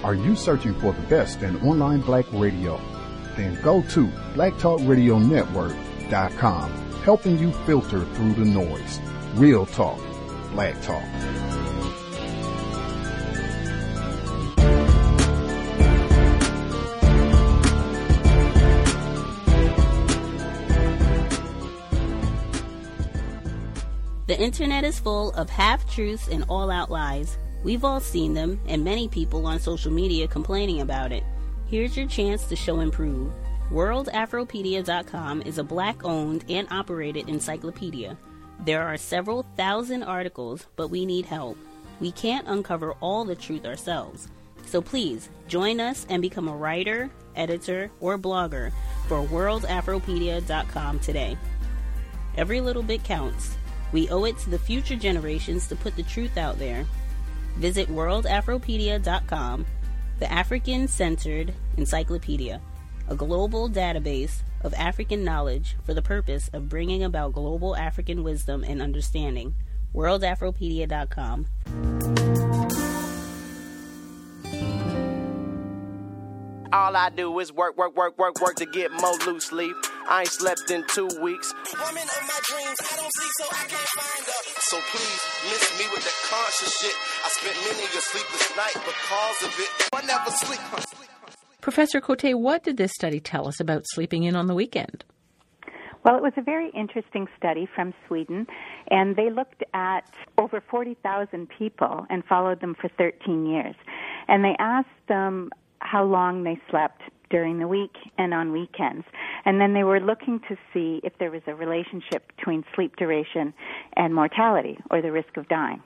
Are you searching for the best in online black radio? Then go to blacktalkradionetwork.com, helping you filter through the noise. Real talk, black talk. The internet is full of half-truths and all-out lies. We've all seen them, and many people on social media complaining about it. Here's your chance to show and prove. WorldAfropedia.com is a black-owned and operated encyclopedia. There are several thousand articles, but we need help. We can't uncover all the truth ourselves. So please, join us and become a writer, editor, or blogger for WorldAfropedia.com today. Every little bit counts. We owe it to the future generations to put the truth out there. Visit WorldAfropedia.com, the African-centered encyclopedia, a global database of African knowledge for the purpose of bringing about global African wisdom and understanding. WorldAfropedia.com. All I do is work to get more loose sleep. I ain't slept in 2 weeks. Woman of my dreams, I don't sleep so I can't find her. So please, miss me with that conscious shit. I spent many a sleepless night because of it. I never sleep. Professor Cote, what did this study tell us about sleeping in on the weekend? Well, it was a very interesting study from Sweden, and they looked at over 40,000 people and followed them for 13 years. And they asked them how long they slept during the week and on weekends. And then they were looking to see if there was a relationship between sleep duration and mortality or the risk of dying.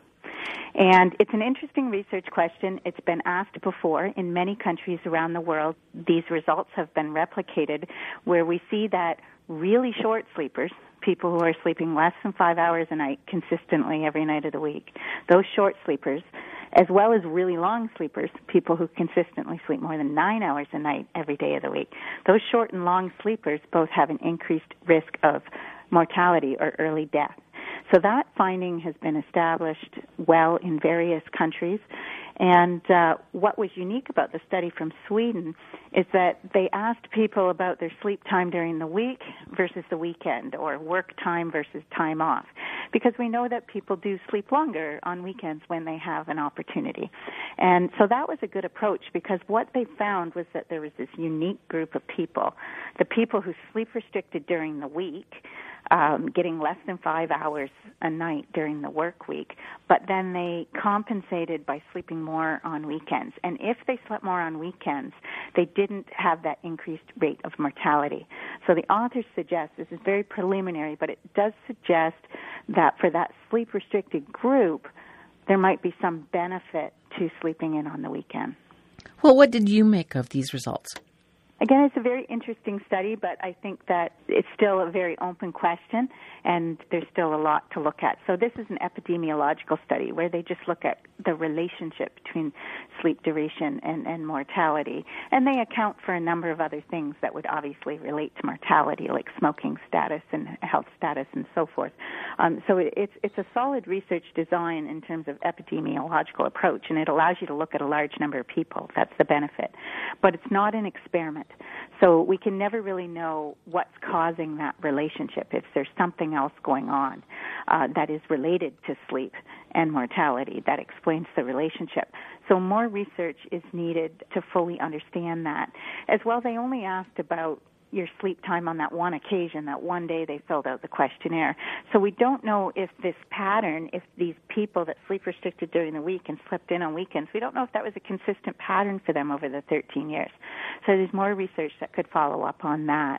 And it's an interesting research question. It's been asked before in many countries around the world. These results have been replicated where we see that really short sleepers, people who are sleeping less than 5 hours a night consistently every night of the week, those short sleepers, as well as really long sleepers, people who consistently sleep more than 9 hours a night every day of the week, those short and long sleepers both have an increased risk of mortality or early death. So that finding has been established well in various countries. And what was unique about the study from Sweden is that they asked people about their sleep time during the week versus the weekend, or work time versus time off, because we know that people do sleep longer on weekends when they have an opportunity. And so that was a good approach, because what they found was that there was this unique group of people, the people who sleep restricted during the week, getting less than 5 hours a night during the work week, but then they compensated by sleeping more on weekends. And if they slept more on weekends, they didn't have that increased rate of mortality. So the authors suggest, this is very preliminary, but it does suggest that for that sleep-restricted group, there might be some benefit to sleeping in on the weekend. Well, what did you make of these results? Again, it's a very interesting study, but I think that it's still a very open question, and there's still a lot to look at. So this is an epidemiological study where they just look at the relationship between sleep duration and mortality, and they account for a number of other things that would obviously relate to mortality, like smoking status and health status and so forth. So it's a solid research design in terms of epidemiological approach, and it allows you to look at a large number of people. That's the benefit. But it's not an experiment. So we can never really know what's causing that relationship, if there's something else going on that is related to sleep and mortality that explains the relationship. So more research is needed to fully understand that. As well, they only asked about your sleep time on that one occasion, that one day they filled out the questionnaire. So we don't know if this pattern, if these people that sleep restricted during the week and slept in on weekends, we don't know if that was a consistent pattern for them over the 13 years. So there's more research that could follow up on that.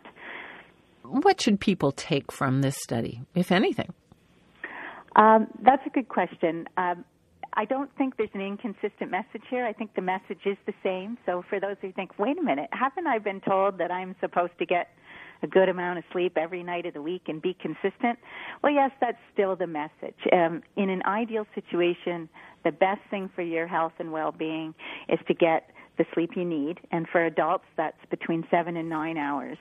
What should people take from this study, if anything? That's a good question. I don't think there's an inconsistent message here. I think the message is the same. So for those who think, wait a minute, haven't I been told that I'm supposed to get a good amount of sleep every night of the week and be consistent? Well, yes, that's still the message. In an ideal situation, the best thing for your health and well-being is to get the sleep you need. And for adults, that's between 7 and 9 hours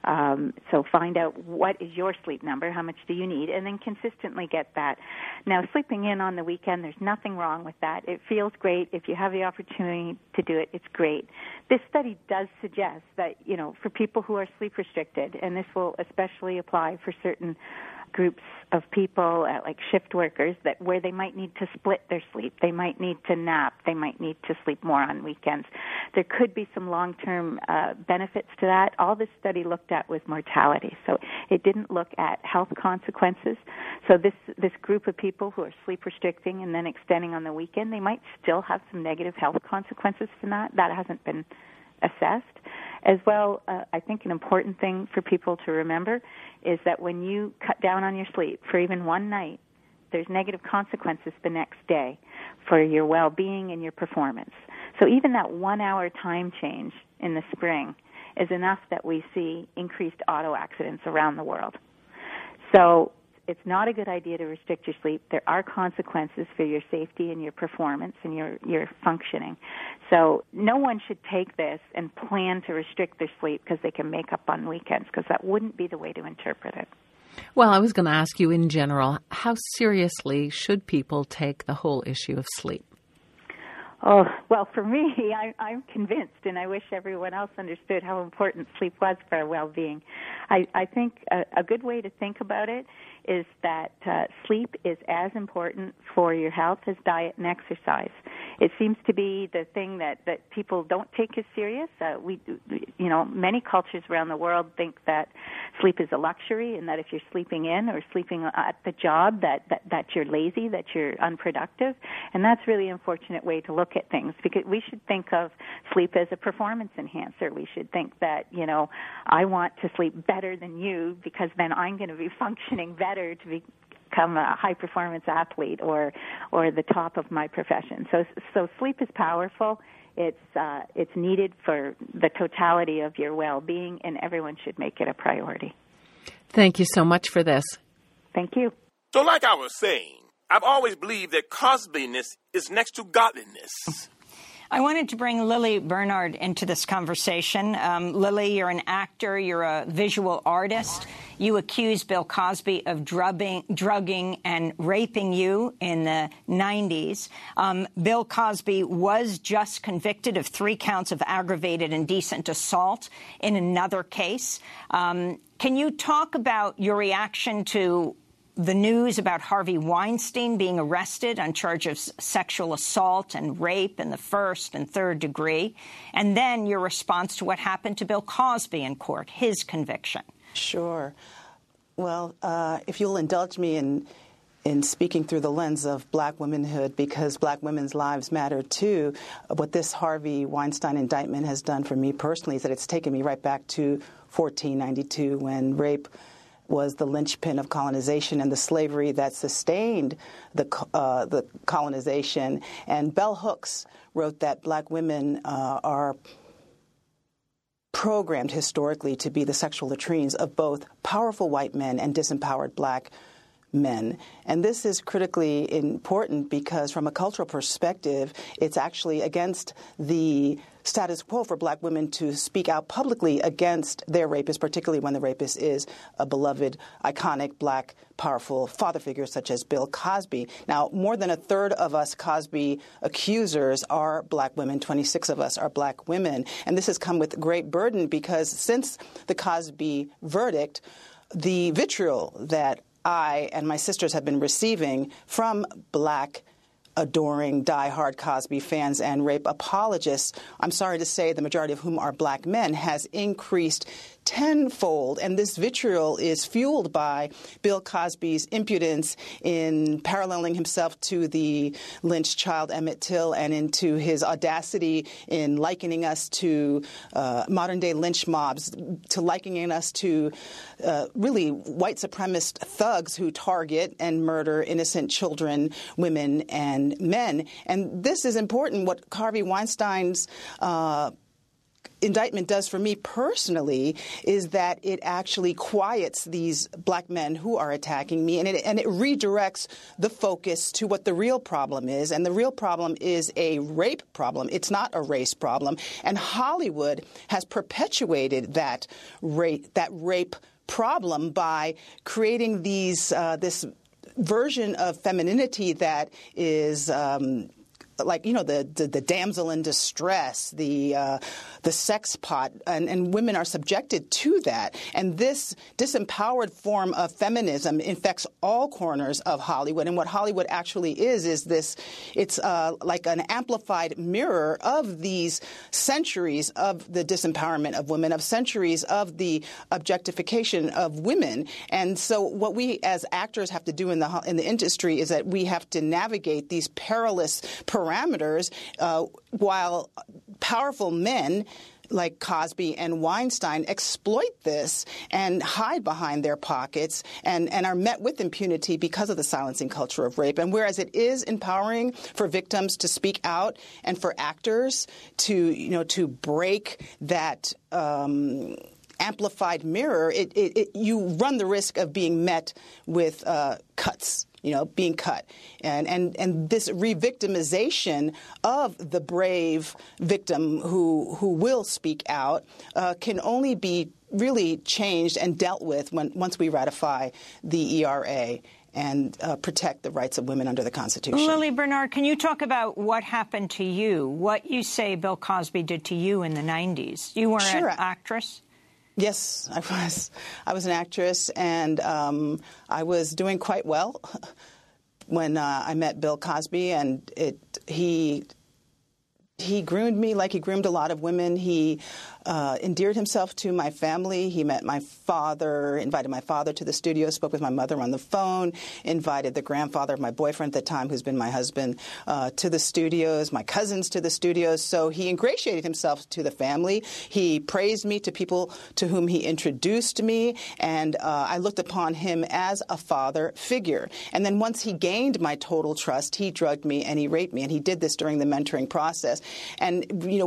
So find out what is your sleep number, how much do you need, and then consistently get that. Now, sleeping in on the weekend, there's nothing wrong with that. It feels great. If you have the opportunity to do it, it's great. This study does suggest that, for people who are sleep restricted, and this will especially apply for certain groups of people, like shift workers, that where they might need to split their sleep, they might need to nap, they might need to sleep more on weekends. There could be some long-term benefits to that. All this study looked at was mortality, so it didn't look at health consequences. So this group of people who are sleep restricting and then extending on the weekend, they might still have some negative health consequences from that. That hasn't been assessed. As well, I think an important thing for people to remember is that when you cut down on your sleep for even one night, there's negative consequences the next day for your well-being and your performance. So even that 1 hour time change in the spring is enough that we see increased auto accidents around the world. So it's not a good idea to restrict your sleep. There are consequences for your safety and your performance and your functioning. So no one should take this and plan to restrict their sleep because they can make up on weekends, because that wouldn't be the way to interpret it. Well, I was going to ask you in general, how seriously should people take the whole issue of sleep? Oh, well, for me, I'm convinced, and I wish everyone else understood how important sleep was for our well-being. I think a good way to think about it is that sleep is as important for your health as diet and exercise. It seems to be the thing that people don't take as serious. Many cultures around the world think that sleep is a luxury, and that if you're sleeping in or sleeping at the job, that you're lazy, that you're unproductive. And that's really an unfortunate way to look at things, because we should think of sleep as a performance enhancer. We should think that, I want to sleep better than you because then I'm going to be functioning better to become a high-performance athlete or the top of my profession. So sleep is powerful. It's needed for the totality of your well-being, and everyone should make it a priority. Thank you so much for this. Thank you. So like I was saying, I've always believed that Cosbiness is next to godliness. I wanted to bring Lily Bernard into this conversation. Lily, you're an actor. You're a visual artist. You accused Bill Cosby of drugging and raping you in the 90s. Bill Cosby was just convicted of 3 counts of aggravated indecent assault in another case. Can you talk about your reaction to the news about Harvey Weinstein being arrested on charge of sexual assault and rape in the 1st and 3rd degree, and then your response to what happened to Bill Cosby in court, his conviction? Sure. Well, if you'll indulge me in speaking through the lens of black womanhood, because black women's lives matter too, what this Harvey Weinstein indictment has done for me personally is that it's taken me right back to 1492 when rape was the linchpin of colonization and the slavery that sustained the colonization. And Bell Hooks wrote that black women are programmed historically to be the sexual latrines of both powerful white men and disempowered black men. And this is critically important because from a cultural perspective, it's actually against the status quo for black women to speak out publicly against their rapist, particularly when the rapist is a beloved, iconic, black, powerful father figure such as Bill Cosby. Now, more than a third of us Cosby accusers are black women. 26 of us are black women. And this has come with great burden because since the Cosby verdict, the vitriol that I and my sisters have been receiving from black adoring, diehard Cosby fans and rape apologists, I'm sorry to say the majority of whom are black men, has increased tenfold. And this vitriol is fueled by Bill Cosby's impudence in paralleling himself to the lynched child Emmett Till and into his audacity in likening us to modern-day lynch mobs, to likening us to really white supremacist thugs who target and murder innocent children, women, and men. And this is important. What Harvey Weinstein's indictment does for me personally is that it actually quiets these black men who are attacking me, and it redirects the focus to what the real problem is. And the real problem is a rape problem. It's not a race problem. And Hollywood has perpetuated that rape problem by creating this version of femininity that is like, you know, the damsel in distress, the sex pot, and women are subjected to that. And this disempowered form of feminism infects all corners of Hollywood. And what Hollywood actually is this, it's like an amplified mirror of these centuries of the disempowerment of women, of centuries of the objectification of women. And so what we as actors have to do in the industry is that we have to navigate these perilous parameters while powerful men like Cosby and Weinstein exploit this and hide behind their pockets and are met with impunity because of the silencing culture of rape. And whereas it is empowering for victims to speak out and for actors to break that amplified mirror, you run the risk of being met with cuts. Being cut. And this re-victimization of the brave victim who will speak out can only be really changed and dealt with once we ratify the ERA and protect the rights of women under the Constitution. Lily Bernard, can you talk about what happened to you, what you say Bill Cosby did to you in the 90s? You were an actress? Yes, I was. I was an actress, and I was doing quite well when I met Bill Cosby, and he groomed me like he groomed a lot of women. He endeared himself to my family. He met my father, invited my father to the studio, spoke with my mother on the phone, invited the grandfather of my boyfriend at the time, who's been my husband, to the studios, my cousins to the studios. So he ingratiated himself to the family. He praised me to people to whom he introduced me, and I looked upon him as a father figure. And then once he gained my total trust, he drugged me and he raped me, and he did this during the mentoring process. And,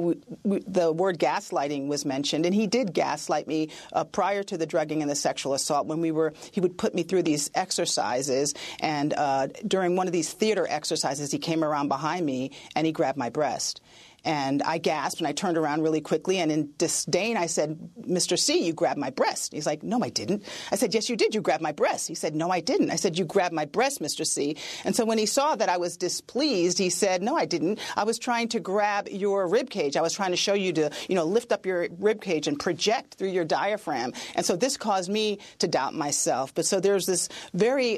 the word gaslighting was mentioned, and he did gaslight me prior to the drugging and the sexual assault. He would put me through these exercises, and during one of these theater exercises, he came around behind me and he grabbed my breast. And I gasped, and I turned around really quickly, and in disdain, I said, "Mr. C, you grabbed my breast." He's like, "No, I didn't." I said, "Yes, you did. You grabbed my breast." He said, "No, I didn't." I said, "You grabbed my breast, Mr. C." And so when he saw that I was displeased, he said, "No, I didn't. I was trying to grab your rib cage. I was trying to show you to, lift up your rib cage and project through your diaphragm." And so this caused me to doubt myself. But so there's this very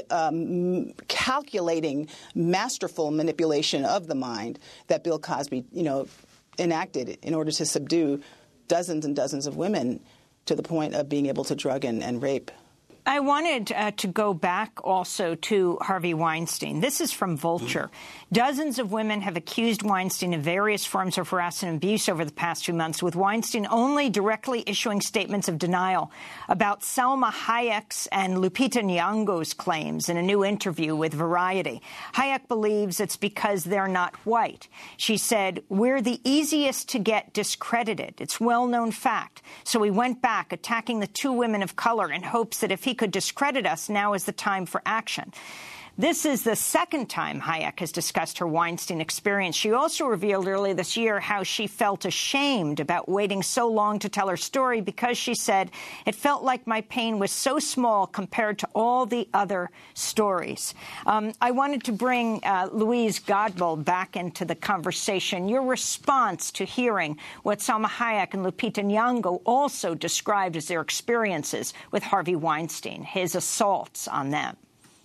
calculating, masterful manipulation of the mind that Bill Cosby, enacted in order to subdue dozens and dozens of women to the point of being able to drug and rape. I wanted to go back also to Harvey Weinstein. This is from Vulture. Dozens of women have accused Weinstein of various forms of harassment and abuse over the past few months, with Weinstein only directly issuing statements of denial about Salma Hayek's and Lupita Nyong'o's claims in a new interview with Variety. Hayek believes it's because they're not white. She said, "We're the easiest to get discredited. It's well-known fact. So we went back, attacking the two women of color in hopes that if he could discredit us, now is the time for action." This is the second time Hayek has discussed her Weinstein experience. She also revealed earlier this year how she felt ashamed about waiting so long to tell her story because she said, "It felt like my pain was so small compared to all the other stories." I wanted to bring Louise Godbold back into the conversation. Your response to hearing what Salma Hayek and Lupita Nyong'o also described as their experiences with Harvey Weinstein, his assaults on them.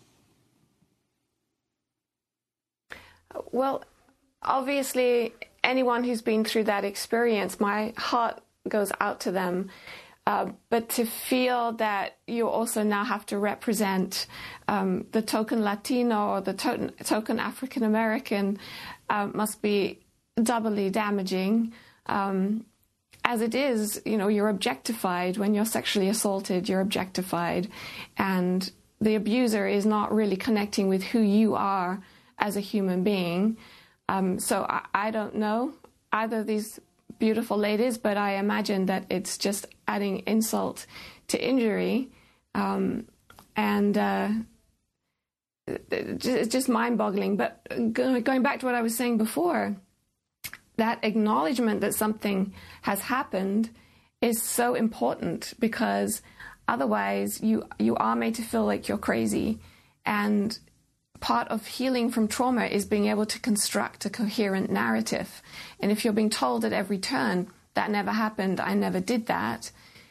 Well, obviously, anyone who's been through that experience, my heart goes out to them. But to feel that you also now have to represent the token Latino or the token African American must be doubly damaging. As it is, you're objectified when you're sexually assaulted, you're objectified. And the abuser is not really connecting with who you are as a human being. So I don't know. Either these beautiful ladies, but I imagine that it's just adding insult to injury. It's just mind-boggling. But going back to what I was saying before, that acknowledgement that something has happened is so important, because otherwise you are made to feel like you're crazy. And part of healing from trauma is being able to construct a coherent narrative. And if you're being told at every turn, that never happened, I never did that,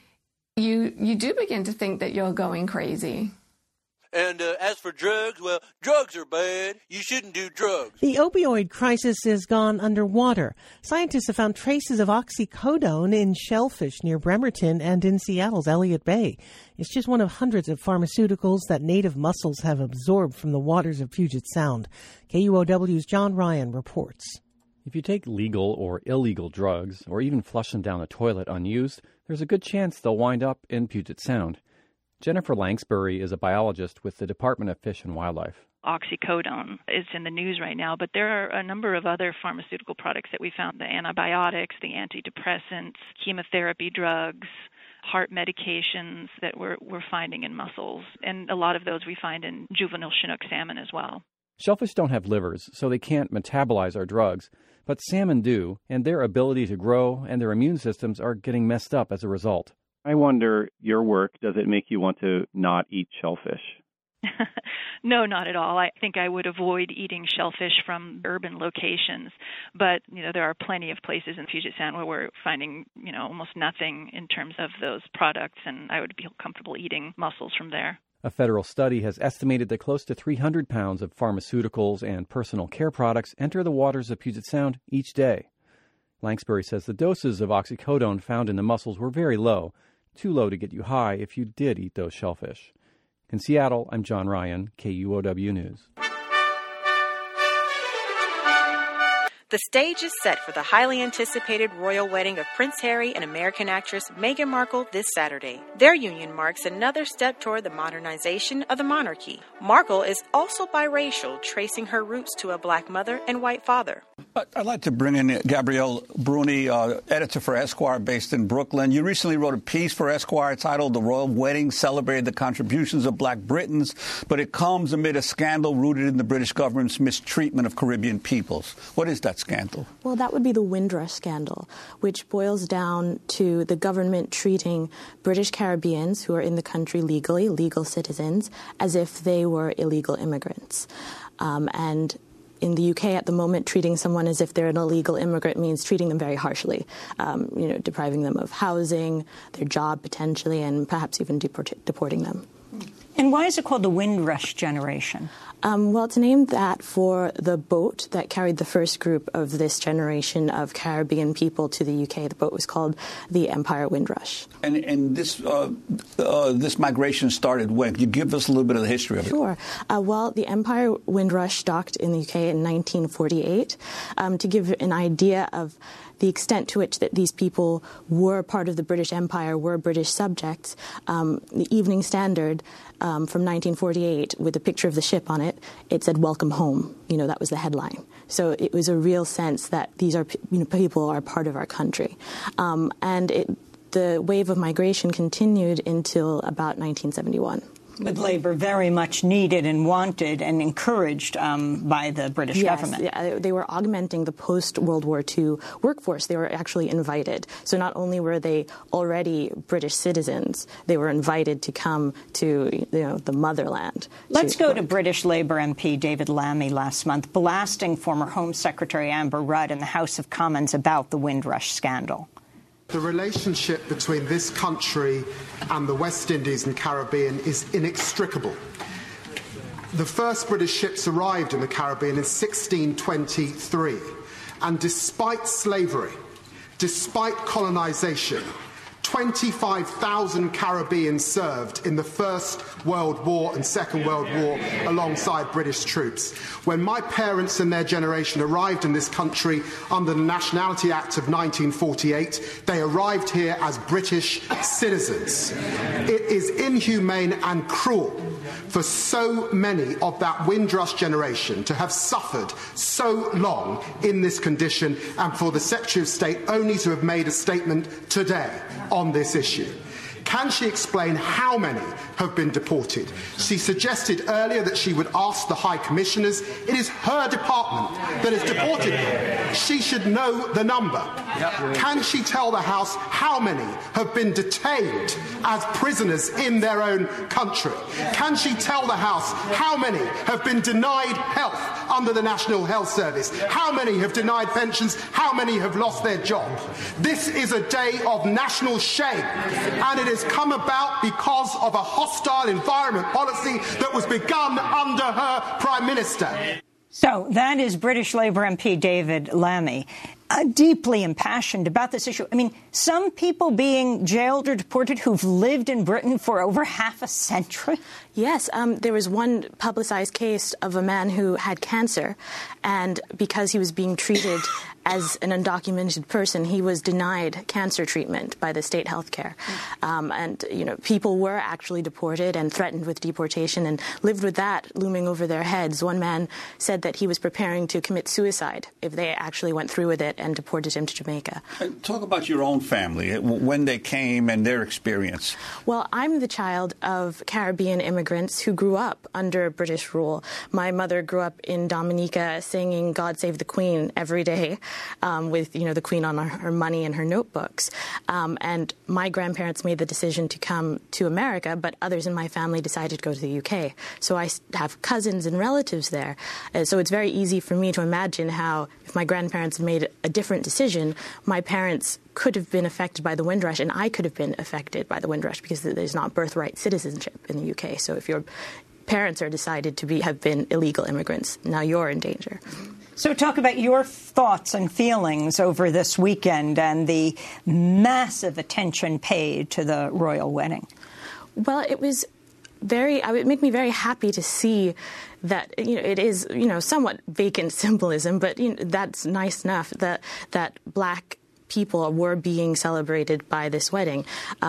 you do begin to think that you're going crazy. And as for drugs, well, drugs are bad. You shouldn't do drugs. The opioid crisis has gone underwater. Scientists have found traces of oxycodone in shellfish near Bremerton and in Seattle's Elliott Bay. It's just one of hundreds of pharmaceuticals that native mussels have absorbed from the waters of Puget Sound. KUOW's John Ryan reports. If you take legal or illegal drugs, or even flush them down the toilet unused, there's a good chance they'll wind up in Puget Sound. Jennifer Langsbury is a biologist with the Department of Fish and Wildlife. Oxycodone is in the news right now, but there are a number of other pharmaceutical products that we found, the antibiotics, the antidepressants, chemotherapy drugs, heart medications that we're finding in mussels. And a lot of those we find in juvenile Chinook salmon as well. Shellfish don't have livers, so they can't metabolize our drugs, but salmon do, and their ability to grow and their immune systems are getting messed up as a result. I wonder, your work, does it make you want to not eat shellfish? No, not at all. I think I would avoid eating shellfish from urban locations. But, there are plenty of places in Puget Sound where we're finding, almost nothing in terms of those products, and I would feel comfortable eating mussels from there. A federal study has estimated that close to 300 pounds of pharmaceuticals and personal care products enter the waters of Puget Sound each day. Langsbury says the doses of oxycodone found in the mussels were very low, too low to get you high if you did eat those shellfish. In Seattle, I'm John Ryan, KUOW News. The stage is set for the highly anticipated royal wedding of Prince Harry and American actress Meghan Markle this Saturday. Their union marks another step toward the modernization of the monarchy. Markle is also biracial, tracing her roots to a black mother and white father. I'd like to bring in Gabrielle Bruni, editor for Esquire based in Brooklyn. You recently wrote a piece for Esquire titled "The Royal Wedding Celebrated the Contributions of Black Britons, but it comes amid a scandal rooted in the British government's mistreatment of Caribbean peoples." What is that scandal? Well, that would be the Windrush scandal, which boils down to the government treating British Caribbeans who are in the country legally, legal citizens, as if they were illegal immigrants. And in the UK at the moment, treating someone as if they're an illegal immigrant means treating them very harshly, depriving them of housing, their job potentially, and perhaps even deporting them. And why is it called the Windrush generation? Well, it's named that for the boat that carried the first group of this generation of Caribbean people to the UK. The boat was called the Empire Windrush. And this migration started when? Can you give us a little bit of the history of it? Sure. Well, the Empire Windrush docked in the UK in 1948. To give an idea of the extent to which that these people were part of the British Empire, were British subjects, the Evening Standard from 1948, with a picture of the ship on it, it said "Welcome Home." That was the headline. So it was a real sense that these are people are part of our country, and the wave of migration continued until about 1971. With labor very much needed and wanted and encouraged by the British government. Yes, they were augmenting the post-World War II workforce. They were actually invited. So not only were they already British citizens, they were invited to come to the motherland. Let's go to British Labour MP David Lammy last month, blasting former Home Secretary Amber Rudd in the House of Commons about the Windrush scandal. The relationship between this country and the West Indies and Caribbean is inextricable. The first British ships arrived in the Caribbean in 1623, and despite slavery, despite colonization, 25,000 Caribbeans served in the First World War and Second World War alongside British troops. When my parents and their generation arrived in this country under the Nationality Act of 1948, they arrived here as British citizens. It is inhumane and cruel for so many of that Windrush generation to have suffered so long in this condition, and for the Secretary of State only to have made a statement today on this issue. Can she explain how many have been deported? She suggested earlier that she would ask the High Commissioners. It is her department that has deported them. She should know the number. Can she tell the House how many have been detained as prisoners in their own country? Can she tell the House how many have been denied health under the National Health Service? How many have denied pensions? How many have lost their job? This is a day of national shame, and it has come about because of a hostile environment policy that was begun under her Prime Minister. So that is British Labour MP David Lammy, deeply impassioned about this issue. I mean, some people being jailed or deported who've lived in Britain for over half a century. Yes, there was one publicized case of a man who had cancer, and because he was being treated as an undocumented person, he was denied cancer treatment by the state health care. And, you know, people were actually deported and threatened with deportation and lived with that looming over their heads. One man said that he was preparing to commit suicide if they actually went through with it and deported him to Jamaica. Talk about your own family, when they came and their experience. Well, I'm the child of Caribbean immigrants who grew up under British rule. My mother grew up in Dominica singing God Save the Queen every day, with, you know, the Queen on her money and her notebooks. And my grandparents made the decision to come to America, but others in my family decided to go to the UK. So I have cousins and relatives there. So it's very easy for me to imagine how, if my grandparents made a different decision, my parents could have been affected by the Windrush, and I could have been affected by the Windrush because there's not birthright citizenship in the UK. So if your parents are decided to have been illegal immigrants, now you're in danger. So talk about your thoughts and feelings over this weekend and the massive attention paid to the royal wedding. Well, it was it would make me very happy to see that, you know, it is, you know, somewhat vacant symbolism, but, you know, that's nice enough that Black people were being celebrated by this wedding.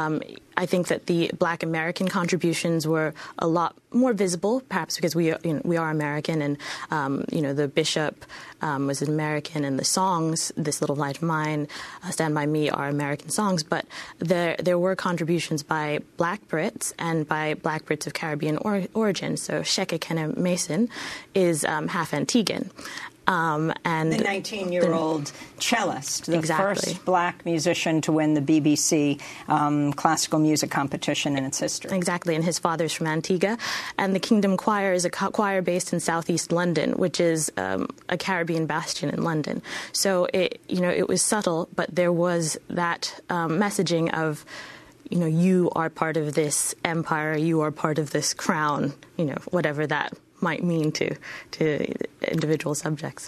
I think that the Black American contributions were a lot more visible, perhaps because we are American, and the bishop was an American, and the songs, "This Little Light of Mine," "Stand By Me" are American songs. But there were contributions by Black Brits and by Black Brits of Caribbean origin. So Sheikh Ekene Mason is half Antiguan. And the 19-year-old cellist, the exactly. first Black musician to win the BBC classical music competition in its history. Exactly, and his father's from Antigua. And the Kingdom Choir is a choir based in southeast London, which is a Caribbean bastion in London. So it was subtle, but there was that messaging of, you are part of this empire, you are part of this crown, whatever that might mean to individual subjects.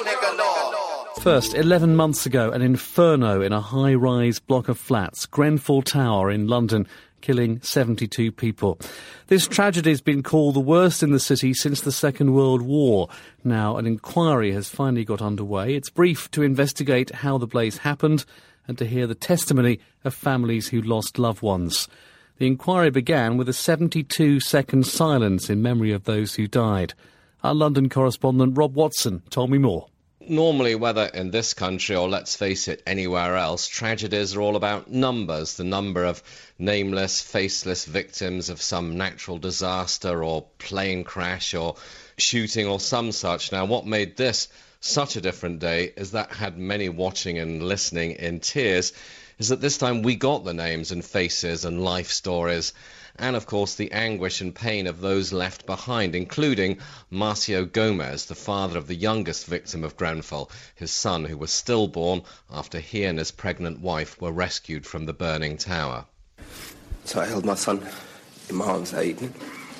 First, 11 months ago, an inferno in a high-rise block of flats, Grenfell Tower in London, killing 72 people. This tragedy has been called the worst in the city since the Second World War. Now, an inquiry has finally got underway. It's brief to investigate how the blaze happened and to hear the testimony of families who lost loved ones. The inquiry began with a 72-second silence in memory of those who died. Our London correspondent Rob Watson told me more. Normally, whether in this country or, let's face it, anywhere else, tragedies are all about numbers, the number of nameless, faceless victims of some natural disaster or plane crash or shooting or some such. Now, what made this such a different day is that had many watching and listening in tears, is that this time we got the names and faces and life stories, and of course the anguish and pain of those left behind, including Marcio Gomez, the father of the youngest victim of Grenfell, his son who was stillborn after he and his pregnant wife were rescued from the burning tower. So I held my son in my arms that evening,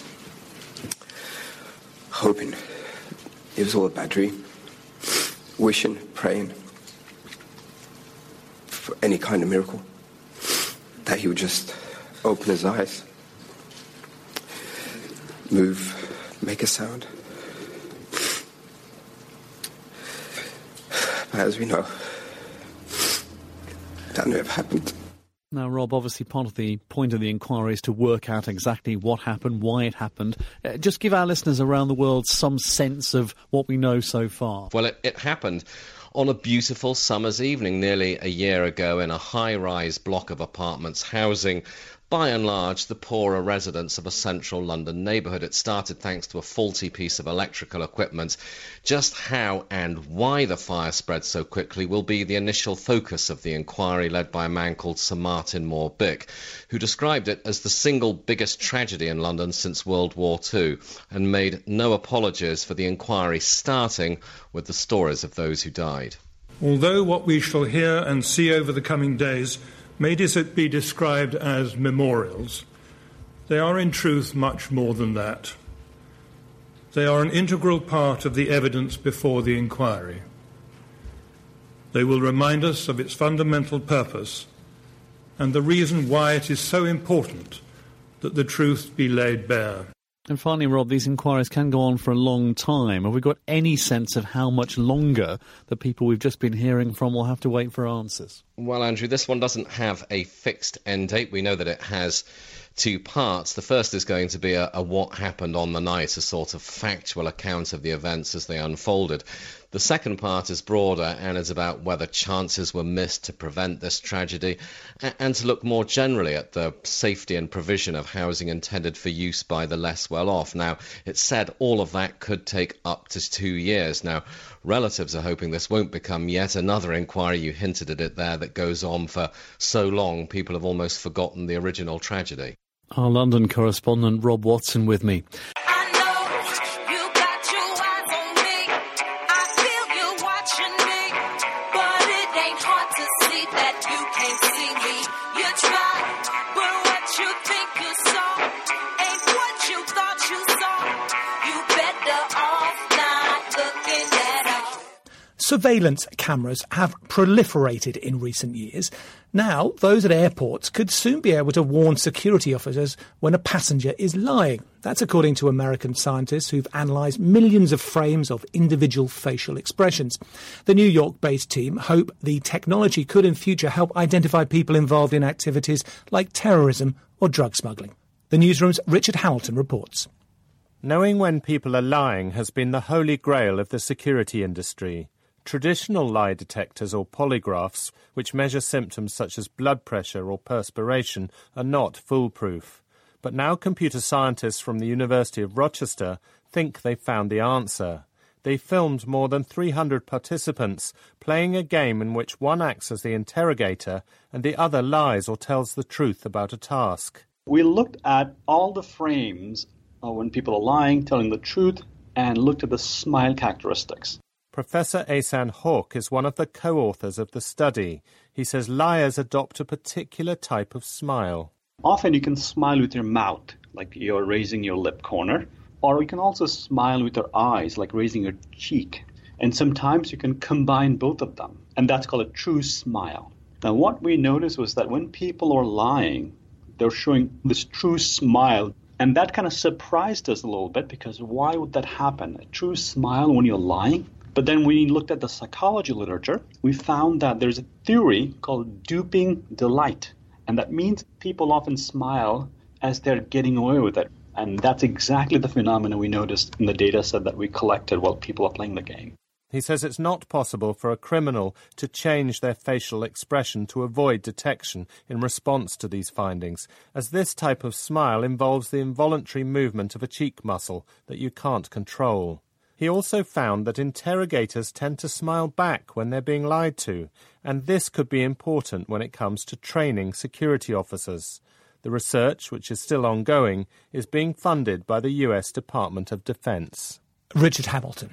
hoping it was all a bad dream, wishing, praying for any kind of miracle that he would just open his eyes, move, make a sound. But as we know, that never happened. Now, Rob, obviously part of the point of the inquiry is to work out exactly what happened, why it happened. Just give our listeners around the world some sense of what we know so far. Well, it happened on a beautiful summer's evening nearly a year ago in a high-rise block of apartments housing, by and large, the poorer residents of a central London neighbourhood. It started thanks to a faulty piece of electrical equipment. Just how and why the fire spread so quickly will be the initial focus of the inquiry led by a man called Sir Martin Moore-Bick, who described it as the single biggest tragedy in London since World War II and made no apologies for the inquiry starting with the stories of those who died. Although what we shall hear and see over the coming days may be described as memorials, they are in truth much more than that. They are an integral part of the evidence before the inquiry. They will remind us of its fundamental purpose and the reason why it is so important that the truth be laid bare. And finally, Rob, these inquiries can go on for a long time. Have we got any sense of how much longer the people we've just been hearing from will have to wait for answers? Well, Andrew, this one doesn't have a fixed end date. We know that it has two parts. The first is going to be a what happened on the night, a sort of factual account of the events as they unfolded. The second part is broader and is about whether chances were missed to prevent this tragedy and to look more generally at the safety and provision of housing intended for use by the less well-off. Now, it's said all of that could take up to 2 years. Now, relatives are hoping this won't become yet another inquiry. You hinted at it there, that goes on for so long people have almost forgotten the original tragedy. Our London correspondent Rob Watson with me. Surveillance cameras have proliferated in recent years. Now, those at airports could soon be able to warn security officers when a passenger is lying. That's according to American scientists who've analysed millions of frames of individual facial expressions. The New York-based team hope the technology could in future help identify people involved in activities like terrorism or drug smuggling. The newsroom's Richard Hamilton reports. Knowing when people are lying has been the holy grail of the security industry. Traditional lie detectors or polygraphs, which measure symptoms such as blood pressure or perspiration, are not foolproof. But now computer scientists from the University of Rochester think they've found the answer. They filmed more than 300 participants playing a game in which one acts as the interrogator and the other lies or tells the truth about a task. We looked at all the frames when people are lying, telling the truth, and looked at the smile characteristics. Professor Ehsan Hawk is one of the co-authors of the study. He says liars adopt a particular type of smile. Often you can smile with your mouth, like you're raising your lip corner, or you can also smile with your eyes, like raising your cheek. And sometimes you can combine both of them, and that's called a true smile. Now, what we noticed was that when people are lying, they're showing this true smile, and that kind of surprised us a little bit, because why would that happen? A true smile when you're lying? But then when we looked at the psychology literature, we found that there's a theory called duping delight. And that means people often smile as they're getting away with it. And that's exactly the phenomenon we noticed in the data set that we collected while people are playing the game. He says it's not possible for a criminal to change their facial expression to avoid detection in response to these findings, as this type of smile involves the involuntary movement of a cheek muscle that you can't control. He also found that interrogators tend to smile back when they're being lied to, and this could be important when it comes to training security officers. The research, which is still ongoing, is being funded by the US Department of Defense. Richard Hamilton.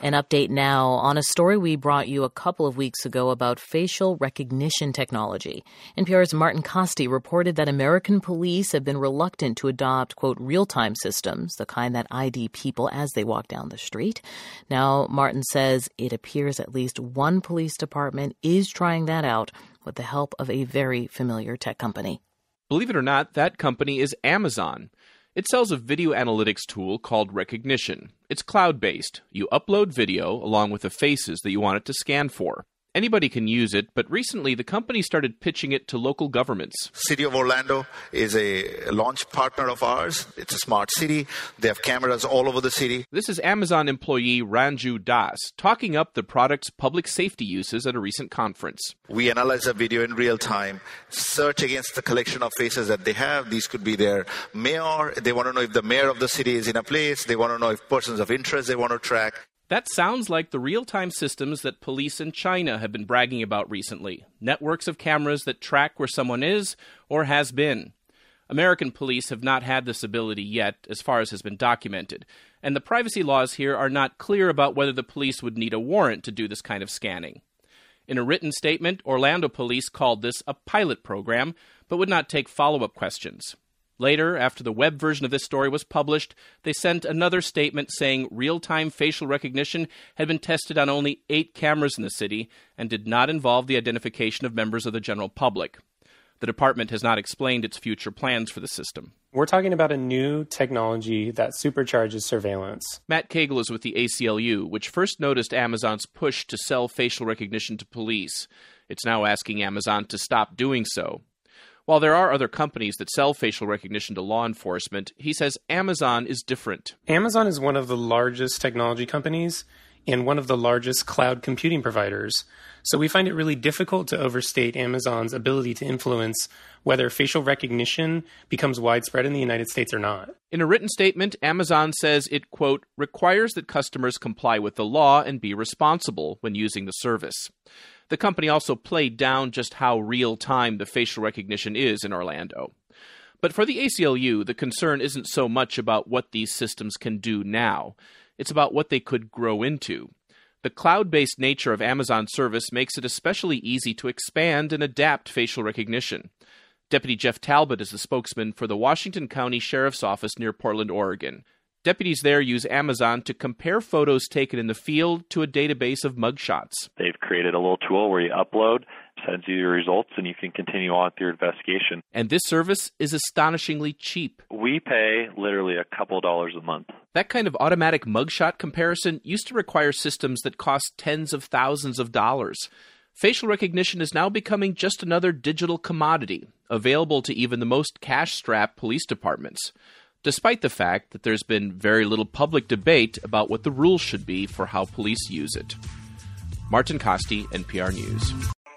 An update now on a story we brought you a couple of weeks ago about facial recognition technology. NPR's Martin Kaste reported that American police have been reluctant to adopt, quote, real-time systems, the kind that ID people as they walk down the street. Now, Martin says it appears at least one police department is trying that out with the help of a very familiar tech company. Believe it or not, that company is Amazon. It sells a video analytics tool called Rekognition. It's cloud-based. You upload video along with the faces that you want it to scan for. Anybody can use it, but recently the company started pitching it to local governments. City of Orlando is a launch partner of ours. It's a smart city. They have cameras all over the city. This is Amazon employee Ranju Das talking up the product's public safety uses at a recent conference. We analyze the video in real time, search against the collection of faces that they have. These could be their mayor. They want to know if the mayor of the city is in a place. They want to know if persons of interest they want to track. That sounds like the real-time systems that police in China have been bragging about recently. Networks of cameras that track where someone is or has been. American police have not had this ability yet, as far as has been documented. And the privacy laws here are not clear about whether the police would need a warrant to do this kind of scanning. In a written statement, Orlando police called this a pilot program, but would not take follow-up questions. Later, after the web version of this story was published, they sent another statement saying real-time facial recognition had been tested on only 8 cameras in the city and did not involve the identification of members of the general public. The department has not explained its future plans for the system. We're talking about a new technology that supercharges surveillance. Matt Cagle is with the ACLU, which first noticed Amazon's push to sell facial recognition to police. It's now asking Amazon to stop doing so. While there are other companies that sell facial recognition to law enforcement, he says Amazon is different. Amazon is one of the largest technology companies and one of the largest cloud computing providers. So we find it really difficult to overstate Amazon's ability to influence whether facial recognition becomes widespread in the United States or not. In a written statement, Amazon says it, quote, requires that customers comply with the law and be responsible when using the service. The company also played down just how real-time the facial recognition is in Orlando. But for the ACLU, the concern isn't so much about what these systems can do now. It's about what they could grow into. The cloud-based nature of Amazon's service makes it especially easy to expand and adapt facial recognition. Deputy Jeff Talbot is the spokesman for the Washington County Sheriff's Office near Portland, Oregon. Deputies there use Amazon to compare photos taken in the field to a database of mugshots. They've created a little tool where you upload, sends you your results, and you can continue on with your investigation. And this service is astonishingly cheap. We pay literally a couple dollars a month. That kind of automatic mugshot comparison used to require systems that cost tens of thousands of dollars. Facial recognition is now becoming just another digital commodity, available to even the most cash-strapped police departments, despite the fact that there's been very little public debate about what the rules should be for how police use it. Martin Kaste, NPR News.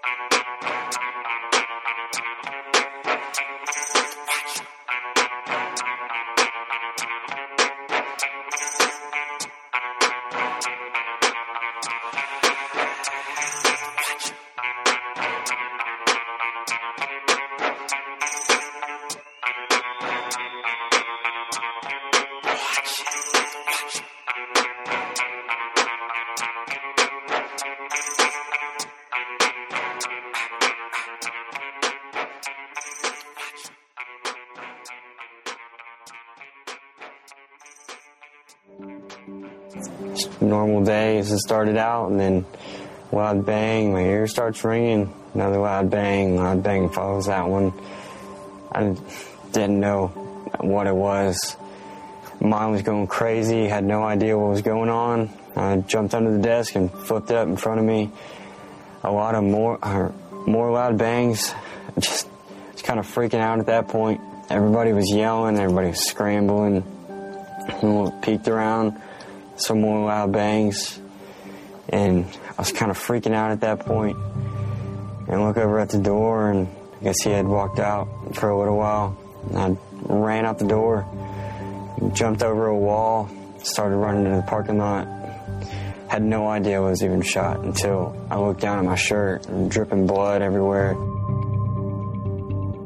Normal day as it started out, and then loud bang, my ear starts ringing, another loud bang follows that one. I didn't know what it was. Mine was going crazy, had no idea what was going on. I jumped under the desk and flipped it up in front of me. A lot of more loud bangs. Just kind of freaking out at that point. Everybody was yelling, everybody was scrambling. We peeked around. Some more loud bangs, and I was kind of freaking out at that point. And look over at the door, and I guess he had walked out for a little while. And I ran out the door, jumped over a wall, started running into the parking lot. Had no idea I was even shot until I looked down at my shirt and dripping blood everywhere.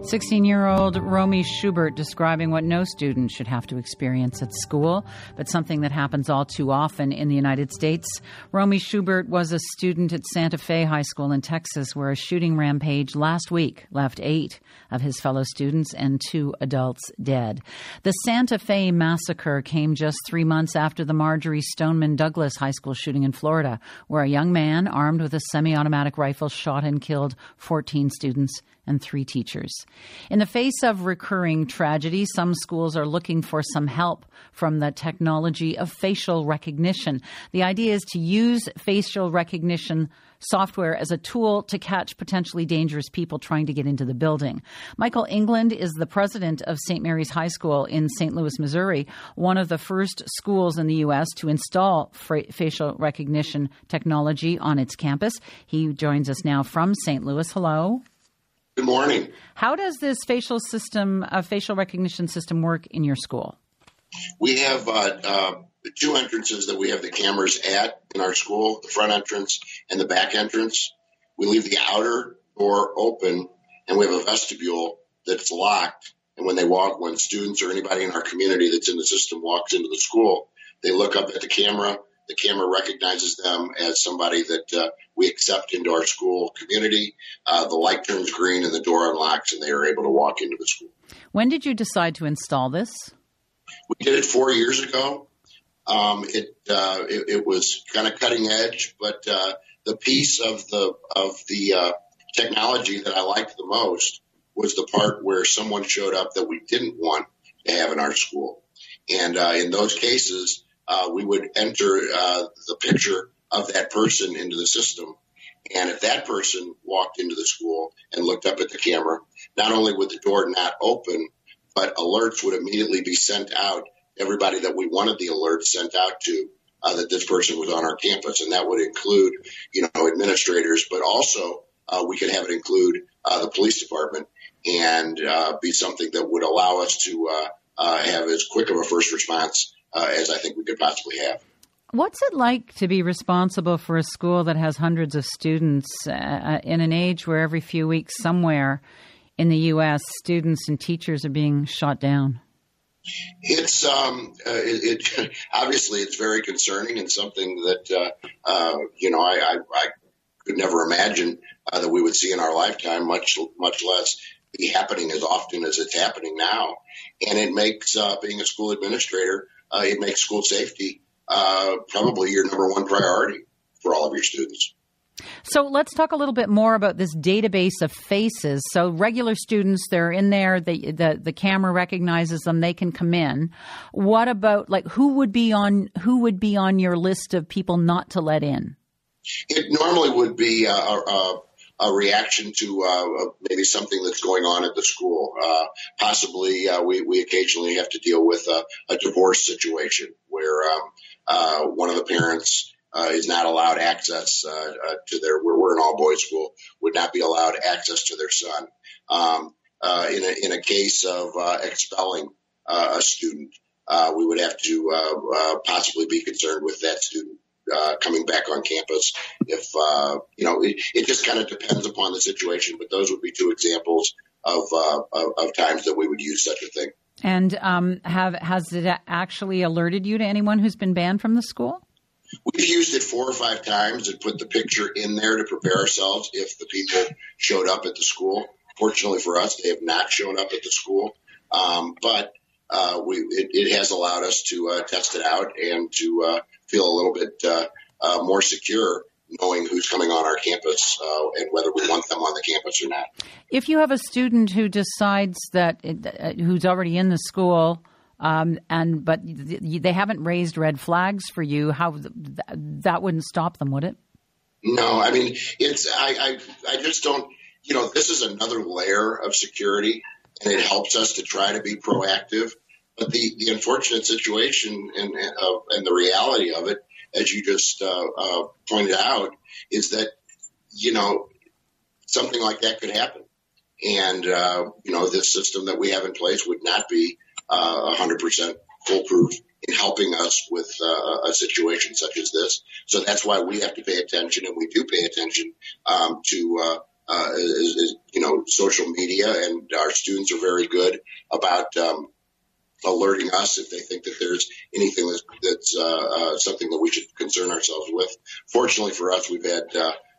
16-year-old Romy Schubert describing what no student should have to experience at school, but something that happens all too often in the United States. Romy Schubert was a student at Santa Fe High School in Texas, where a shooting rampage last week left 8 of his fellow students and 2 adults dead. The Santa Fe massacre came just 3 months after the Marjory Stoneman Douglas High School shooting in Florida, where a young man armed with a semi-automatic rifle shot and killed 14 students and 3 teachers. In the face of recurring tragedy, some schools are looking for some help from the technology of facial recognition. The idea is to use facial recognition software as a tool to catch potentially dangerous people trying to get into the building. Michael England is the president of St. Mary's High School in St. Louis, Missouri, one of the first schools in the U.S. to install facial recognition technology on its campus. He joins us now from St. Louis. Hello. Good morning. How does this facial recognition system work in your school? We have 2 entrances that we have the cameras at in our school, the front entrance and the back entrance. We leave the outer door open, and we have a vestibule that's locked. And when students or anybody in our community that's in the system walks into the school, they look up at the camera. The camera recognizes them as somebody that we accept into our school community. The light turns green and the door unlocks, and they are able to walk into the school. When did you decide to install this? We did it 4 years ago. It was kind of cutting edge, but the piece of the technology that I liked the most was the part where someone showed up that we didn't want to have in our school. And in those cases, we would enter the picture of that person into the system. And if that person walked into the school and looked up at the camera, not only would the door not open, but alerts would immediately be sent out, everybody that we wanted the alert sent out to, that this person was on our campus. And that would include, administrators, but also we could have it include the police department and be something that would allow us to have as quick of a first response as I think we could possibly have. What's it like to be responsible for a school that has hundreds of students in an age where every few weeks somewhere in the U.S. students and teachers are being shot down? It's obviously it's very concerning and something that I could never imagine that we would see in our lifetime, much less be happening as often as it's happening now. And it makes being a school administrator, it makes school safety probably your number one priority for all of your students. So let's talk a little bit more about this database of faces. So regular students, they're in there, the camera recognizes them, they can come in. What about who would be on your list of people not to let in? It normally would be a reaction to maybe something that's going on at the school. Possibly we occasionally have to deal with a divorce situation where one of the parents is not allowed access to we're an all-boys school, would not be allowed access to their son. In a case of expelling a student, we would have to possibly be concerned with that student coming back on campus. If it just kind of depends upon the situation, but those would be 2 examples of times that we would use such a thing. And has it actually alerted you to anyone who's been banned from the school? We've used it 4 or 5 times and put the picture in there to prepare ourselves if the people showed up at the school. Fortunately for us, they have not shown up at the school, but it has allowed us to test it out and to feel a little bit more secure knowing who's coming on our campus and whether we want them on the campus or not. If you have a student who decides who's already in the school, but they haven't raised red flags for you, that wouldn't stop them, would it? No, I mean, I just don't, this is another layer of security, and it helps us to try to be proactive. But the unfortunate situation and the reality of it, as you just pointed out, is that, something like that could happen. And, this system that we have in place would not be 100% foolproof in helping us with a situation such as this. So that's why we have to pay attention, and we do pay attention to social media, and our students are very good about alerting us if they think that there's anything that's something that we should concern ourselves with. Fortunately for us, we've had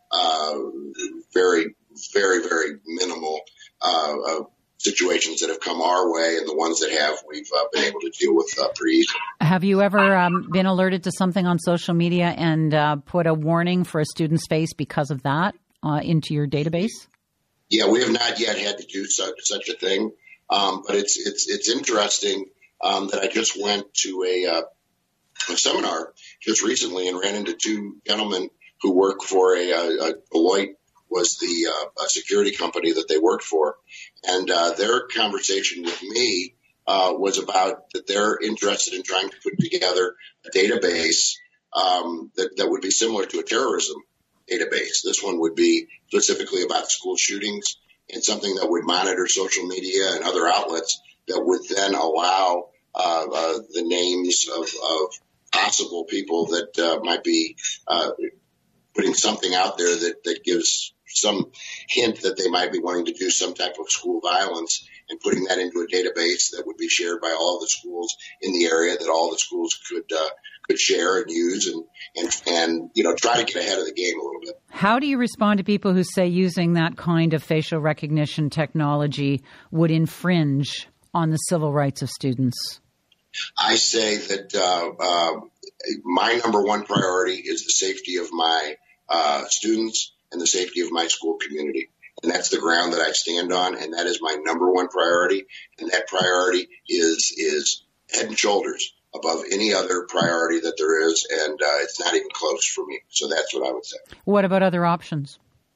very, very, very minimal situations that have come our way, and the ones that have, we've been able to deal with pretty easily. Have you ever been alerted to something on social media and put a warning for a student's face because of that into your database? Yeah, we have not yet had to do such a thing, but it's interesting that I just went to a seminar just recently and ran into two gentlemen who work for a Deloitte was the security company that they worked for. And their conversation with me was about that they're interested in trying to put together a database that would be similar to a terrorism database. This one would be specifically about school shootings and something that would monitor social media and other outlets that would then allow the names of possible people that might be putting something out there that gives some hint that they might be wanting to do some type of school violence, and putting that into a database that would be shared by all the schools in the area, that all the schools could share and use and try to get ahead of the game a little bit. How do you respond to people who say using that kind of facial recognition technology would infringe on the civil rights of students? I say that my number one priority is the safety of my students and the safety of my school community. And that's the ground that I stand on, and that is my number one priority. And that priority is head and shoulders above any other priority that there is, and it's not even close for me. So that's what I would say. What about other options?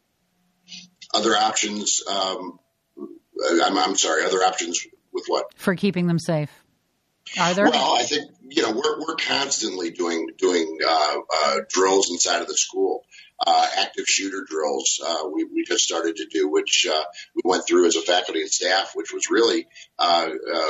Other options, I'm sorry, other options with what? For keeping them safe. Are there? Well, I think, we're constantly doing drills inside of the school. Active shooter drills we just started to do, which we went through as a faculty and staff, which was really a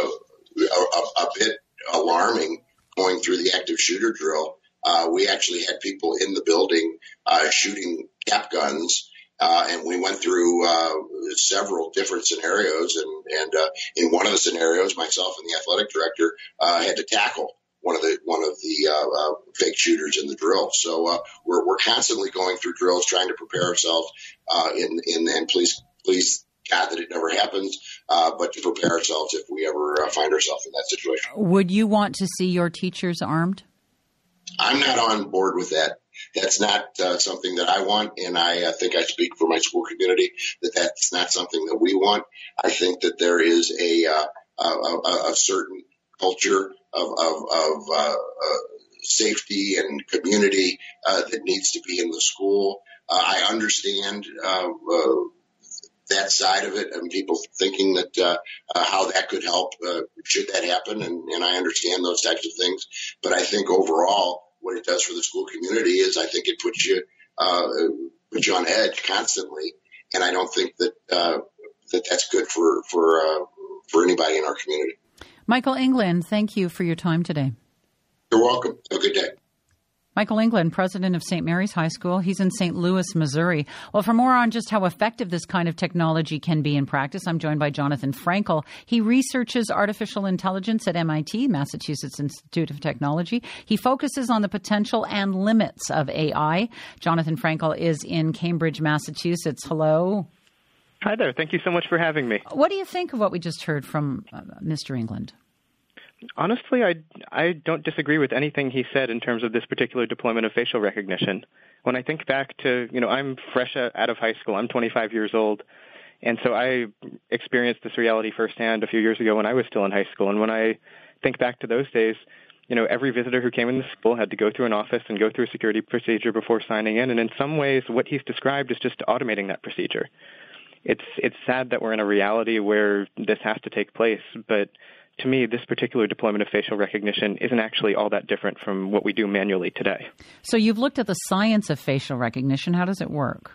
bit alarming going through the active shooter drill. We actually had people in the building shooting cap guns, and we went through several different scenarios. And in one of the scenarios, myself and the athletic director had to tackle one of the fake shooters in the drill. So we're constantly going through drills, trying to prepare ourselves, and please God that it never happens, but to prepare ourselves if we ever find ourselves in that situation. Would you want to see your teachers armed? I'm not on board with that. That's not something that I want, and I think I speak for my school community that that's not something that we want. I think that there is a certain culture of safety and community that needs to be in the school. I understand that side of it, and people thinking that how that could help should that happen, and I understand those types of things. But I think overall, what it does for the school community is I think it puts you on edge constantly, and I don't think that that's good for anybody in our community. Michael England, thank you for your time today. You're welcome. Have a good day. Michael England, president of St. Mary's High School. He's in St. Louis, Missouri. Well, for more on just how effective this kind of technology can be in practice, I'm joined by Jonathan Frankel. He researches artificial intelligence at MIT, Massachusetts Institute of Technology. He focuses on the potential and limits of AI. Jonathan Frankel is in Cambridge, Massachusetts. Hello. Hi there. Thank you so much for having me. What do you think of what we just heard from Mr. England? Honestly, I don't disagree with anything he said in terms of this particular deployment of facial recognition. When I think back to, I'm fresh out of high school. I'm 25 years old. And so I experienced this reality firsthand a few years ago when I was still in high school. And when I think back to those days, every visitor who came in the school had to go through an office and go through a security procedure before signing in. And in some ways, what he's described is just automating that procedure. It's sad that we're in a reality where this has to take place, but to me, this particular deployment of facial recognition isn't actually all that different from what we do manually today. So you've looked at the science of facial recognition. How does it work?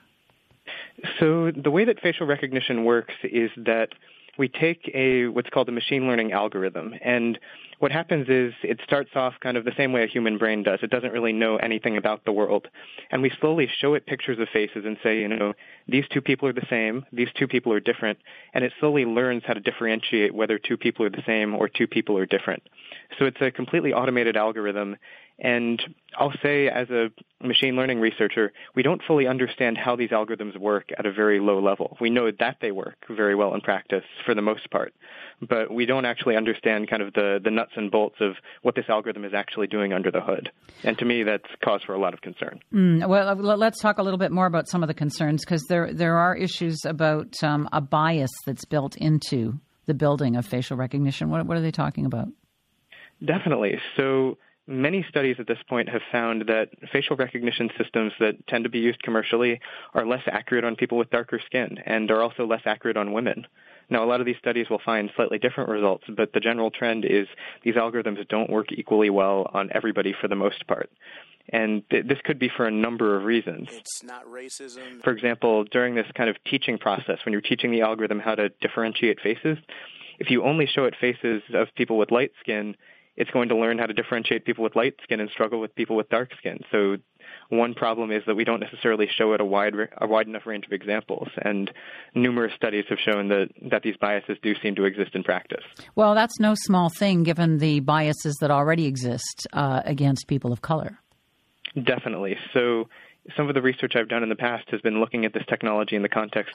So the way that facial recognition works is that we take what's called a machine learning algorithm, and what happens is it starts off kind of the same way a human brain does. It doesn't really know anything about the world. And we slowly show it pictures of faces and say, these two people are the same, these two people are different. And it slowly learns how to differentiate whether two people are the same or two people are different. So it's a completely automated algorithm. And I'll say, as a machine learning researcher, we don't fully understand how these algorithms work at a very low level. We know that they work very well in practice for the most part, but we don't actually understand kind of the nuts and bolts of what this algorithm is actually doing under the hood. And to me, that's cause for a lot of concern. Well, let's talk a little bit more about some of the concerns, because there are issues about a bias that's built into the building of facial recognition. What are they talking about? Definitely. So many studies at this point have found that facial recognition systems that tend to be used commercially are less accurate on people with darker skin and are also less accurate on women. Now, a lot of these studies will find slightly different results, but the general trend is these algorithms don't work equally well on everybody for the most part. And this could be for a number of reasons. It's not racism. For example, during this kind of teaching process, when you're teaching the algorithm how to differentiate faces, if you only show it faces of people with light skin, it's going to learn how to differentiate people with light skin and struggle with people with dark skin. So one problem is that we don't necessarily show it a wide enough range of examples, and numerous studies have shown that these biases do seem to exist in practice. Well, that's no small thing given the biases that already exist against people of color. Definitely. So some of the research I've done in the past has been looking at this technology in the context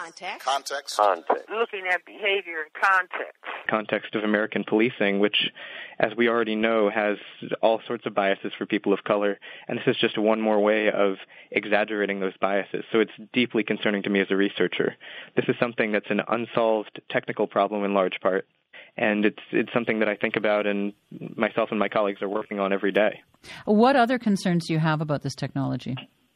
Looking at behavior in context of American policing, which, as we already know, has all sorts of biases for people of color. And this is just one more way of exaggerating those biases. So it's deeply concerning to me as a researcher. This is something that's an unsolved technical problem in large part. And it's something that I think about and myself and my colleagues are working on every day. What other concerns do you have about this technology?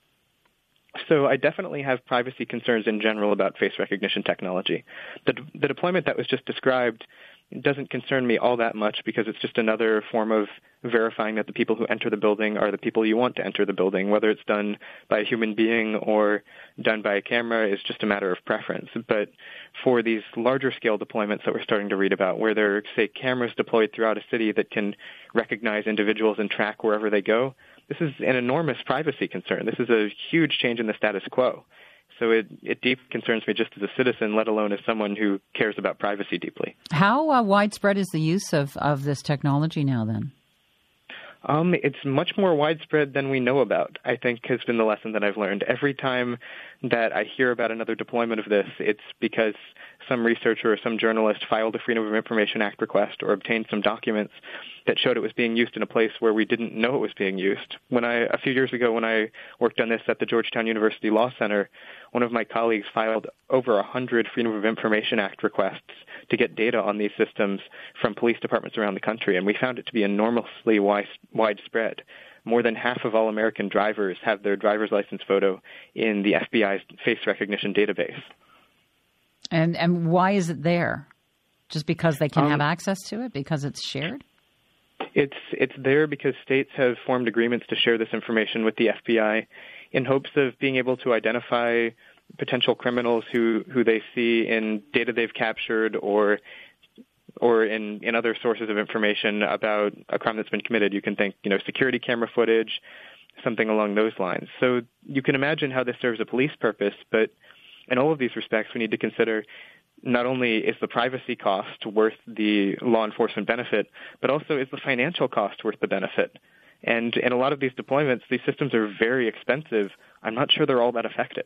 So I definitely have privacy concerns in general about face recognition technology. The deployment that was just described doesn't concern me all that much because it's just another form of verifying that the people who enter the building are the people you want to enter the building. Whether it's done by a human being or done by a camera is just a matter of preference. But for these larger scale deployments that we're starting to read about, where there are, say, cameras deployed throughout a city that can recognize individuals and track wherever they go, this is an enormous privacy concern. This is a huge change in the status quo. So it deeply concerns me just as a citizen, let alone as someone who cares about privacy deeply. How widespread is the use of this technology now then? It's much more widespread than we know about, I think, has been the lesson that I've learned. Every time that I hear about another deployment of this, it's because some researcher or some journalist filed a Freedom of Information Act request or obtained some documents that showed it was being used in a place where we didn't know it was being used. A few years ago, when I worked on this at the Georgetown University Law Center, one of my colleagues filed over 100 Freedom of Information Act requests to get data on these systems from police departments around the country, and we found it to be enormously widespread. More than half of all American drivers have their driver's license photo in the FBI's face recognition database. And why is it there? Just because they can have access to it? Because it's shared? It's there because states have formed agreements to share this information with the FBI in hopes of being able to identify potential criminals who they see in data they've captured or in other sources of information about a crime that's been committed. You can think, security camera footage, something along those lines. So you can imagine how this serves a police purpose, but in all of these respects, we need to consider not only is the privacy cost worth the law enforcement benefit, but also is the financial cost worth the benefit. And in a lot of these deployments, these systems are very expensive. I'm not sure they're all that effective.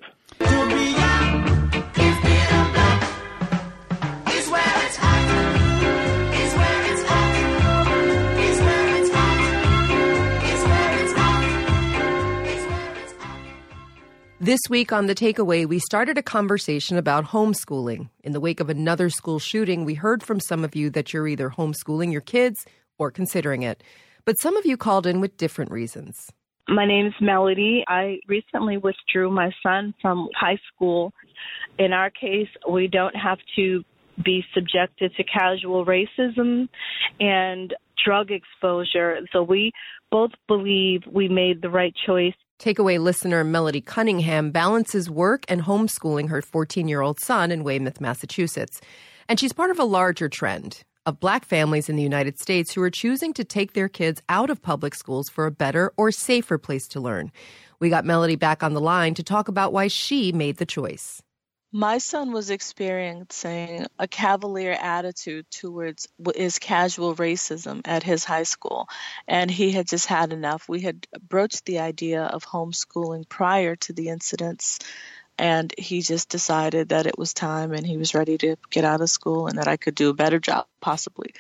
This week on The Takeaway, we started a conversation about homeschooling. In the wake of another school shooting, we heard from some of you that you're either homeschooling your kids or considering it. But some of you called in with different reasons. My name is Melody. I recently withdrew my son from high school. In our case, we don't have to be subjected to casual racism and drug exposure. So we both believe we made the right choice. Takeaway listener Melody Cunningham balances work and homeschooling her 14-year-old son in Weymouth, Massachusetts. And she's part of a larger trend, of black families in the United States who are choosing to take their kids out of public schools for a better or safer place to learn. We got Melody back on the line to talk about why she made the choice. My son was experiencing a cavalier attitude towards what is casual racism at his high school, and he had just had enough. We had broached the idea of homeschooling prior to the incidents, and he just decided that it was time and he was ready to get out of school and that I could do a better job, possibly.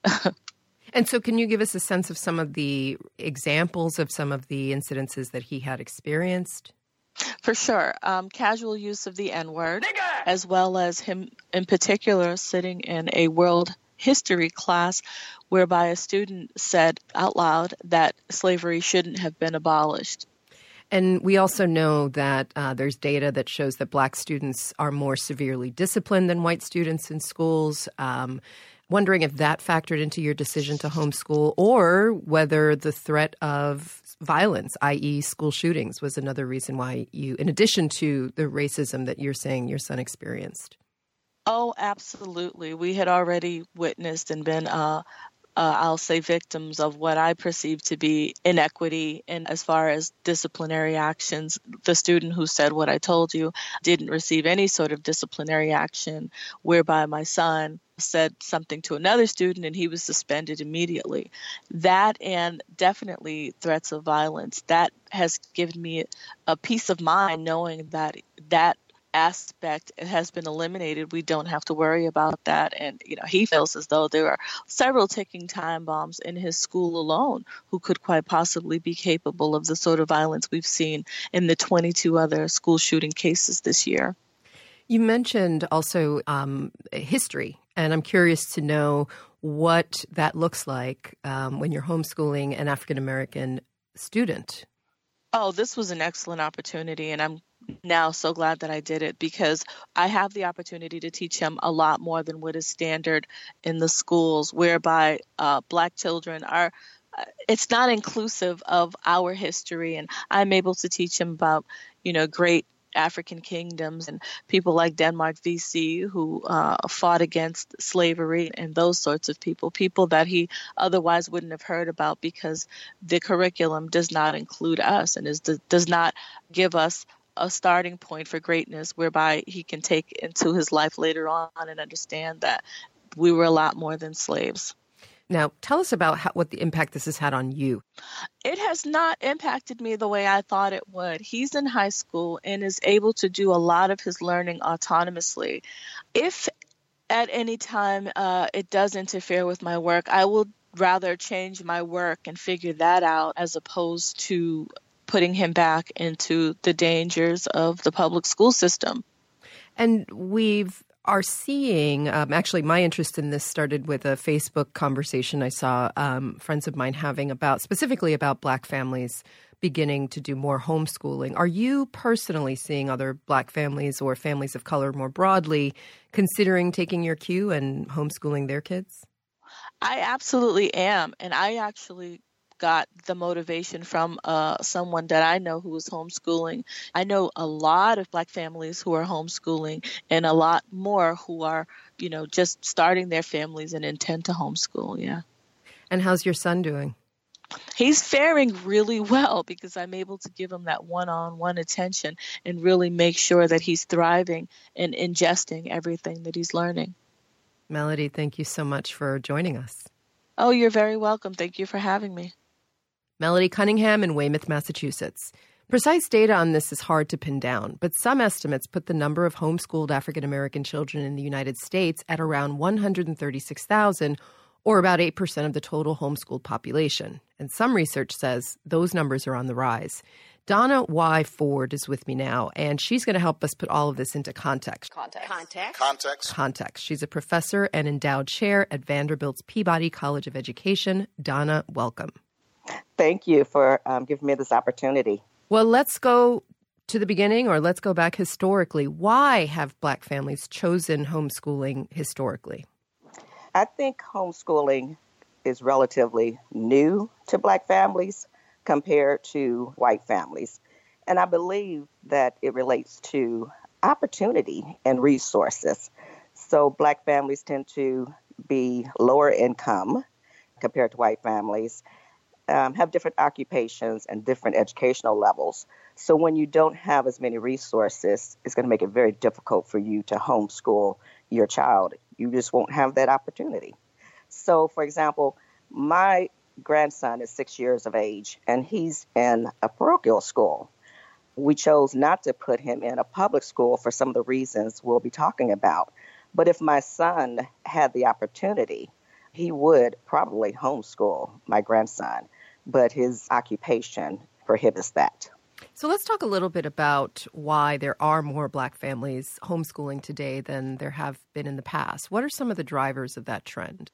And so can you give us a sense of some of the examples of some of the incidences that he had experienced? For sure. Casual use of the N-word, as well as him in particular sitting in a world history class whereby a student said out loud that slavery shouldn't have been abolished. And we also know that there's data that shows that black students are more severely disciplined than white students in schools. Wondering if that factored into your decision to homeschool, or whether the threat of violence, i.e. school shootings, was another reason why you, in addition to the racism that you're saying your son experienced. Oh, absolutely. We had already witnessed and been I'll say victims of what I perceive to be inequity. And as far as disciplinary actions, the student who said what I told you didn't receive any sort of disciplinary action, whereby my son said something to another student and he was suspended immediately. That, and definitely threats of violence, that has given me a peace of mind knowing that that aspect has been eliminated. We don't have to worry about that. And, he feels as though there are several ticking time bombs in his school alone who could quite possibly be capable of the sort of violence we've seen in the 22 other school shooting cases this year. You mentioned also history, and I'm curious to know what that looks like when you're homeschooling an African-American student. Oh, this was an excellent opportunity, and I'm now so glad that I did it, because I have the opportunity to teach him a lot more than what is standard in the schools, whereby black children are, it's not inclusive of our history. And I'm able to teach him about, great African kingdoms and people like Denmark VC who fought against slavery, and those sorts of people that he otherwise wouldn't have heard about because the curriculum does not include us and does not give us a starting point for greatness whereby he can take into his life later on and understand that we were a lot more than slaves. Now, tell us about what the impact this has had on you. It has not impacted me the way I thought it would. He's in high school and is able to do a lot of his learning autonomously. If at any time it does interfere with my work, I will rather change my work and figure that out as opposed to putting him back into the dangers of the public school system. And are seeing, actually my interest in this started with a Facebook conversation I saw friends of mine having specifically about black families beginning to do more homeschooling. Are you personally seeing other black families or families of color more broadly considering taking your cue and homeschooling their kids? I absolutely am. And I actually got the motivation from someone that I know who is homeschooling. I know a lot of black families who are homeschooling and a lot more who are, just starting their families and intend to homeschool. Yeah. And how's your son doing? He's faring really well because I'm able to give him that one-on-one attention and really make sure that he's thriving and ingesting everything that he's learning. Melody, thank you so much for joining us. Oh, you're very welcome. Thank you for having me. Melody Cunningham in Weymouth, Massachusetts. Precise data on this is hard to pin down, but some estimates put the number of homeschooled African-American children in the United States at around 136,000, or about 8% of the total homeschooled population. And some research says those numbers are on the rise. Donna Y. Ford is with me now, and she's going to help us put all of this into context. Context. She's a professor and endowed chair at Vanderbilt's Peabody College of Education. Donna, welcome. Thank you for giving me this opportunity. Well, let's go to the beginning, or let's go back historically. Why have black families chosen homeschooling historically? I think homeschooling is relatively new to black families compared to white families. And I believe that it relates to opportunity and resources. So black families tend to be lower income compared to white families, have different occupations and different educational levels. So when you don't have as many resources, it's going to make it very difficult for you to homeschool your child. You just won't have that opportunity. So, for example, my grandson is 6 years of age, and he's in a parochial school. We chose not to put him in a public school for some of the reasons we'll be talking about. But if my son had the opportunity, he would probably homeschool my grandson, but his occupation prohibits that. So let's talk a little bit about why there are more Black families homeschooling today than there have been in the past. What are some of the drivers of that trend?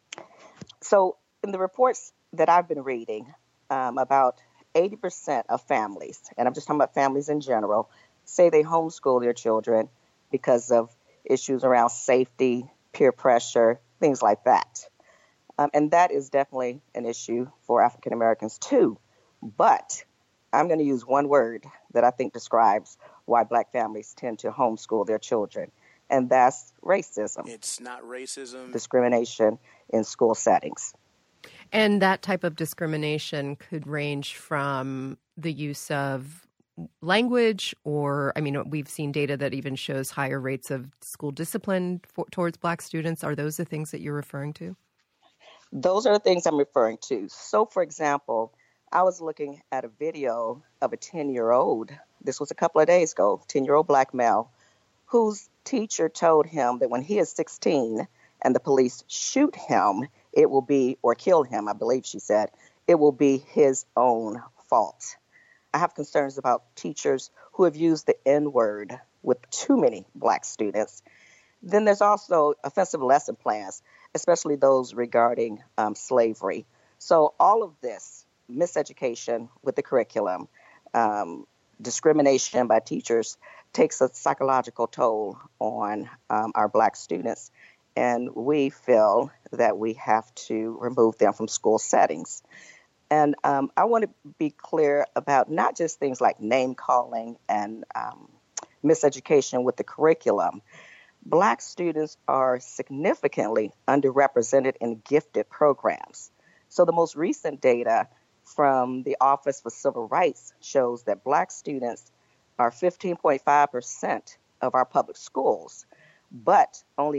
So in the reports that I've been reading, about 80% of families, and I'm just talking about families in general, say they homeschool their children because of issues around safety, peer pressure, things like that. And that is definitely an issue for African Americans too. But I'm going to use one word that I think describes why Black families tend to homeschool their children, and that's racism. It's not racism. Discrimination in school settings. And that type of discrimination could range from the use of language or, we've seen data that even shows higher rates of school discipline towards Black students. Are those the things that you're referring to? Those are the things I'm referring to. So, for example, I was looking at a video of a 10-year-old. This was a couple of days ago, 10-year-old Black male, whose teacher told him that when he is 16 and the police shoot him, it will be, or kill him, I believe she said, it will be his own fault. I have concerns about teachers who have used the N-word with too many Black students. Then there's also offensive lesson plans, especially those regarding slavery. So all of this, miseducation with the curriculum, discrimination by teachers, takes a psychological toll on our Black students. And we feel that we have to remove them from school settings. And I want to be clear about not just things like name calling and miseducation with the curriculum. Black students are significantly underrepresented in gifted programs. So the most recent data from the Office for Civil Rights shows that Black students are 15.5% of our public schools, but only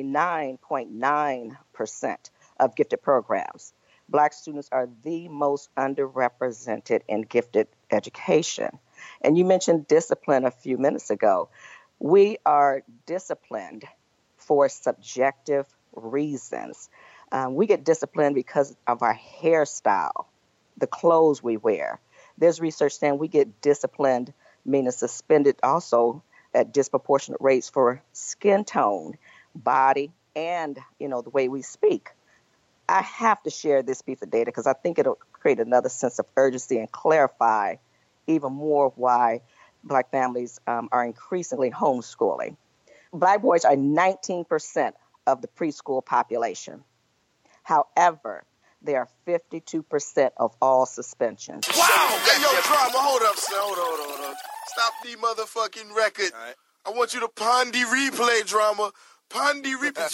9.9% of gifted programs. Black students are the most underrepresented in gifted education. And you mentioned discipline a few minutes ago. We are disciplined for subjective reasons. We get disciplined because of our hairstyle, the clothes we wear. There's research saying we get disciplined, meaning suspended also at disproportionate rates for skin tone, body, and, the way we speak. I have to share this piece of data because I think it'll create another sense of urgency and clarify even more why Black families are increasingly homeschooling. Black boys are 19% of the preschool population. However, they are 52% of all suspensions. Wow! Hey, yo, Drama, hold up, son. Hold on. Stop the motherfucking record. Right. I want you to pon the replay, Drama. Pon the replay.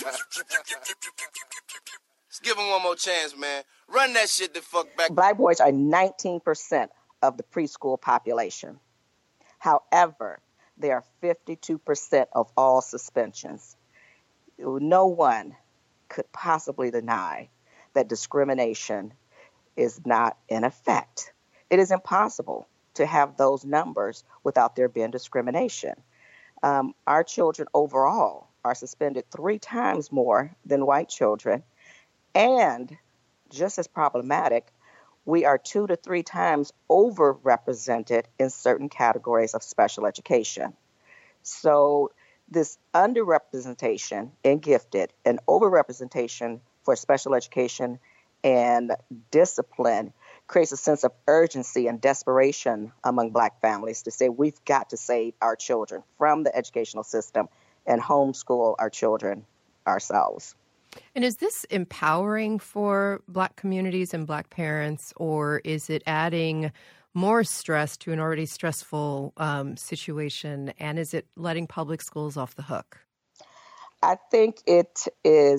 Let's give him one more chance, man. Run that shit the fuck back. Black boys are 19% of the preschool population. However, they are 52% of all suspensions. No one could possibly deny that discrimination is not in effect. It is impossible to have those numbers without there being discrimination. Our children overall are suspended 3 times more than white children. And just as problematic, we are 2 to 3 times overrepresented in certain categories of special education. So this underrepresentation in gifted and overrepresentation for special education and discipline creates a sense of urgency and desperation among Black families to say we've got to save our children from the educational system and homeschool our children ourselves. And is this empowering for Black communities and Black parents, or is it adding more stress to an already stressful situation, and is it letting public schools off the hook? I think it is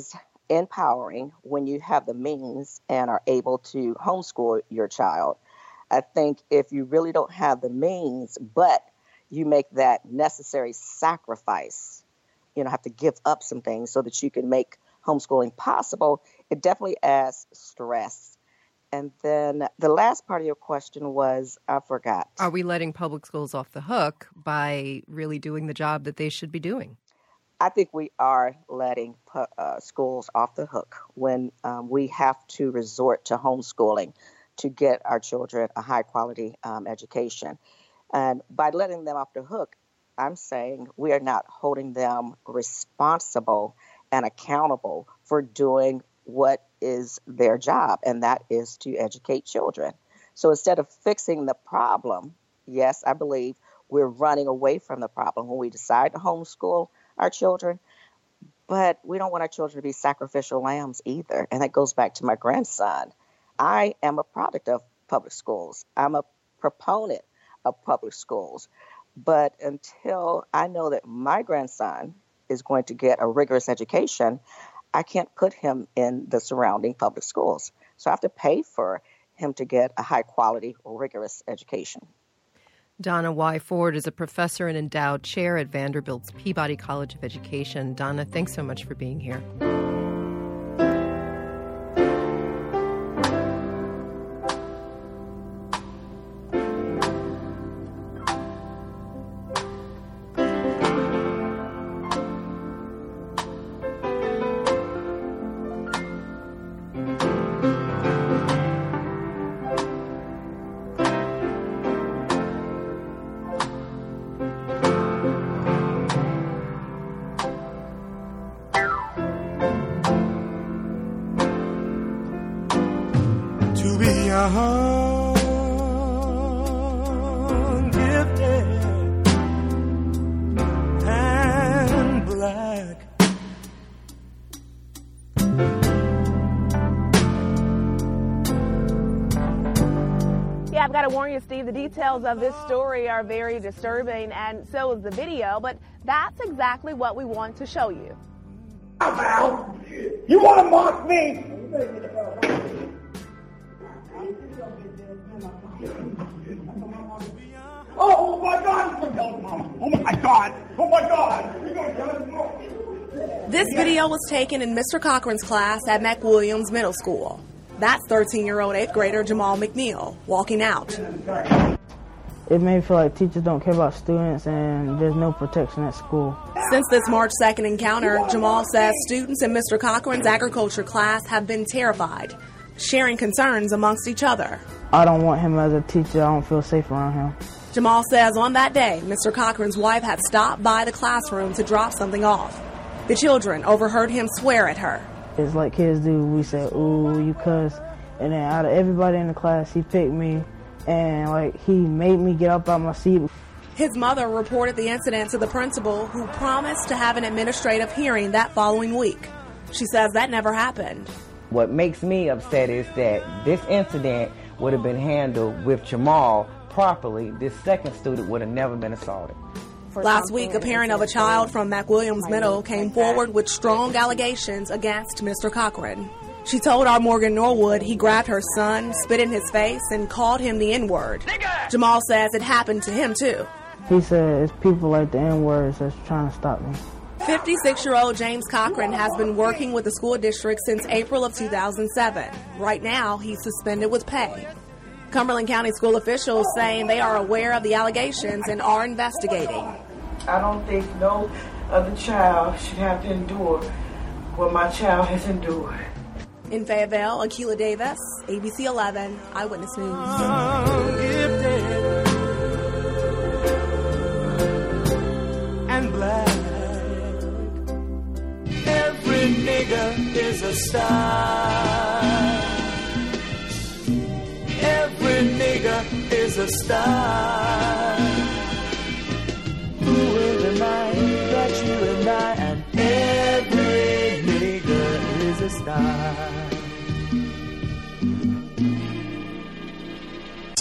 empowering when you have the means and are able to homeschool your child. I think if you really don't have the means, but you make that necessary sacrifice, have to give up some things so that you can make homeschooling possible, it definitely adds stress. And then the last part of your question was, I forgot. Are we letting public schools off the hook by really doing the job that they should be doing? I think we are letting schools off the hook when we have to resort to homeschooling to get our children a high-quality education. And by letting them off the hook, I'm saying we are not holding them responsible and accountable for doing what is their job, and that is to educate children. So instead of fixing the problem, yes, I believe we're running away from the problem when we decide to homeschool our children, but we don't want our children to be sacrificial lambs either. And that goes back to my grandson. I am a product of public schools. I'm a proponent of public schools. But until I know that my grandson is going to get a rigorous education, I can't put him in the surrounding public schools. So I have to pay for him to get a high-quality, rigorous education. Donna Y. Ford is a professor and endowed chair at Vanderbilt's Peabody College of Education. Donna, thanks so much for being here. I've got to warn you, Steve, the details of this story are very disturbing, and so is the video, but that's exactly what we want to show you. You want to mock me? Oh my God! Oh my God! Oh my God! This video was taken in Mr. Cochran's class at McWilliams Middle School. That's 13-year-old 8th grader Jamal McNeil walking out. It made me feel like teachers don't care about students and there's no protection at school. Since this March 2nd encounter, Jamal says students in Mr. Cochran's agriculture class have been terrified, sharing concerns amongst each other. I don't want him as a teacher. I don't feel safe around him. Jamal says on that day, Mr. Cochran's wife had stopped by the classroom to drop something off. The children overheard him swear at her. It's like kids do. We say, ooh, you cuss. And then out of everybody in the class, he picked me and he made me get up out my seat. His mother reported the incident to the principal, who promised to have an administrative hearing that following week. She says that never happened. What makes me upset is that this incident would have been handled with Jamal properly. This second student would have never been assaulted. Last week, a parent of a child from McWilliams Middle came forward with strong allegations against Mr. Cochran. She told our Morgan Norwood he grabbed her son, spit in his face, and called him the N-word. Jamal says it happened to him, too. He said it's people like the N-words that's trying to stop me. 56-year-old James Cochran has been working with the school district since April of 2007. Right now, he's suspended with pay. Cumberland County school officials saying they are aware of the allegations and are investigating. I don't think no other child should have to endure what my child has endured. In Fayetteville, Akila Davis, ABC 11, Eyewitness News. And black. Every nigga is a star. Every nigga is a star. Who will deny that you and I and every nigga is a star?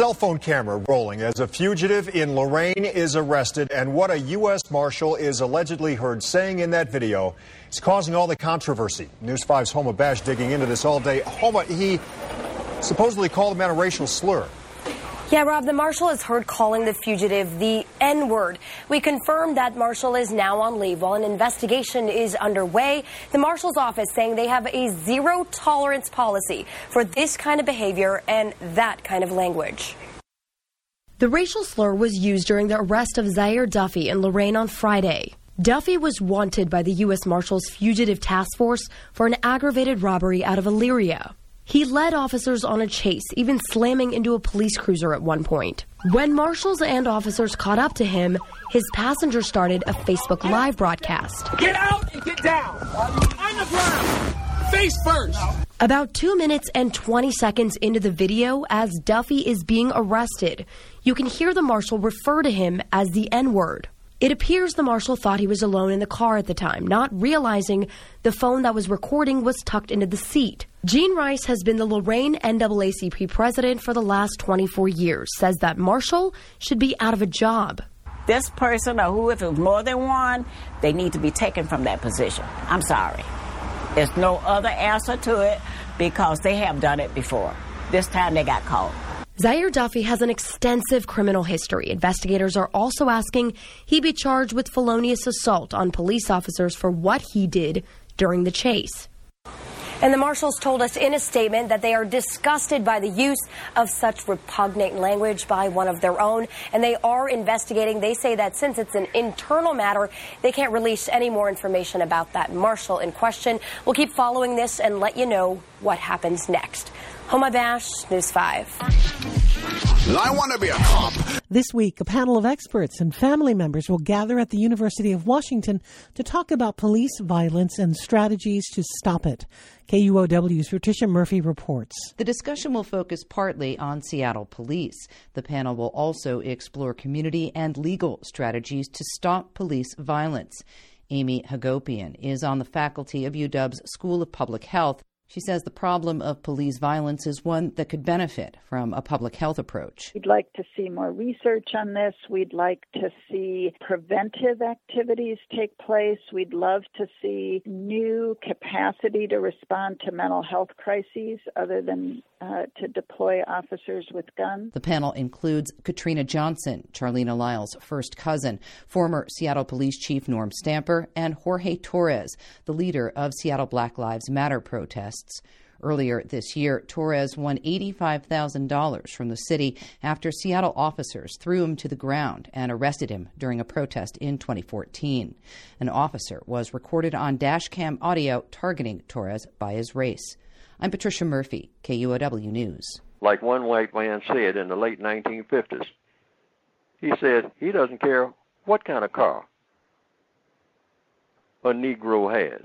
cell phone camera rolling as a fugitive in Lorain is arrested, and what a U.S. Marshal is allegedly heard saying in that video is causing all the controversy. News 5's Homa Bash digging into this all day. Homa, he supposedly called the man a racial slur. Yeah, Rob, the marshal is heard calling the fugitive the N-word. We confirmed that marshal is now on leave while an investigation is underway. The marshal's office saying they have a zero-tolerance policy for this kind of behavior and that kind of language. The racial slur was used during the arrest of Zaire Duffy in Lorain on Friday. Duffy was wanted by the U.S. Marshal's Fugitive Task Force for an aggravated robbery out of Elyria. He led officers on a chase, even slamming into a police cruiser at one point. When marshals and officers caught up to him, his passenger started a Facebook Live broadcast. Get out and get down. On the ground. Face first. About 2 minutes and 20 seconds into the video, as Duffy is being arrested, you can hear the marshal refer to him as the N-word. It appears the marshal thought he was alone in the car at the time, not realizing the phone that was recording was tucked into the seat. Gene Rice has been the Lorain NAACP president for the last 24 years, says that marshal should be out of a job. This person, or who, if it was more than one, they need to be taken from that position. I'm sorry. There's no other answer to it because they have done it before. This time they got caught. Zaire Duffy has an extensive criminal history. Investigators are also asking he be charged with felonious assault on police officers for what he did during the chase. And the marshals told us in a statement that they are disgusted by the use of such repugnant language by one of their own, and they are investigating. They say that since it's an internal matter, they can't release any more information about that marshal in question. We'll keep following this and let you know what happens next. Homa Bash, News 5. I want to be a cop. This week, a panel of experts and family members will gather at the University of Washington to talk about police violence and strategies to stop it. KUOW's Patricia Murphy reports. The discussion will focus partly on Seattle police. The panel will also explore community and legal strategies to stop police violence. Amy Hagopian is on the faculty of UW's School of Public Health. She says the problem of police violence is one that could benefit from a public health approach. We'd like to see more research on this. We'd like to see preventive activities take place. We'd love to see new capacity to respond to mental health crises other than to deploy officers with guns. The panel includes Katrina Johnson, Charlena Lyle's first cousin, former Seattle Police Chief Norm Stamper, and Jorge Torres, the leader of Seattle Black Lives Matter protests. Earlier this year, Torres won $85,000 from the city after Seattle officers threw him to the ground and arrested him during a protest in 2014. An officer was recorded on dash cam audio targeting Torres by his race. I'm Patricia Murphy, KUOW News. Like one white man said in the late 1950s, he said he doesn't care what kind of car a Negro has.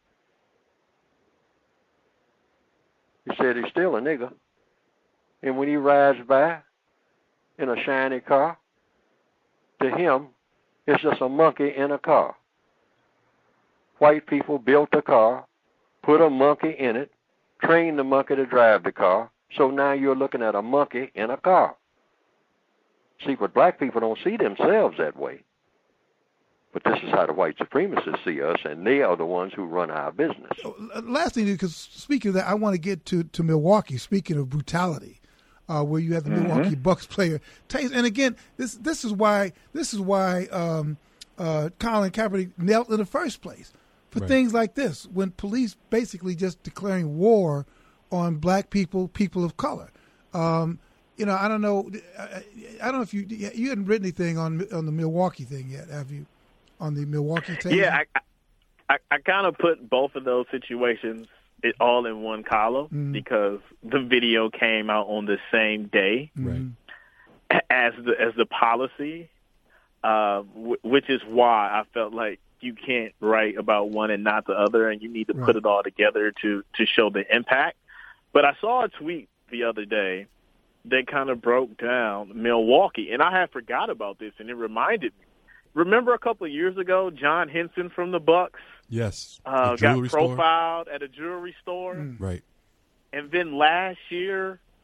He said he's still a nigger. And when he rides by in a shiny car, to him, it's just a monkey in a car. White people built a car, put a monkey in it, trained the monkey to drive the car, so now you're looking at a monkey in a car. See, but black people don't see themselves that way. But this is how the white supremacists see us, and they are the ones who run our business. Last thing, because speaking of that, I want to get to Milwaukee, speaking of brutality, where you have the Milwaukee Bucks player. And again, this is why Colin Kaepernick knelt in the first place. For things like this, when police basically just declaring war on black people, people of color. I don't know. I don't know if you hadn't written anything on the Milwaukee thing yet, have you? On the Milwaukee tape? Yeah, I kind of put both of those situations all in one column because the video came out on the same day as the policy, which is why I felt like you can't write about one and not the other, and you need to put it all together to show the impact. But I saw a tweet the other day that kind of broke down Milwaukee, and I had forgot about this, and it reminded me. Remember a couple of years ago, John Henson from the Bucks? Yes. Got profiled at a jewelry store? Right. And then last year,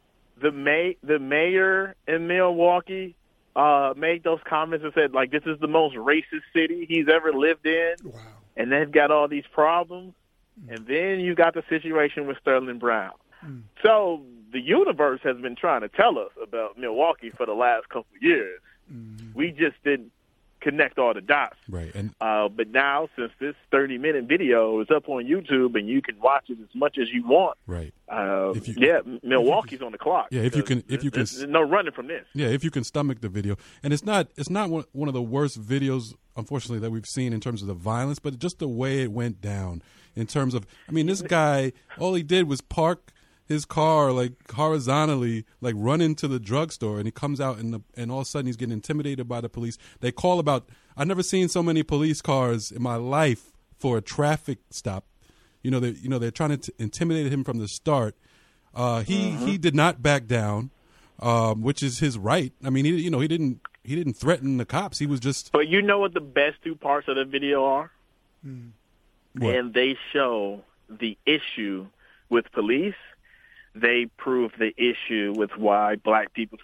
the mayor in Milwaukee made those comments and said, like, this is the most racist city he's ever lived in. Wow. And they've got all these problems. And then you got the situation with Sterling Brown. So the universe has been trying to tell us about Milwaukee for the last couple of years. We just didn't connect all the dots. Right. And but now, since this 30-minute video is up on YouTube and you can watch it as much as you want. Right. Milwaukee's on the clock. Yeah, if you can, there's no running from this. Yeah, if you can stomach the video, and it's not one of the worst videos, unfortunately, that we've seen in terms of the violence, but just the way it went down. In terms of, I mean, this guy, all he did was park his car like horizontally, like run into the drugstore, and he comes out and all of a sudden he's getting intimidated by the police. They call about, I've never seen so many police cars in my life for a traffic stop. They're trying to intimidate him from the start. He did not back down, which is his right. I mean, he didn't threaten the cops. He was just. But you know what the best two parts of the video are? What? And they show the issue with police. They prove the issue with why black people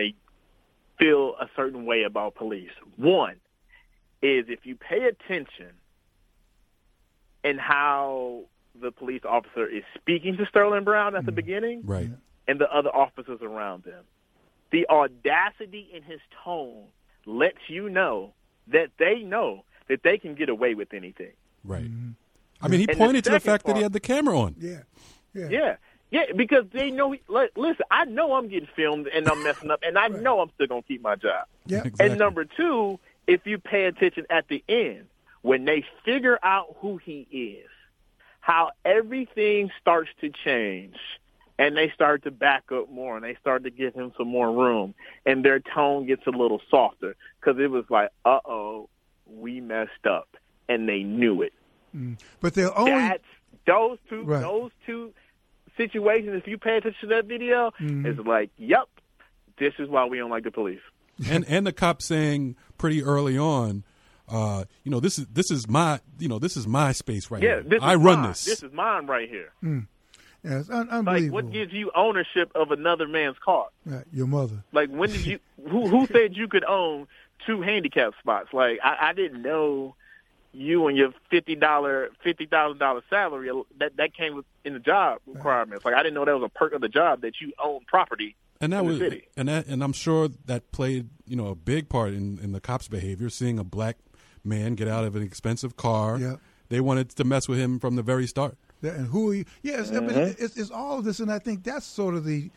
feel a certain way about police. One is, if you pay attention in how the police officer is speaking to Sterling Brown at the beginning, right, and the other officers around him, the audacity in his tone lets you know that they can get away with anything. Right. I mean, he pointed to the fact that he had the camera on. Yeah, because they know. Listen, I know I'm getting filmed and I'm messing up, and I know I'm still gonna keep my job. Yeah, exactly. And number two, if you pay attention at the end, when they figure out who he is, how everything starts to change, and they start to back up more, and they start to give him some more room, and their tone gets a little softer, because it was like, we messed up, and they knew it. But they're only those two situations. If you pay attention to that video, it's like, yep, this is why we don't like the police. And the cop saying pretty early on, this is my space right here. I run this. This is mine right here. Yeah, it's unbelievable. Like, what gives you ownership of another man's car? Right, your mother. Like, when did you? Who said you could own 2 handicap spots? Like, I didn't know you and your $50,000 salary that came in the job requirements. Like, I didn't know that was a perk of the job that you own property. And that in was, the city. and I'm sure that played, a big part in the cops' behavior. Seeing a black man get out of an expensive car, they wanted to mess with him from the very start. Yeah, and who are you? Yes, I mean, it's all of this, and I think that's sort of the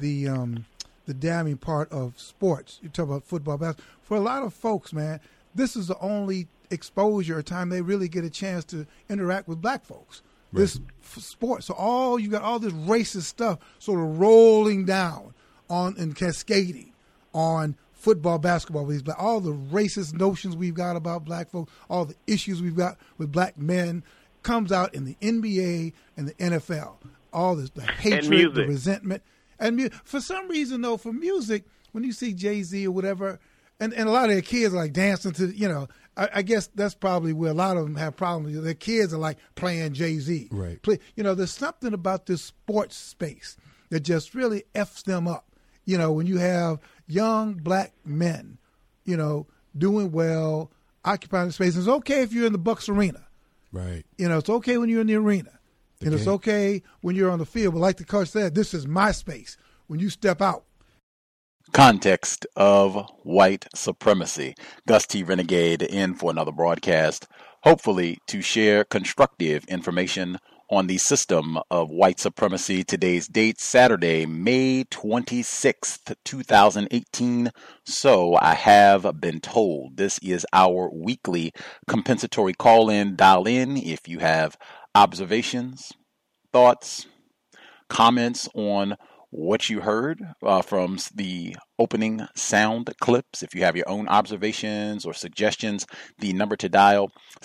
damning part of sports. You talk about football, basketball. For a lot of folks, man, this is the only exposure or time they really get a chance to interact with black folks. Right. This sport, so you got all this racist stuff sort of rolling down on and cascading on football, basketball. All the racist notions we've got about black folks, all the issues we've got with black men, comes out in the NBA and the NFL. All this, the hatred, the resentment, and for some reason though, for music, when you see Jay-Z or whatever, and a lot of their kids are like dancing to, I guess that's probably where a lot of them have problems. Their kids are like playing Jay-Z. Right. There's something about this sports space that just really F's them up. When you have young black men, doing well, occupying the space. It's okay if you're in the Bucks arena. Right. It's okay when you're in the arena. And it's okay when you're on the field. But like the coach said, this is my space. When you step out. Context of white supremacy. Gus T. Renegade in for another broadcast, hopefully to share constructive information on the system of white supremacy. Today's date, Saturday, May 26th, 2018. So I have been told. This is our weekly compensatory call-in, dial-in. If you have observations, thoughts, comments on what you heard from the opening sound clips. If you have your own observations or suggestions, the number to dial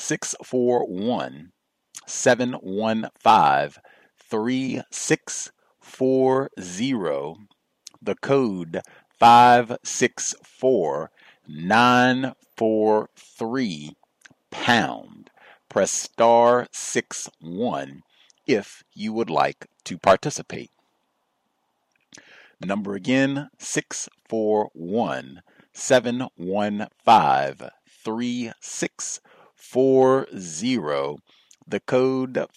641-715-3640. The code 564-943 pound. Press star 61 if you would like to participate. The number again, 641-715-3640. The code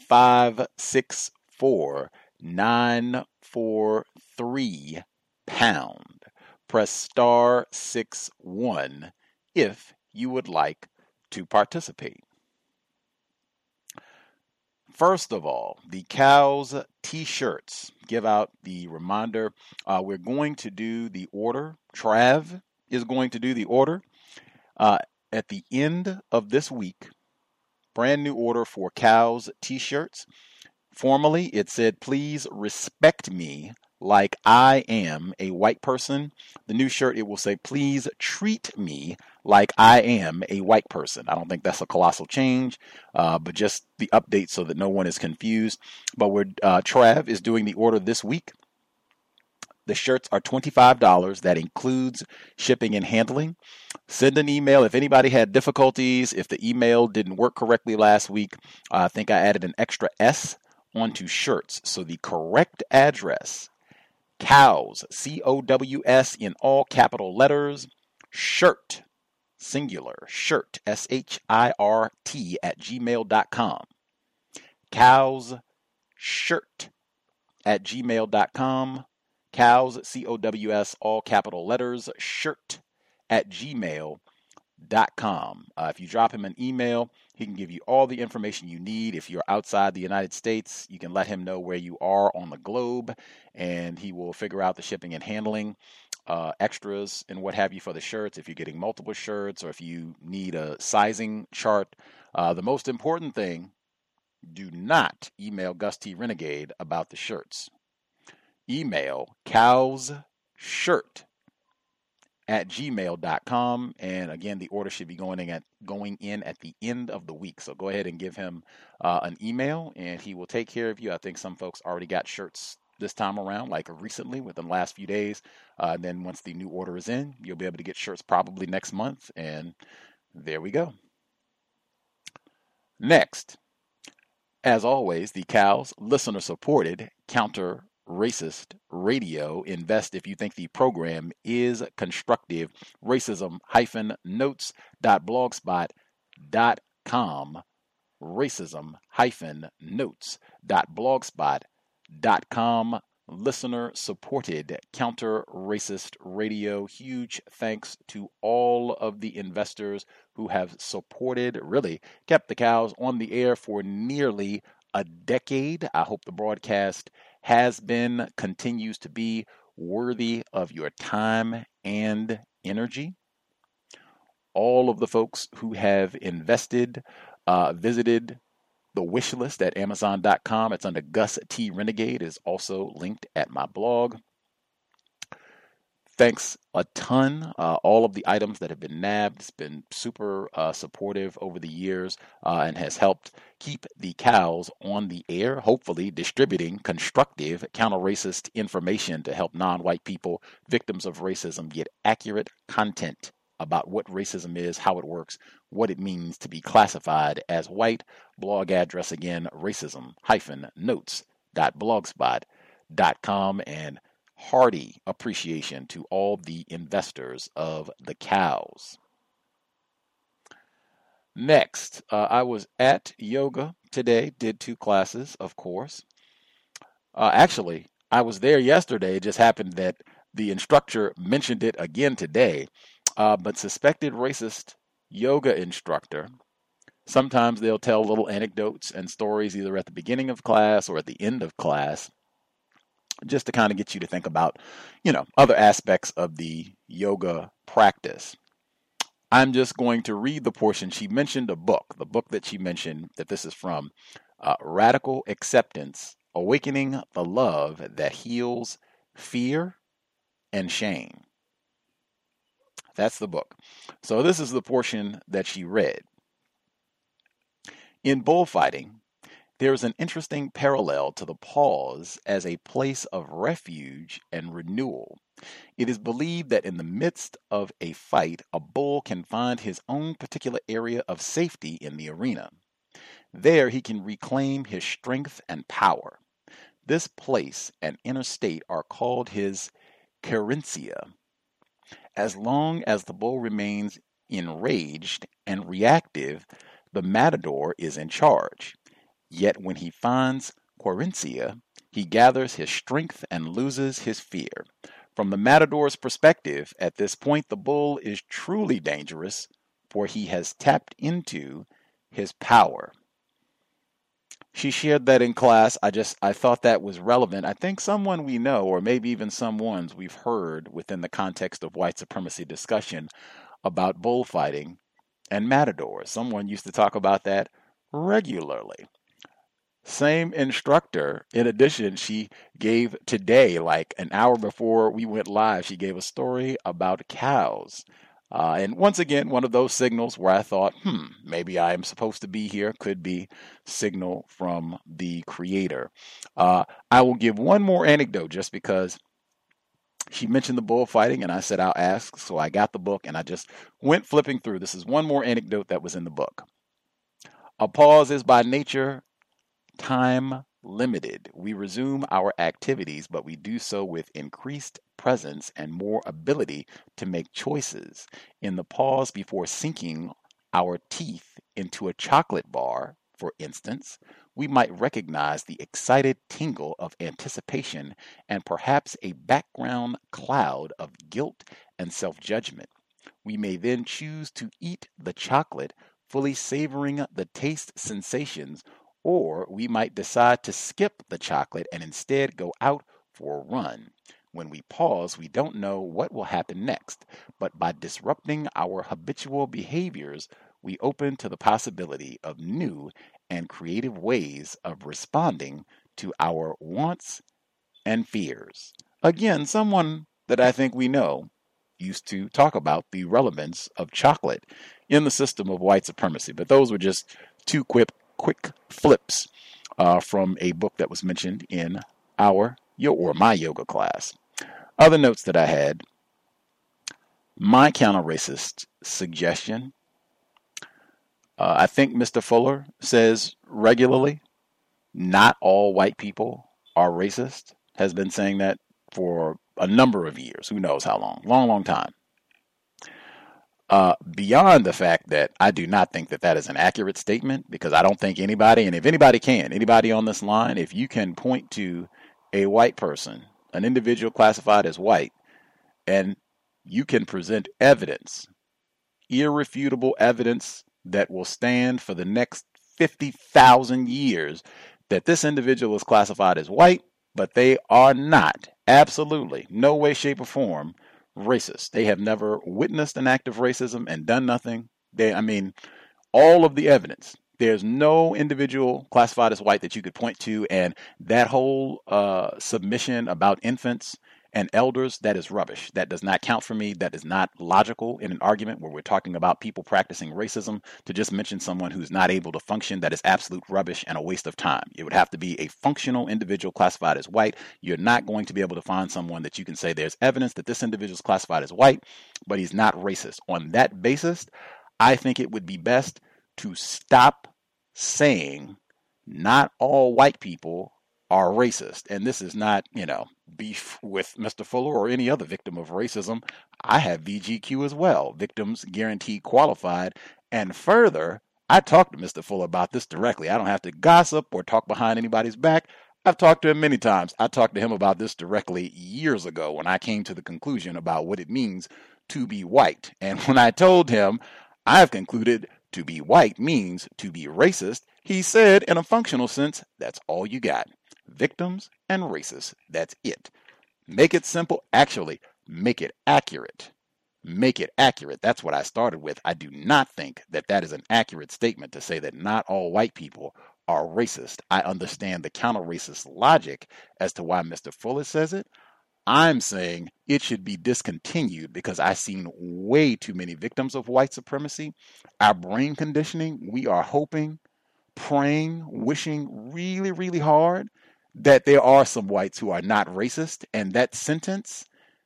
564943 pound. Press star 61 if you would like to participate. First of all, the Cows t-shirts. Give out the reminder. We're going to do the order. Trav is going to do the order at the end of this week. Brand new order for Cows t-shirts. Formerly, it said, please respect me like I am a white person. The new shirt, it will say, please treat me like I am a white person. I don't think that's a colossal change, but just the update so that no one is confused. But Trav is doing the order this week. The shirts are $25. That includes shipping and handling. Send an email if anybody had difficulties. If the email didn't work correctly last week, I think I added an extra S onto shirts. So the correct address, Cows, C-O-W-S in all capital letters, shirt, singular, shirt, S-H-I-R-T @gmail.com. Cows, shirt @gmail.com. Cows, C-O-W-S, all capital letters, shirt @gmail.com. If you drop him an email, he can give you all the information you need. If you're outside the United States, you can let him know where you are on the globe, and he will figure out the shipping and handling, extras and what have you for the shirts. If you're getting multiple shirts or if you need a sizing chart, the most important thing, do not email Gus T. Renegade about the shirts. Email cowsshirt @gmail.com, and again, the order should be going in at the end of the week. So go ahead and give him an email, and he will take care of you. I think some folks already got shirts this time around, like recently, within the last few days. Then once the new order is in, you'll be able to get shirts probably next month, and there we go. Next, as always, the Cows listener-supported counter racist radio. Invest if you think the program is constructive. Racism-notes.blogspot.com. Racism-notes.blogspot.com. Listener supported counter racist radio. Huge thanks to all of the investors who have supported, really kept the Cows on the air for nearly a decade. I hope the broadcast has been, continues to be worthy of your time and energy. All of the folks who have invested, visited the wish list at Amazon.com. It's under Gus T. Renegade. It is also linked at my blog. Thanks a ton. All of the items that have been nabbed, it's been super supportive over the years and has helped keep the Cows on the air, hopefully distributing constructive counter-racist information to help non-white people, victims of racism, get accurate content about what racism is, how it works, what it means to be classified as white. Blog address again, racism-notes.blogspot.com, and hearty appreciation to all the investors of the Cows. Next, I was at yoga today, did 2 classes, of course. Actually, I was there yesterday. It just happened that the instructor mentioned it again today. But suspected racist yoga instructor, sometimes they'll tell little anecdotes and stories either at the beginning of class or at the end of class, just to kind of get you to think about, other aspects of the yoga practice. I'm just going to read the portion. She mentioned a book, the book that she mentioned that this is from, Radical Acceptance, Awakening the Love That Heals Fear and Shame. That's the book. So this is the portion that she read. In bullfighting, there is an interesting parallel to the pause as a place of refuge and renewal. It is believed that in the midst of a fight, a bull can find his own particular area of safety in the arena. There he can reclaim his strength and power. This place and inner state are called his querencia. As long as the bull remains enraged and reactive, the matador is in charge. Yet when he finds querencia, he gathers his strength and loses his fear. From the matador's perspective, at this point, the bull is truly dangerous, for he has tapped into his power. She shared that in class. I thought that was relevant. I think someone we know, or maybe even some ones we've heard within the context of white supremacy discussion about bullfighting and matadors. Someone used to talk about that regularly. Same instructor. In addition, she gave today, like an hour before we went live, she gave a story about cows. And once again, one of those signals where I thought, maybe I am supposed to be here, could be signal from the creator. I will give one more anecdote just because she mentioned the bullfighting and I said I'll ask. So I got the book and I just went flipping through. This is one more anecdote that was in the book. A pause is by nature time limited. We resume our activities, but we do so with increased presence and more ability to make choices. In the pause before sinking our teeth into a chocolate bar, for instance, we might recognize the excited tingle of anticipation and perhaps a background cloud of guilt and self-judgment. We may then choose to eat the chocolate, fully savoring the taste sensations, or we might decide to skip the chocolate and instead go out for a run. When we pause, we don't know what will happen next, but by disrupting our habitual behaviors, we open to the possibility of new and creative ways of responding to our wants and fears. Again, someone that I think we know used to talk about the relevance of chocolate in the system of white supremacy, but those were just two quick flips from a book that was mentioned in my yoga class. Other notes that I had, my counter-racist suggestion, I think Mr. Fuller says regularly, not all white people are racist, has been saying that for a number of years, who knows how long, long time. Beyond the fact that I do not think that that is an accurate statement, because I don't think anybody, and if anybody on this line, if you can point to a white person, an individual classified as white, and you can present evidence, irrefutable evidence that will stand for the next 50,000 years that this individual is classified as white, but they are not, absolutely, no way, shape, or form, racist. They have never witnessed an act of racism and done nothing. All of the evidence. There's no individual classified as white that you could point to, and that whole submission about infants and elders, that is rubbish. That does not count for me. That is not logical in an argument where we're talking about people practicing racism. To just mention someone who's not able to function, that is absolute rubbish and a waste of time. It would have to be a functional individual classified as white. You're not going to be able to find someone that you can say there's evidence that this individual is classified as white, but he's not racist. On that basis, I think it would be best to stop saying not all white people are racist. And this is not, beef with Mr. Fuller or any other victim of racism. I have VGQ as well, victims guaranteed qualified. And further, I talked to Mr. Fuller about this directly. I don't have to gossip or talk behind anybody's back. I've talked to him many times. I talked to him about this directly years ago when I came to the conclusion about what it means to be white. And when I told him I've concluded to be white means to be racist, he said in a functional sense, that's all you got. Victims and racists, that's it. Make it simple. Actually, make it accurate. Make it accurate. That's what I started with. I do not think that that is an accurate statement to say that not all white people are racist. I understand the counter-racist logic as to why Mr. Fuller says it. I'm saying it should be discontinued because I've seen way too many victims of white supremacy. Our brain conditioning, we are hoping, praying, wishing really, really hard that there are some whites who are not racist. And that sentence,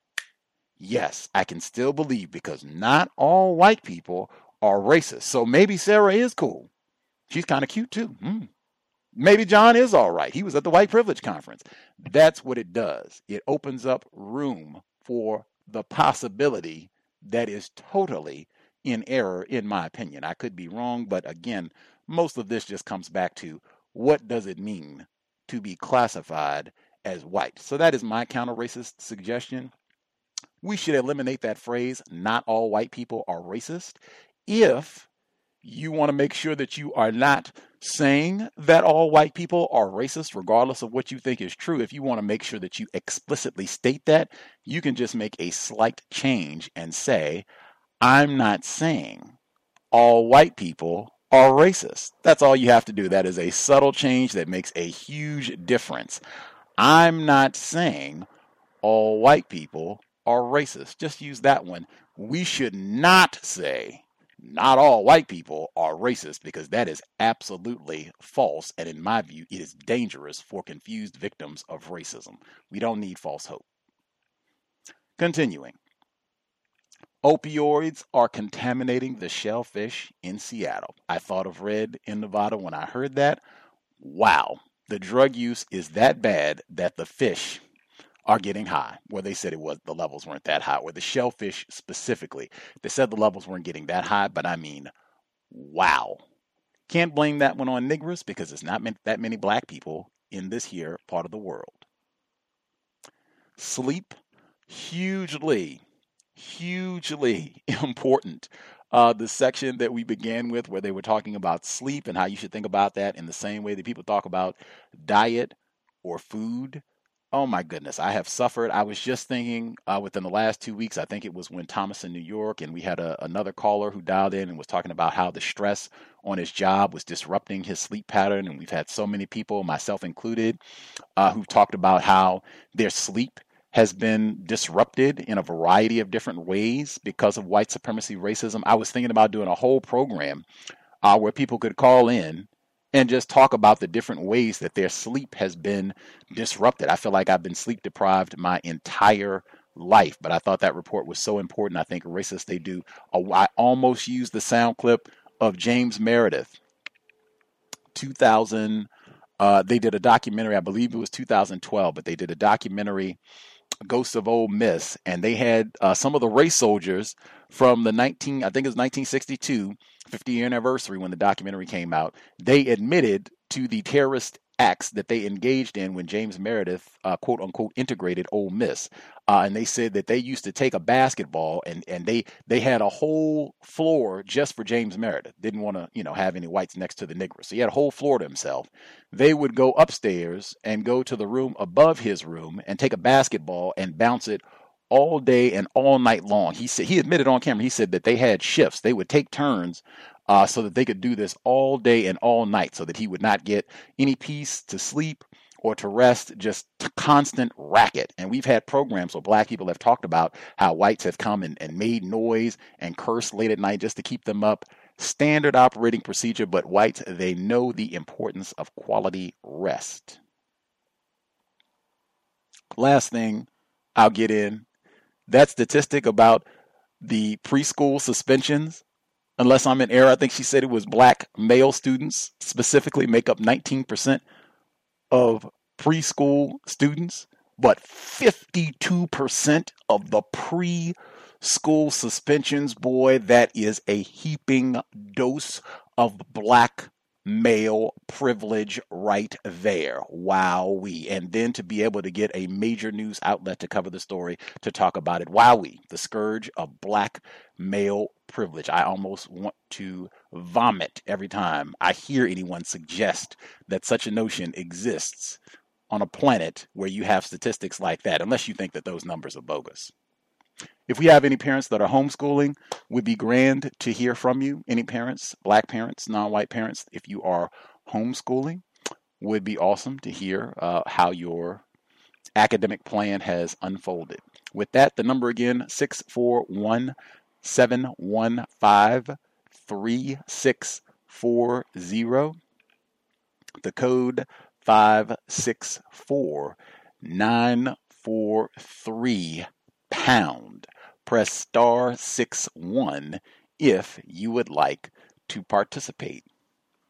yes, I can still believe because not all white people are racist. So maybe Sarah is cool. She's kind of cute too. Maybe John is all right. He was at the white privilege conference. That's what it does. It opens up room for the possibility that is totally in error, in my opinion. I could be wrong, but again, most of this just comes back to what does it mean to be classified as white? So that is my counter-racist suggestion. We should eliminate that phrase, not all white people are racist, if you want to make sure that you are not saying that all white people are racist, regardless of what you think is true. If you want to make sure that you explicitly state that, you can just make a slight change and say, I'm not saying all white people are racist. That's all you have to do. That is a subtle change that makes a huge difference. I'm not saying all white people are racist. Just use that one. We should not say not all white people are racist, because that is absolutely false. And in my view, it is dangerous for confused victims of racism. We don't need false hope. Continuing. Opioids are contaminating the shellfish in Seattle. I thought of Red in Nevada when I heard that. Wow. The drug use is that bad that the fish are getting high, where they said the levels weren't that high, where the shellfish specifically, they said the levels weren't getting that high, but I mean, wow. Can't blame that one on niggers, because it's not that many black people in this here part of the world. Sleep, hugely important. The section that we began with, where they were talking about sleep and how you should think about that in the same way that people talk about diet or food. Oh my goodness, I have suffered. I was just thinking within the last 2 weeks, I think it was when Thomas in New York, and we had another caller who dialed in and was talking about how the stress on his job was disrupting his sleep pattern. And we've had so many people, myself included, who've talked about how their sleep has been disrupted in a variety of different ways because of white supremacy racism. I was thinking about doing a whole program where people could call in and just talk about the different ways that their sleep has been disrupted. I feel like I've been sleep deprived my entire life, but I thought that report was so important. I think Racist, they do. I almost used the sound clip of James Meredith. 2000, they did a documentary, I believe it was 2012, but they did a documentary, Ghosts of Ole Miss, and they had some of the race soldiers from the 1962 50-year anniversary when the documentary came out. They admitted to the terrorist acts that they engaged in when James Meredith, quote unquote, integrated Ole Miss. And they said that they used to take a basketball and they had a whole floor just for James Meredith. Didn't want to, have any whites next to the Negroes. So he had a whole floor to himself. They would go upstairs and go to the room above his room and take a basketball and bounce it all day and all night long. He admitted on camera, he said that they had shifts. They would take turns so that they could do this all day and all night, so that he would not get any peace to sleep or to rest, just constant racket. And we've had programs where black people have talked about how whites have come and made noise and cursed late at night just to keep them up. Standard operating procedure, but whites, they know the importance of quality rest. Last thing I'll get in, that statistic about the preschool suspensions, unless I'm in error, I think she said it was black male students specifically make up 19% of preschool students, but 52% of the preschool suspensions, boy, that is a heaping dose of black male privilege right there. Wowee. And then to be able to get a major news outlet to cover the story, to talk about it. Wowee. The scourge of black male privilege. I almost want to vomit every time I hear anyone suggest that such a notion exists on a planet where you have statistics like that, unless you think that those numbers are bogus. If we have any parents that are homeschooling, would be grand to hear from you. Any parents, black parents, non-white parents, if you are homeschooling, would be awesome to hear how your academic plan has unfolded. With that, the number again, 641-715-3640. The code 564-943 pound. Press star 61 if you would like to participate.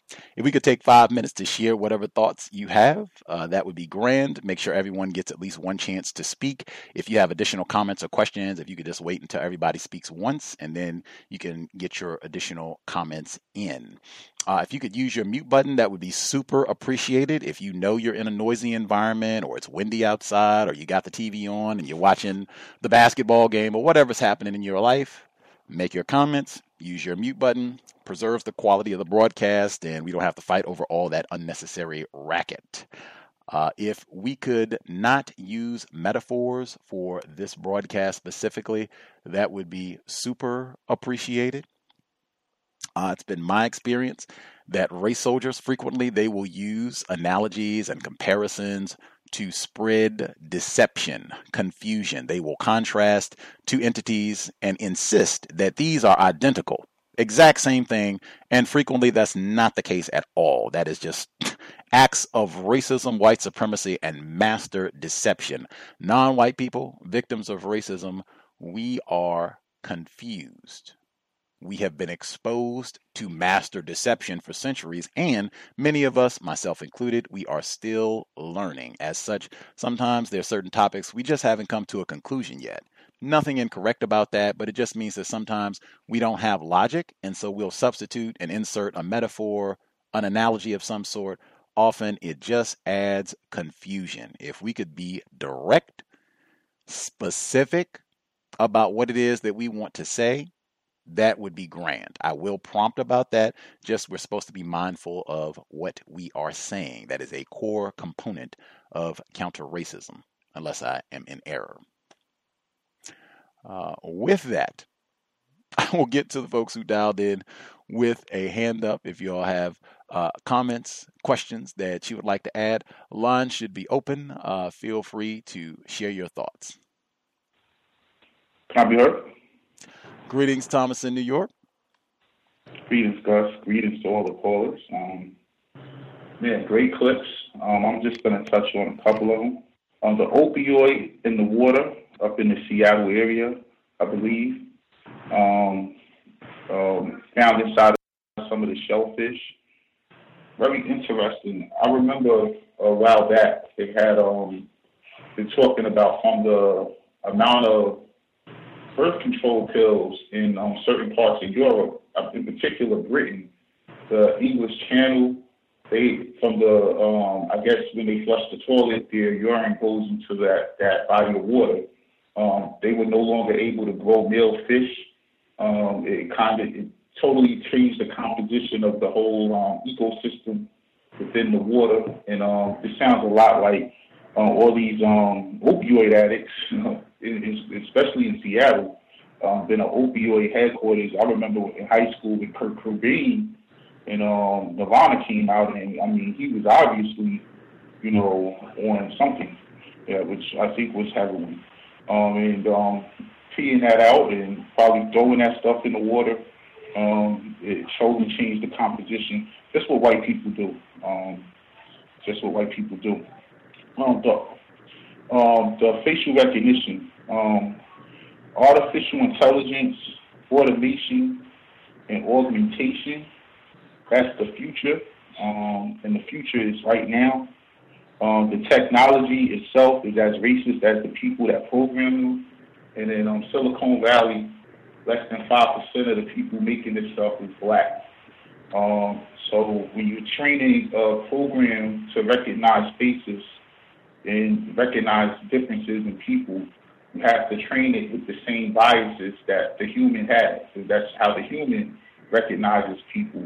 If we could take 5 minutes to share whatever thoughts you have, that would be grand. Make sure everyone gets at least one chance to speak. If you have additional comments or questions, if you could just wait until everybody speaks once, and then you can get your additional comments in. If you could use your mute button, that would be super appreciated. If you know you're in a noisy environment, or it's windy outside, or you got the TV on and you're watching the basketball game, or whatever's happening in your life, make your comments, use your mute button, preserves the quality of the broadcast, and we don't have to fight over all that unnecessary racket. If we could not use metaphors for this broadcast specifically, that would be super appreciated. It's been my experience that race soldiers frequently, they will use analogies and comparisons to spread deception, confusion. They will contrast two entities and insist that these are identical, exact same thing, and frequently that's not the case at all. That is just acts of racism, white supremacy, and master deception. Non-white people, victims of racism, we are confused. We have been exposed to master deception for centuries, and many of us, myself included, we are still learning. As such, sometimes there are certain topics we just haven't come to a conclusion yet. Nothing incorrect about that, but it just means that sometimes we don't have logic, and so we'll substitute and insert a metaphor, an analogy of some sort. Often it just adds confusion. If we could be direct, specific about what it is that we want to say, that would be grand. I will prompt about that. Just we're supposed to be mindful of what we are saying. That is a core component of counter-racism, unless I am in error. With that, I will get to the folks who dialed in with a hand up. If you all have comments, questions that you would like to add, line should be open. Feel free to share your thoughts. Can I be heard? Greetings, Thomas in New York. Greetings, Gus. Greetings to all the callers. Great clips. I'm just going to touch on a couple of them. The opioid in the water up in the Seattle area, I believe, found inside of some of the shellfish. Very interesting. I remember a while back they had been talking about from the amount of birth control pills in certain parts of Europe, in particular Britain, the English Channel, they, from the, I guess when they flush the toilet, their urine goes into that body of water. They were no longer able to grow male fish. It totally changed the composition of the whole ecosystem within the water. And it sounds a lot like all these opioid addicts, especially in Seattle, been an opioid headquarters. I remember in high school when Kurt Cobain and Nirvana came out, and I mean, he was obviously, on something, which I think was heroin. Teeing that out and probably throwing that stuff in the water, it totally changed the composition. Just what white people do. The facial recognition, artificial intelligence, automation, and augmentation, that's the future. And the future is right now. The technology itself is as racist as the people that program them. And in Silicon Valley, less than 5% of the people making this stuff is black. So when you're training a program to recognize faces and recognize differences in people, you have to train it with the same biases that the human has. So that's how the human recognizes people.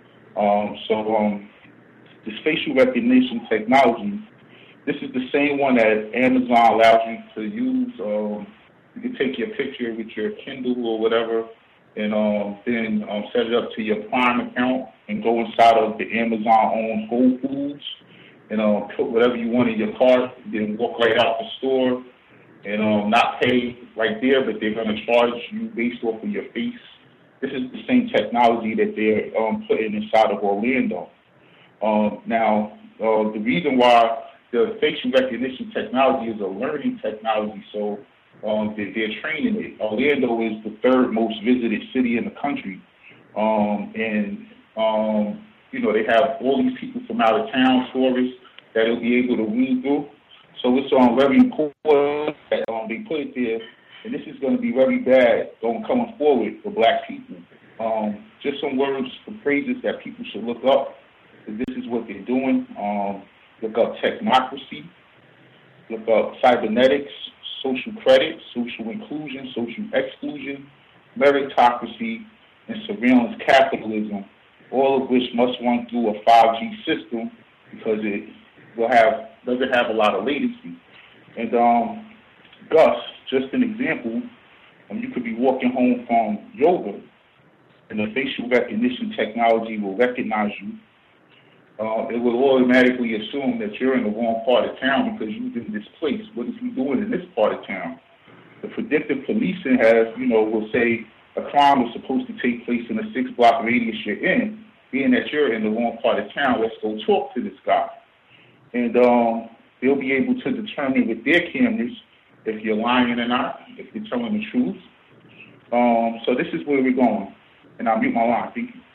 The facial recognition technology, this is the same one that Amazon allows you to use. You can take your picture with your Kindle or whatever, and then set it up to your Prime account and go inside of the Amazon-owned Whole Foods and put whatever you want in your cart, then walk right out the store and not pay right there, but they're going to charge you based off of your face. This is the same technology that they're putting inside of Orlando. Now, the reason why the facial recognition technology is a learning technology, so they're training it. Orlando is the third most visited city in the country, and they have all these people from out of town, tourists, that they'll be able to weed through. So it's very important that they put it there, and this is going to be very bad coming forward for black people. Just some words, some phrases that people should look up. This is what they're doing. Look up technocracy, look up cybernetics, social credit, social inclusion, social exclusion, meritocracy, and surveillance capitalism, all of which must run through a 5G system because it doesn't have a lot of latency. And Gus, just an example, you could be walking home from yoga, and the facial recognition technology will recognize you. It will automatically assume that you're in the wrong part of town because you've been displaced. What is he doing in this part of town? The predictive policing will say a crime was supposed to take place in a 6-block radius you're in. Being that you're in the wrong part of town, let's go talk to this guy. And they'll be able to determine with their cameras if you're lying or not, if you're telling the truth. So this is where we're going. And I'll mute my line. Thank you.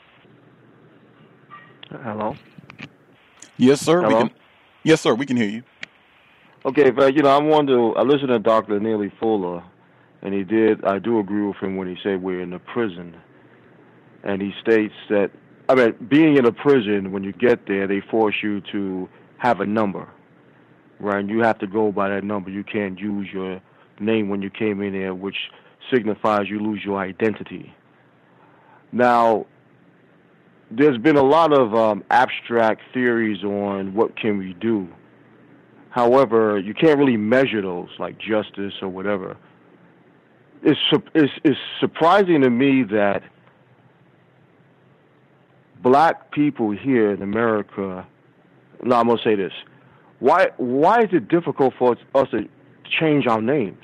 Hello? Yes, sir. Hello? We can hear you. Okay, but I listened to Dr. Neely Fuller, and I do agree with him when he said we're in a prison. And he states that, being in a prison, when you get there, they force you to have a number, right? And you have to go by that number. You can't use your name when you came in there, which signifies you lose your identity. Now, there's been a lot of abstract theories on what can we do. However, you can't really measure those, like justice or whatever. It's surprising to me that black people here in America, no, I'm going to say this. Why is it difficult for us to change our names?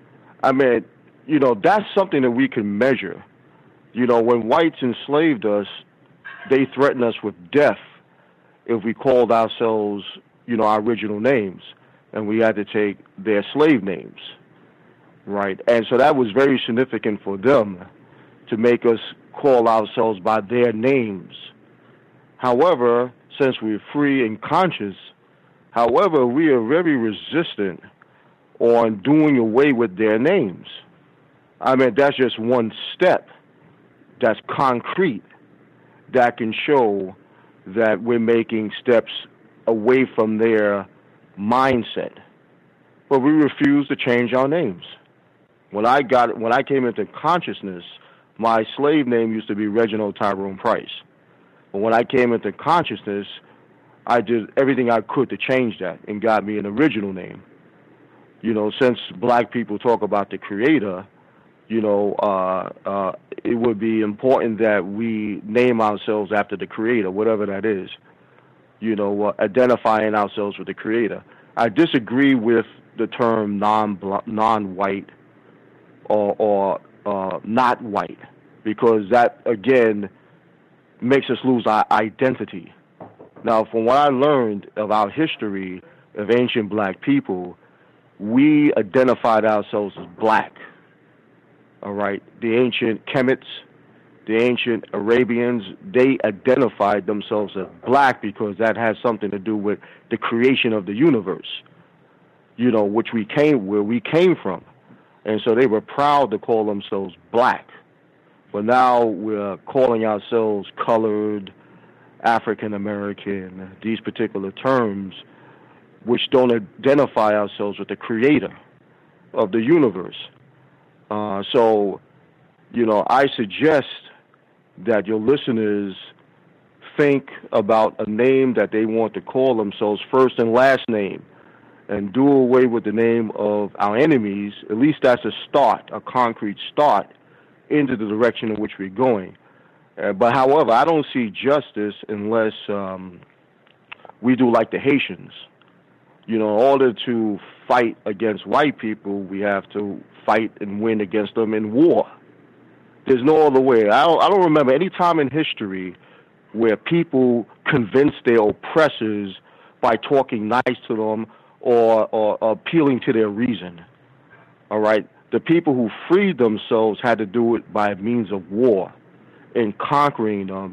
That's something that we can measure. When whites enslaved us, they threatened us with death if we called ourselves, our original names, and we had to take their slave names, right? And so that was very significant for them to make us call ourselves by their names. However, since we're free and conscious, we are very resistant on doing away with their names. That's just one step that's concrete that can show that we're making steps away from their mindset. But we refuse to change our names. When I came into consciousness, my slave name used to be Reginald Tyrone Price. But when I came into consciousness, I did everything I could to change that and got me an original name. Since black people talk about the Creator, it would be important that we name ourselves after the Creator, whatever that is, identifying ourselves with the Creator. I disagree with the term non-white or not white, because that, again, makes us lose our identity. Now, from what I learned of our history of ancient black people, we identified ourselves as black. All right, the ancient Kemites, the ancient Arabians, they identified themselves as black because that has something to do with the creation of the universe, where we came from. And so they were proud to call themselves black. But now we're calling ourselves colored, African American, these particular terms, which don't identify ourselves with the creator of the universe. I suggest that your listeners think about a name that they want to call themselves, first and last name, and do away with the name of our enemies. At least that's a start, a concrete start into the direction in which we're going. But however, I don't see justice unless we do like the Haitians. In order to fight against white people, we have to fight and win against them in war. There's no other way. I don't remember any time in history where people convinced their oppressors by talking nice to them or appealing to their reason. All right? The people who freed themselves had to do it by means of war and conquering them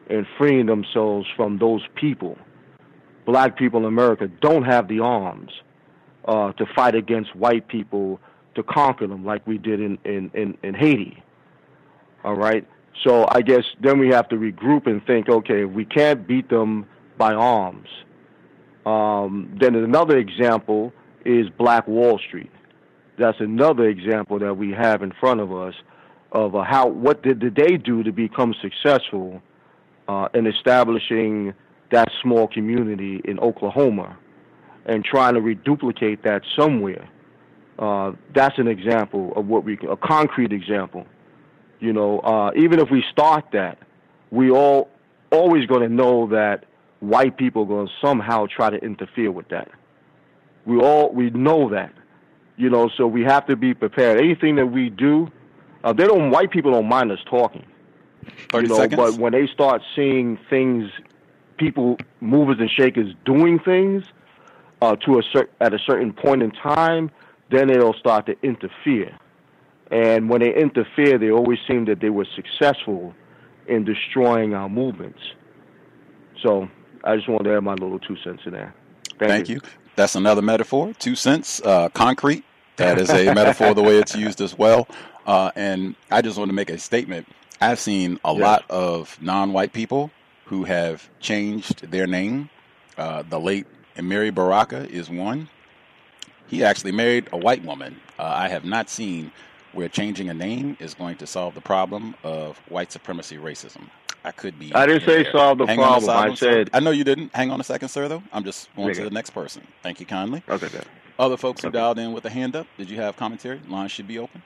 and freeing themselves from those people. Black people in America don't have the arms to fight against white people to conquer them like we did in Haiti. All right? So I guess then we have to regroup and think, okay, if we can't beat them by arms, then another example is Black Wall Street. That's another example that we have in front of us of what did they do to become successful in establishing that small community in Oklahoma and trying to reduplicate that somewhere. That's an example of a concrete example. You know, even if we start that, we always going to know that white people are going to somehow try to interfere with that. We know that, you know, so we have to be prepared. Anything that we do, white people don't mind us talking. 30 seconds. But when they start seeing things, people, movers and shakers doing things at a certain point in time, then they'll start to interfere. And when they interfere, they always seem that they were successful in destroying our movements. So I just wanted to add my little 2 cents in there. Thank you. That's another metaphor, 2 cents, concrete. That is a metaphor the way it's used as well. And I just want to make a statement. I've seen a lot of non-white people who have changed their name. The late Amiri Baraka is one. He actually married a white woman. I have not seen where changing a name is going to solve the problem of white supremacy racism. I didn't say solve the problem. I said... I know you didn't. Hang on a second, sir, though. I'm just going to the next person. Thank you kindly. Okay, good. Other folks who dialed in with a hand up, did you have commentary? Lines should be open.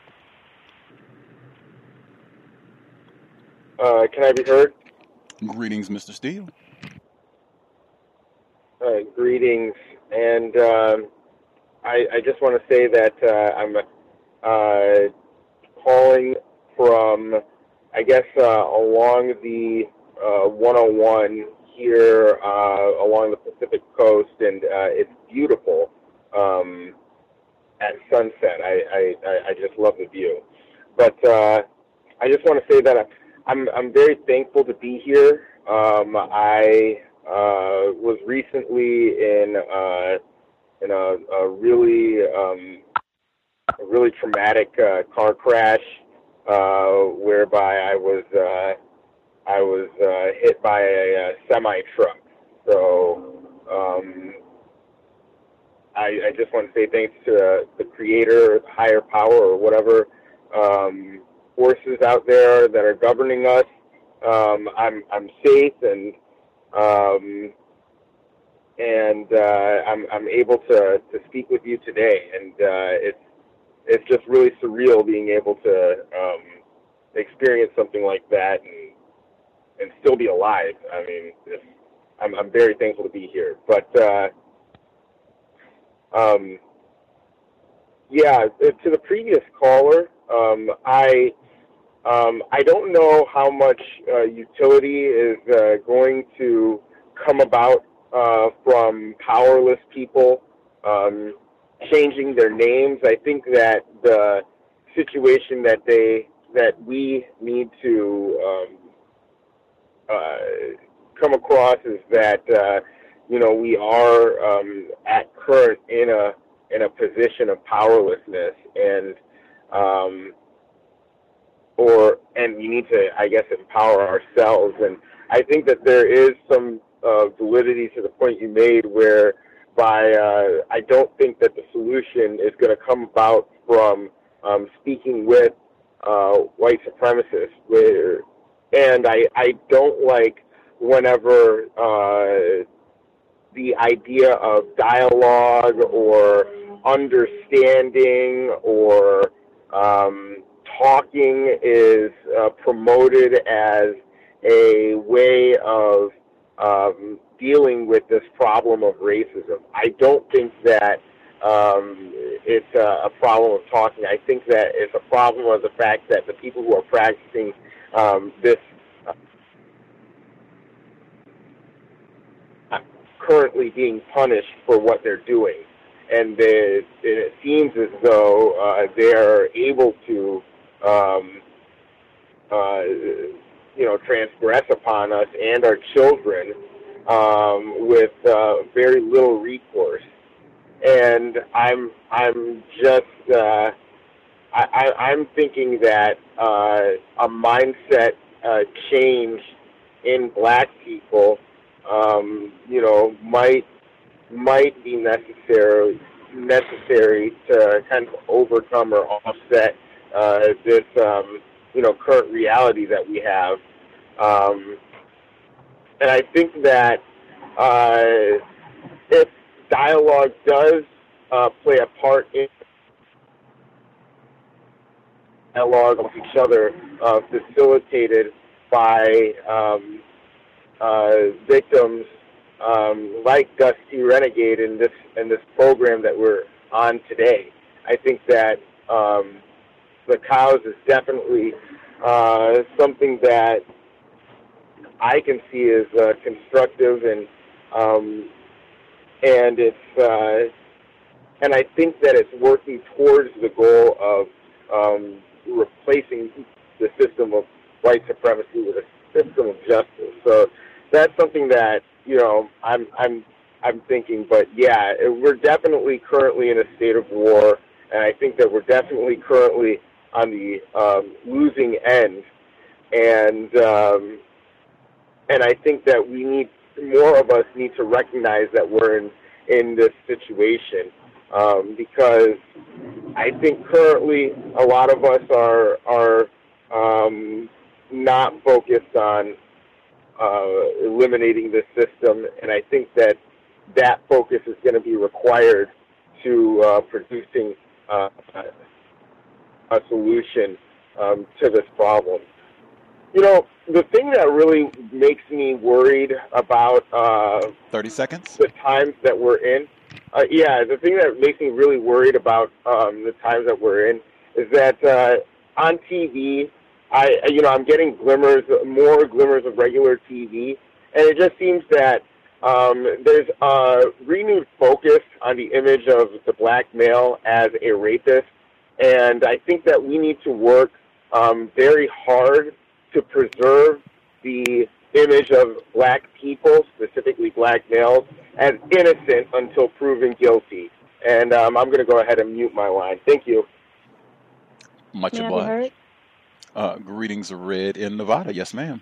Can I be heard? Greetings, Mr. Steele. Greetings. And I just want to say that I'm calling from, I guess, along the 101 here along the Pacific Coast, and it's beautiful at sunset. I just love the view. But I just want to say that I'm very thankful to be here. I was recently in a really traumatic car crash whereby I was hit by a semi truck. So I just want to say thanks to the Creator, the higher power, or whatever forces out there that are governing us. I'm safe and I'm able to speak with you today, and it's just really surreal being able to experience something like that and still be alive. I mean, I'm very thankful to be here. But to the previous caller, I don't know how much utility is going to come about from powerless people changing their names. I think that the situation that we need to come across is that we are at current in a position of powerlessness, and we need to, I guess, empower ourselves. And I think that there is some validity to the point you made whereby I don't think that the solution is going to come about from speaking with white supremacists. And I don't like whenever the idea of dialogue or understanding or talking is promoted as a way of dealing with this problem of racism. I don't think that it's a problem of talking. I think that it's a problem of the fact that the people who are practicing this currently being punished for what they're doing. And it seems as though they're able to transgress upon us and our children with very little recourse. And I'm thinking that a mindset change in black people, might be necessary to kind of overcome or offset this current reality that we have. And I think that if dialogue does play a part in dialogue with each other, facilitated by victims like Gus T. Renegade in this program that we're on today, I think that the cows is definitely something that I can see as constructive, and it's and I think that it's working towards the goal of replacing the system of white supremacy with a system of justice. So that's something that I'm thinking. But yeah, we're definitely currently in a state of war, and I think that we're definitely currently on the losing end, and I think that more of us need to recognize that we're in this situation, because I think currently a lot of us are not focused on eliminating this system, and I think that focus is going to be required to producing a solution to this problem. The thing that really makes me worried about 30 seconds. The times that we're in, the thing that makes me really worried about the times that we're in is that on TV, I'm getting more glimmers of regular TV, and it just seems that there's a renewed focus on the image of the black male as a rapist, and I think that we need to work very hard to preserve the image of black people, specifically black males, as innocent until proven guilty. And I'm going to go ahead and mute my line. Thank you. Much obliged. Greetings, Red in Nevada. Yes, ma'am.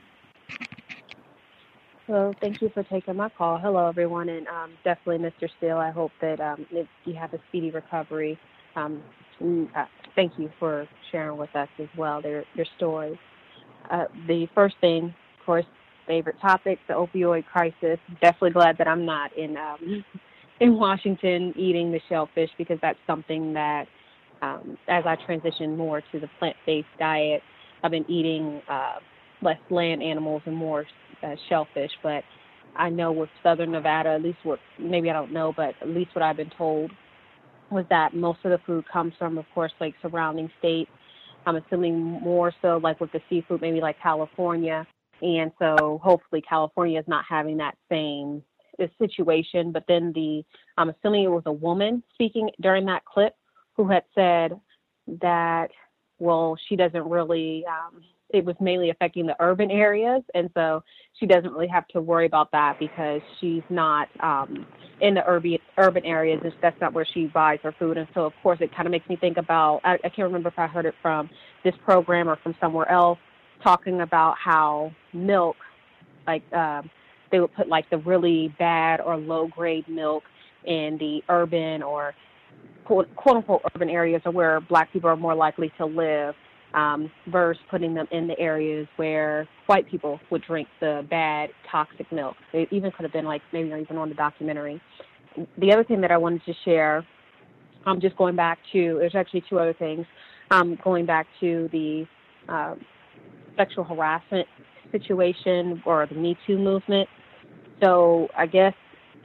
Hello, thank you for taking my call. Hello, everyone, and definitely, Mr. Steele, I hope that you have a speedy recovery. Thank you for sharing with us as well your stories. The first thing, of course, favorite topic, the opioid crisis. Definitely glad that I'm not in Washington eating the shellfish, because that's something that, as I transition more to the plant-based diet, I've been eating less land animals and more shellfish. But I know with Southern Nevada, at least maybe I don't know, but at least what I've been told was that most of the food comes from, of course, like surrounding states. I'm assuming more so like with the seafood, maybe like California. And so hopefully California is not having that same situation. But then I'm assuming it was a woman speaking during that clip who had said that, well, she doesn't really, it was mainly affecting the urban areas. And so she doesn't really have to worry about that because she's not in the urban areas. That's not where she buys her food. And so, of course, it kind of makes me think about, I can't remember if I heard it from this program or from somewhere else, talking about how milk, like they would put like the really bad or low grade milk in the urban or quote unquote urban areas or where black people are more likely to live, versus putting them in the areas where white people would drink the bad toxic milk. It even could have been like maybe even on the documentary. The other thing that I wanted to share, just going back to, there's actually two other things, going back to the sexual harassment situation or the Me Too movement. So I guess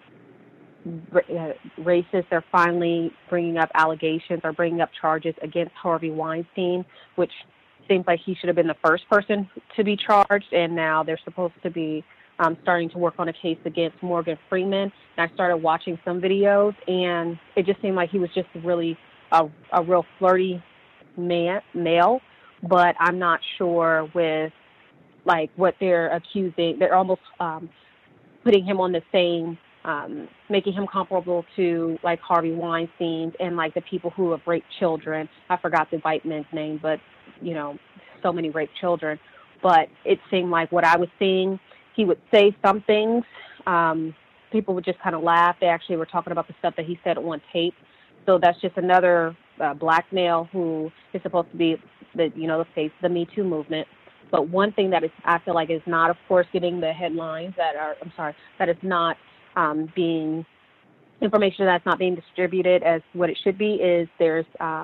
racists are finally bringing up allegations or bringing up charges against Harvey Weinstein, which seems like he should have been the first person to be charged, and now they're supposed to be starting to work on a case against Morgan Freeman. And I started watching some videos, and it just seemed like he was just really a real flirty male, but I'm not sure with like what they're accusing. They're almost putting him on the same, making him comparable to like Harvey Weinstein and like the people who have raped children. I forgot the white man's name, but you know, so many raped children. But it seemed like what I was seeing, he would say some things. People would just kind of laugh. They actually were talking about the stuff that he said on tape. So that's just another black male who is supposed to be the face of the Me Too movement. But one thing that I feel like is not, of course, getting the headlines that is not being information that's not being distributed as what it should be is there's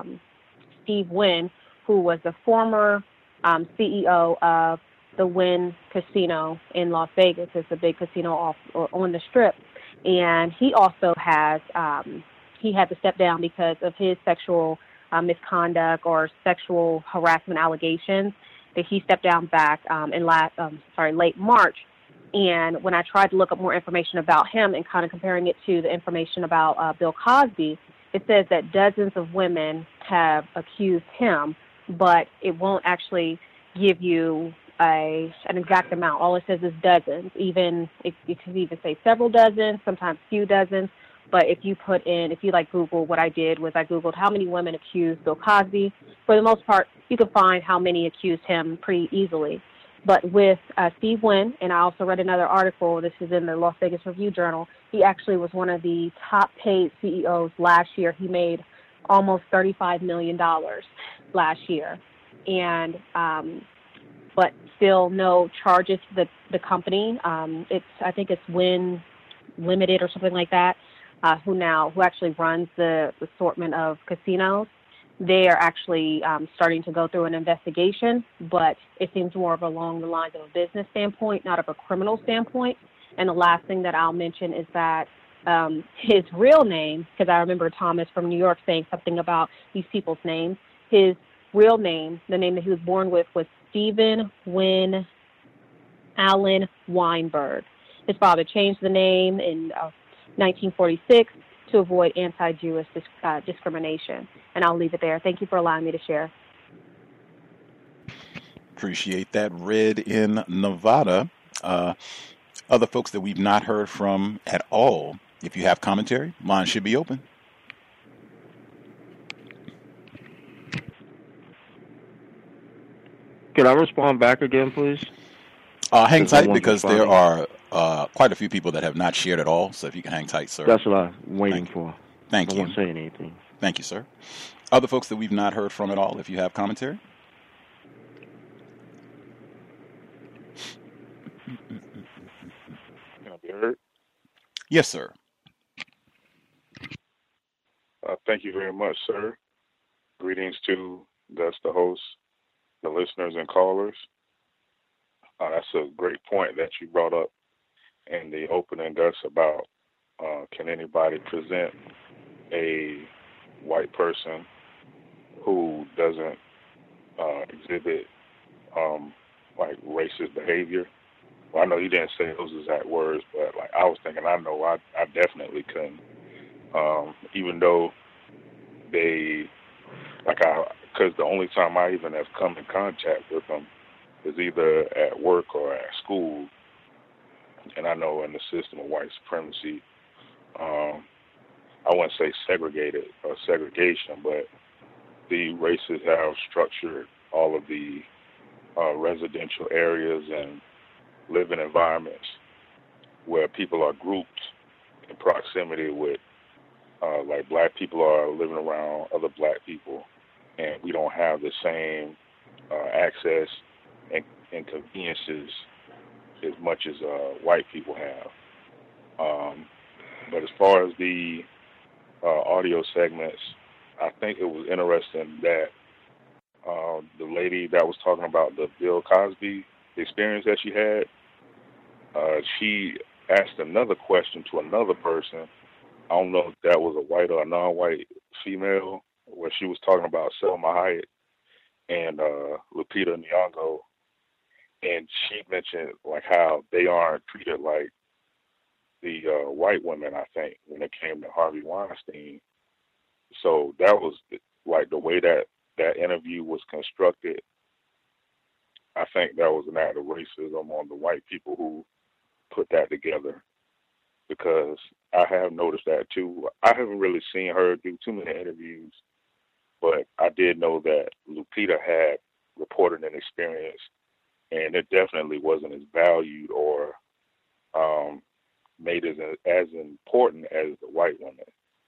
Steve Wynn, who was the former CEO of the Wynn Casino in Las Vegas. It's a big casino on the Strip. And he also has, he had to step down because of his sexual misconduct or sexual harassment allegations. That he stepped down back in late March. And when I tried to look up more information about him and kind of comparing it to the information about Bill Cosby, it says that dozens of women have accused him, but it won't actually give you an exact amount. All it says is dozens. Even it could even say several dozens, sometimes few dozens. But if you Google, what I did was I Googled how many women accused Bill Cosby. For the most part, you can find how many accused him pretty easily. But with Steve Wynn, and I also read another article, this is in the Las Vegas Review-Journal, he actually was one of the top paid CEOs last year. He made almost $35 million last year. And but still no charges to the company. I think it's Wynn Limited or something like that. Who actually runs the assortment of casinos. They are actually starting to go through an investigation, but it seems more of along the lines of a business standpoint, not of a criminal standpoint. And the last thing that I'll mention is that his real name, because I remember Thomas from New York saying something about these people's names, his real name, the name that he was born with, was Stephen Wynn Allen Weinberg. His father changed the name in 1946 to avoid anti-Jewish discrimination. And I'll leave it there. Thank you for allowing me to share. Appreciate that. Red in Nevada. Other folks that we've not heard from at all, if you have commentary, line should be open. Can I respond back again, please? Hang tight because there are quite a few people that have not shared at all. So if you can hang tight, sir. That's what I'm waiting for. Thank you. I won't say anything. Thank you, sir. Other folks that we've not heard from at all, if you have commentary. Can I be heard? Yes, sir. Thank you very much, sir. Greetings to Gus, the host, the listeners and callers. That's a great point that you brought up in the opening, Gus, about can anybody present a white person who doesn't exhibit like racist behavior. Well, I know you didn't say those exact words, but like I was thinking, I know I definitely couldn't. Even though they, because the only time I even have come in contact with them is either at work or at school. And I know in the system of white supremacy, I wouldn't say segregated or segregation, but the races have structured all of the residential areas and living environments where people are grouped in proximity with, like black people are living around other black people, and we don't have the same access and conveniences as much as white people have. But as far as the audio segments, I think it was interesting that the lady that was talking about the Bill Cosby experience that she asked another question to another person. I don't know if that was a white or a non-white female, where she was talking about Selma Hayek and Lupita Nyong'o, and she mentioned like how they aren't treated like the white women, I think, when it came to Harvey Weinstein. So that was like the way that interview was constructed. I think that was an act of racism on the white people who put that together, because I have noticed that too. I haven't really seen her do too many interviews, but I did know that Lupita had reported an experience, and it definitely wasn't as valued or made as important as the white women.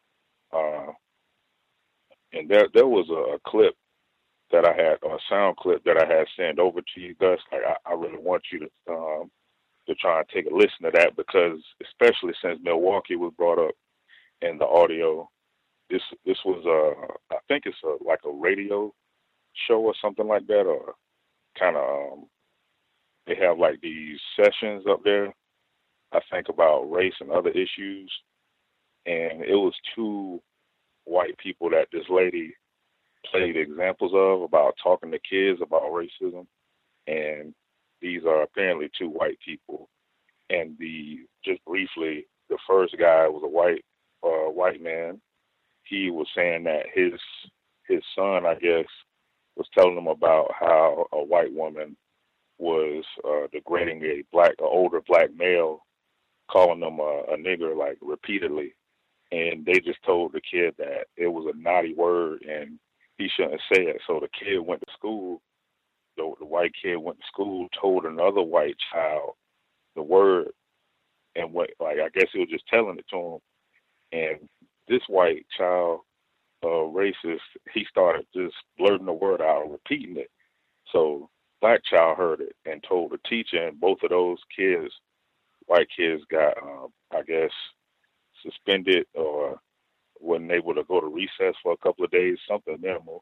And there was a clip that I had, a sound clip that I had sent over to you, Gus. Like, I really want you to try and take a listen to that, because especially since Milwaukee was brought up in the audio, this was I think it's like a radio show or something like that, or kind of they have like these sessions up there, I think, about race and other issues, and it was two white people that this lady played examples of about talking to kids about racism, and these are apparently two white people. And just briefly, the first guy was a white man. He was saying that his son, I guess, was telling him about how a white woman was degrading an older black male, calling them a nigger, like, repeatedly. And they just told the kid that it was a naughty word and he shouldn't say it. So the kid went to school. The white kid went to school, told another white child the word, and I guess he was just telling it to him. And this white child, racist, he started just blurting the word out and repeating it. So black child heard it and told the teacher, and both of those kids, white kids, got, I guess, suspended or wasn't able to go to recess for a couple of days, something minimal.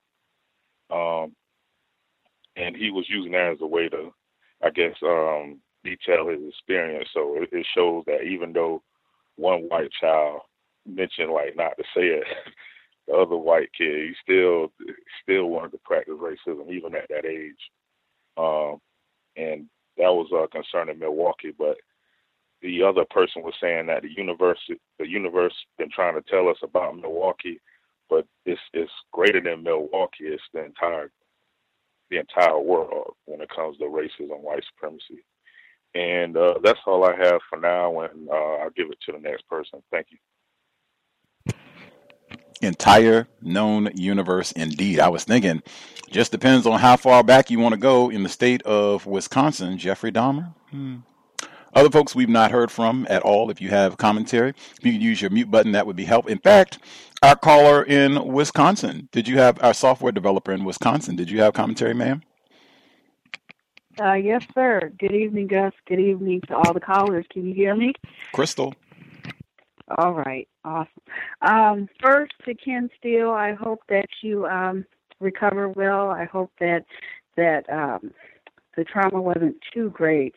And he was using that as a way to, I guess, detail his experience. So it shows that even though one white child mentioned, like, not to say it, the other white kid, he still wanted to practice racism even at that age. And that was a concern in Milwaukee. But the other person was saying that the universe been trying to tell us about Milwaukee, but it's greater than Milwaukee. It's the entire world when it comes to racism, white supremacy. And that's all I have for now, and I'll give it to the next person. Thank you. Entire known universe, indeed. I was thinking, just depends on how far back you want to go in the state of Wisconsin. Jeffrey Dahmer. Other folks we've not heard from at all. If you have commentary, if you could use your mute button, that would be help. In fact, our caller in Wisconsin, our software developer in Wisconsin, did you have commentary, ma'am? Yes, sir. Good evening, Gus. Good evening to all the callers. Can you hear me? Crystal. All right. Awesome. First, to Ken Steele, I hope that you recover well. I hope that the trauma wasn't too great.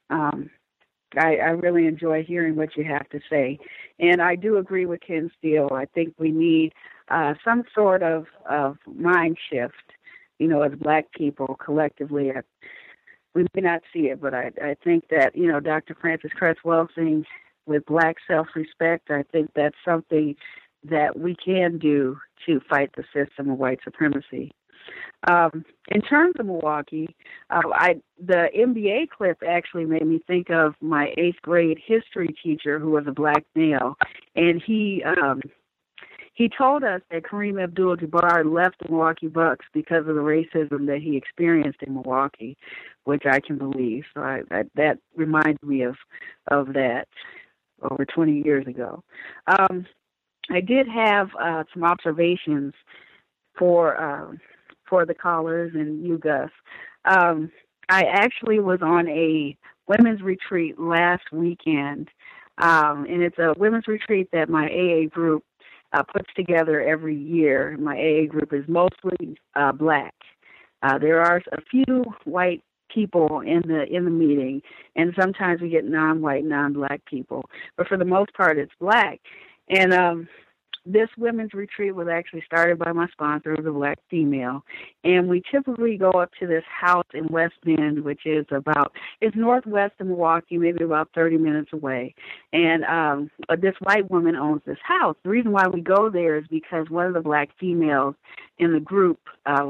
I really enjoy hearing what you have to say. And I do agree with Ken Steele. I think we need some sort of mind shift, as Black people collectively. We may not see it, but I think that, Dr. Frances Cress Welsing with Black self-respect, I think that's something that we can do to fight the system of white supremacy. In terms of Milwaukee, the NBA clip actually made me think of my 8th grade history teacher who was a Black male, and he told us that Kareem Abdul-Jabbar left the Milwaukee Bucks because of the racism that he experienced in Milwaukee, which I can believe. So that reminds me of that over 20 years ago. I did have some observations for the callers and you, Gus. I actually was on a women's retreat last weekend, and it's a women's retreat that my AA group puts together every year. My AA group is mostly Black. There are a few white people in the meeting, and sometimes we get non-white, non-Black people, but for the most part it's Black. And this women's retreat was actually started by my sponsor, who's a Black female, and we typically go up to this house in West Bend, which is it's northwest of Milwaukee, maybe about 30 minutes away. And this white woman owns this house. The reason why we go there is because one of the Black females in the group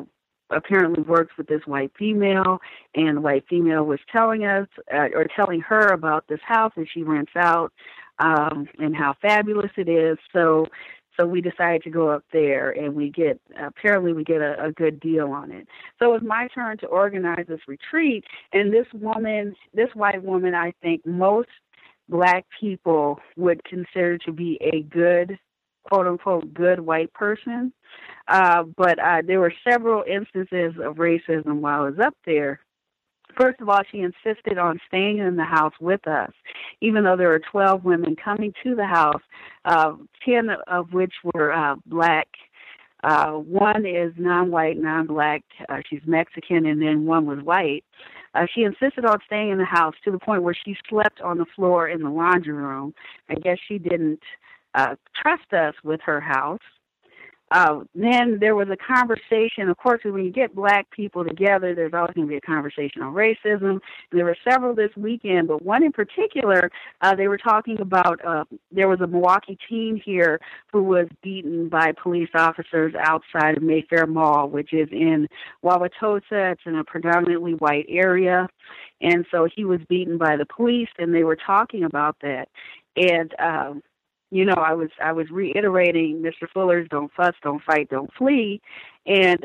apparently works with this white female, and the white female was telling us or telling her about this house that she rents out and how fabulous it is. So we decided to go up there, and we get a good deal on it. So it was my turn to organize this retreat, and this white woman, I think most Black people would consider to be a good, quote unquote, good white person. But there were several instances of racism while I was up there. First of all, she insisted on staying in the house with us, even though there were 12 women coming to the house, 10 of which were Black. One is non-white, non-Black. She's Mexican, and then one was white. She insisted on staying in the house to the point where she slept on the floor in the laundry room. I guess she didn't trust us with her house. Then there was a conversation. Of course, when you get Black people together, there's always going to be a conversation on racism. There were several this weekend, but one in particular, they were talking about, there was a Milwaukee teen here who was beaten by police officers outside of Mayfair Mall, which is in Wauwatosa. It's in a predominantly white area. And so he was beaten by the police, and they were talking about that. And, I was reiterating Mr. Fuller's "Don't fuss, don't fight, don't flee," and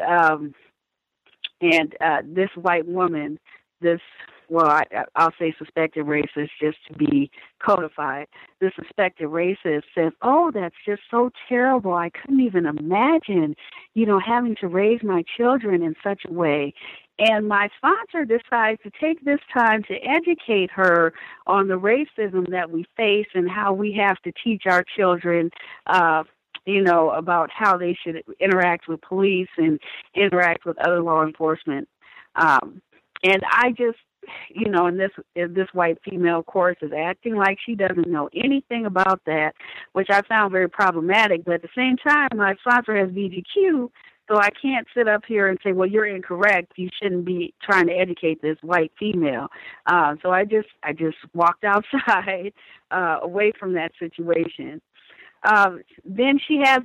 this white woman, I'll say suspected racist just to be codified. The suspected racist says, "Oh, that's just so terrible. I couldn't even imagine, having to raise my children in such a way." And my sponsor decides to take this time to educate her on the racism that we face and how we have to teach our children, about how they should interact with police and interact with other law enforcement. And I just, and this white female, of course, is acting like she doesn't know anything about that, which I found very problematic. But at the same time, my sponsor has VGQ, so I can't sit up here and say, well, you're incorrect. You shouldn't be trying to educate this white female. So I just walked outside away from that situation. Then she has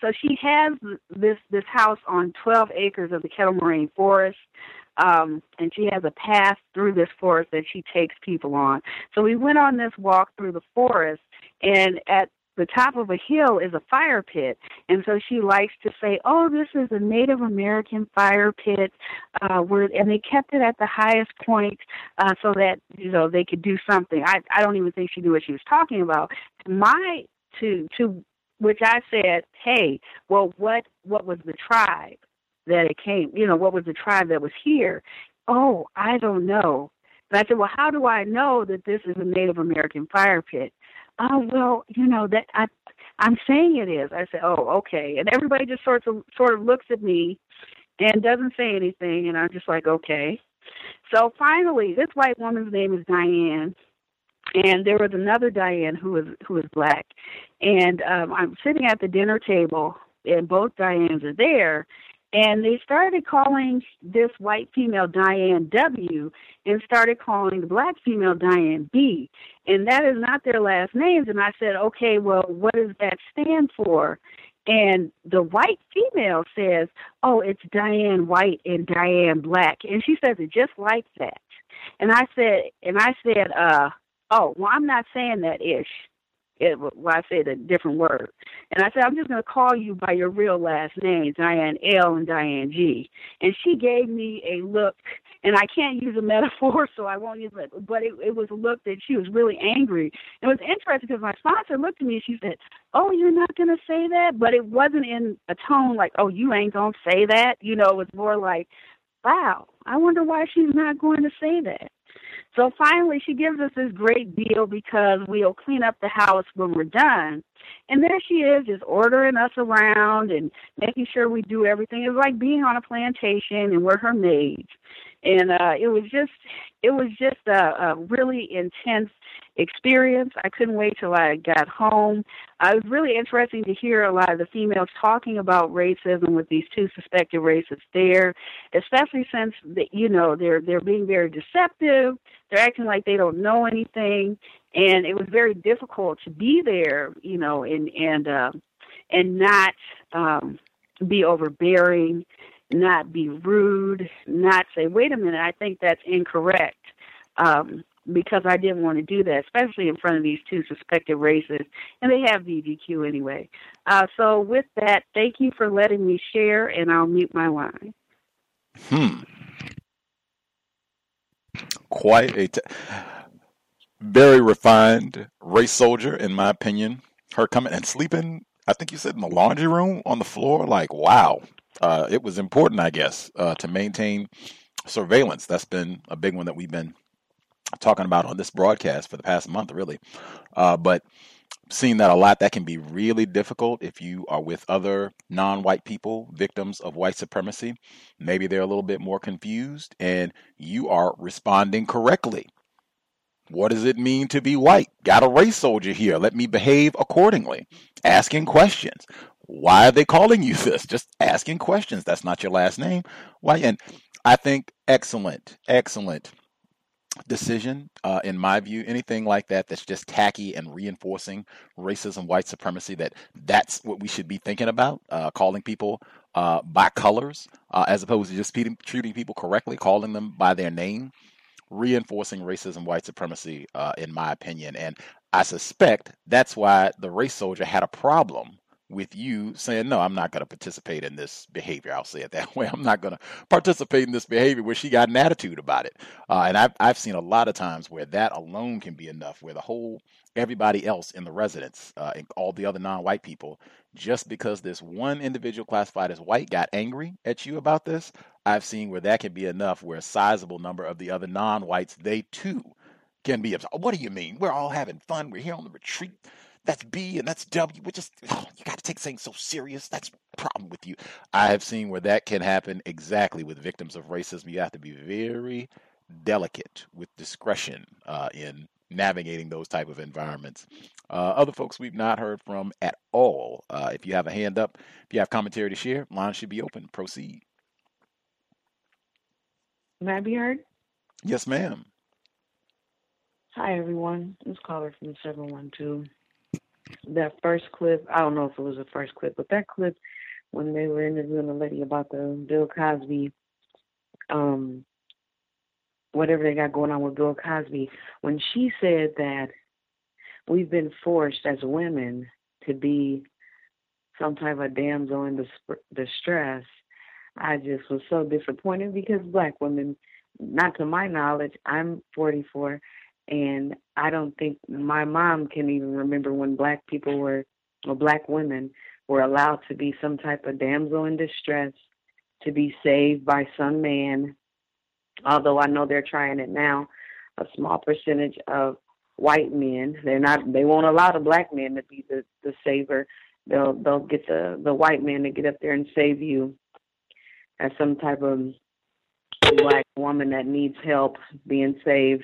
this house on 12 acres of the Kettle Moraine Forest. And she has a path through this forest that she takes people on. So we went on this walk through the forest, and at the top of a hill is a fire pit. And so she likes to say, oh, this is a Native American fire pit, and they kept it at the highest point so that, they could do something. I don't even think she knew what she was talking about. To which I said, hey, well, what was the tribe that it came, what was the tribe that was here? Oh, I don't know. And I said, well, how do I know that this is a Native American fire pit? Oh, well, that I'm saying it is. I said, oh, okay. And everybody just sort of looks at me and doesn't say anything, and I'm just like, okay. So finally, this white woman's name is Diane, and there was another Diane who was Black. And I'm sitting at the dinner table, and both Dianes are there. And they started calling this white female Diane W. and started calling the Black female Diane B. And that is not their last names. And I said, okay, well, what does that stand for? And the white female says, oh, it's Diane White and Diane Black. And she says it just like that. And I said, oh, well, I'm not saying that ish. I said a different word. And I said, I'm just going to call you by your real last names, Diane L and Diane G. And she gave me a look, and I can't use a metaphor, so I won't use it, but it was a look that she was really angry. It was interesting because my sponsor looked at me and she said, oh, you're not going to say that? But it wasn't in a tone like, oh, you ain't going to say that. It was more like, wow, I wonder why she's not going to say that. So finally, she gives us this great deal because we'll clean up the house when we're done. And there she is, just ordering us around and making sure we do everything. It was like being on a plantation, and we're her maids. And it was just a really intense experience. I couldn't wait till I got home. It was really interesting to hear a lot of the females talking about racism with these two suspected racists there, especially since they're being very deceptive. They're acting like they don't know anything, and it was very difficult to be there, and not be overbearing not be rude, not say, wait a minute, I think that's incorrect, because I didn't want to do that, especially in front of these two suspected racists, and they have VGQ anyway. So with that, thank you for letting me share, and I'll mute my line. Quite a very refined race soldier, in my opinion. Her coming and sleeping, I think you said in the laundry room on the floor. Like, wow. It was important, I guess, to maintain surveillance. That's been a big one that we've been talking about on this broadcast for the past month, really. But seeing that a lot, that can be really difficult if you are with other non-white people, victims of white supremacy. Maybe they're a little bit more confused and you are responding correctly. What does it mean to be white? Got a race soldier here. Let me behave accordingly. Asking questions. Why are they calling you this? Just asking questions. That's not your last name. Why? And I think excellent decision, in my view. Anything like that that's just tacky and reinforcing racism, white supremacy, that's what we should be thinking about, calling people by colors, as opposed to just treating people correctly, calling them by their name, reinforcing racism, white supremacy, in my opinion. And I suspect that's why the race soldier had a problem with you saying, no, I'm not going to participate in this behavior. I'll say it that way. I'm not going to participate in this behavior, where she got an attitude about it. And I've seen a lot of times where that alone can be enough, where everybody else in the residence, and all the other non-white people, just because this one individual classified as white got angry at you about this, I've seen where that can be enough, where a sizable number of the other non-whites, they too can be upset. What do you mean? We're all having fun. We're here on the retreat. That's B and that's W. We're just, you got to take things so serious. That's the problem with you. I have seen where that can happen exactly with victims of racism. You have to be very delicate with discretion in navigating those type of environments. Other folks we've not heard from at all. If you have a hand up, if you have commentary to share, line should be open. Proceed. May I be heard? Yes, ma'am. Hi, everyone. This caller from 712. That first clip, I don't know if it was the first clip, but that clip when they were interviewing the lady about the Bill Cosby, whatever they got going on with Bill Cosby, when she said that we've been forced as women to be some type of damsel in distress, I just was so disappointed, because black women, not to my knowledge, I'm 44, and I don't think my mom can even remember when black women were allowed to be some type of damsel in distress, to be saved by some man. Although I know they're trying it now, a small percentage of white men, they won't allow the black men to be the saver. They'll get the white man to get up there and save you as some type of black woman that needs help being saved.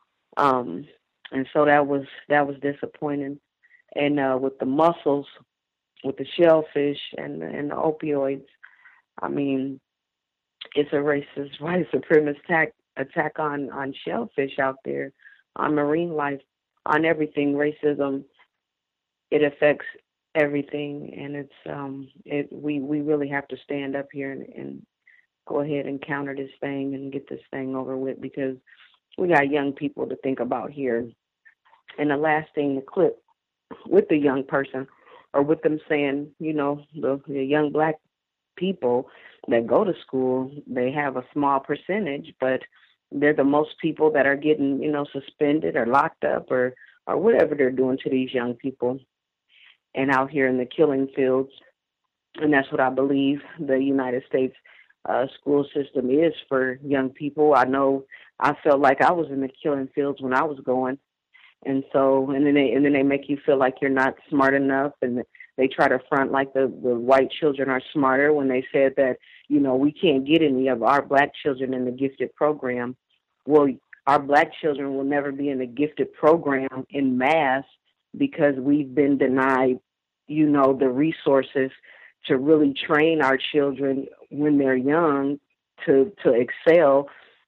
And so that was disappointing. And with the mussels, with the shellfish and the opioids, I mean, it's a racist, white supremacist attack on shellfish out there, on marine life, on everything. Racism, it affects everything, and we really have to stand up here and go ahead and counter this thing and get this thing over with, because we got young people to think about here. And the last thing, the clip with the young person, or with them saying, the young black people that go to school, they have a small percentage, but they're the most people that are getting, suspended or locked up or whatever they're doing to these young people, and out here in the killing fields. And that's what I believe the United States school system is for young people. I know I felt like I was in the killing fields when I was going. And then they make you feel like you're not smart enough, and they try to front like the white children are smarter, when they said that, we can't get any of our black children in the gifted program. Well, our black children will never be in the gifted program in mass, because we've been denied, the resources to really train our children when they're young to excel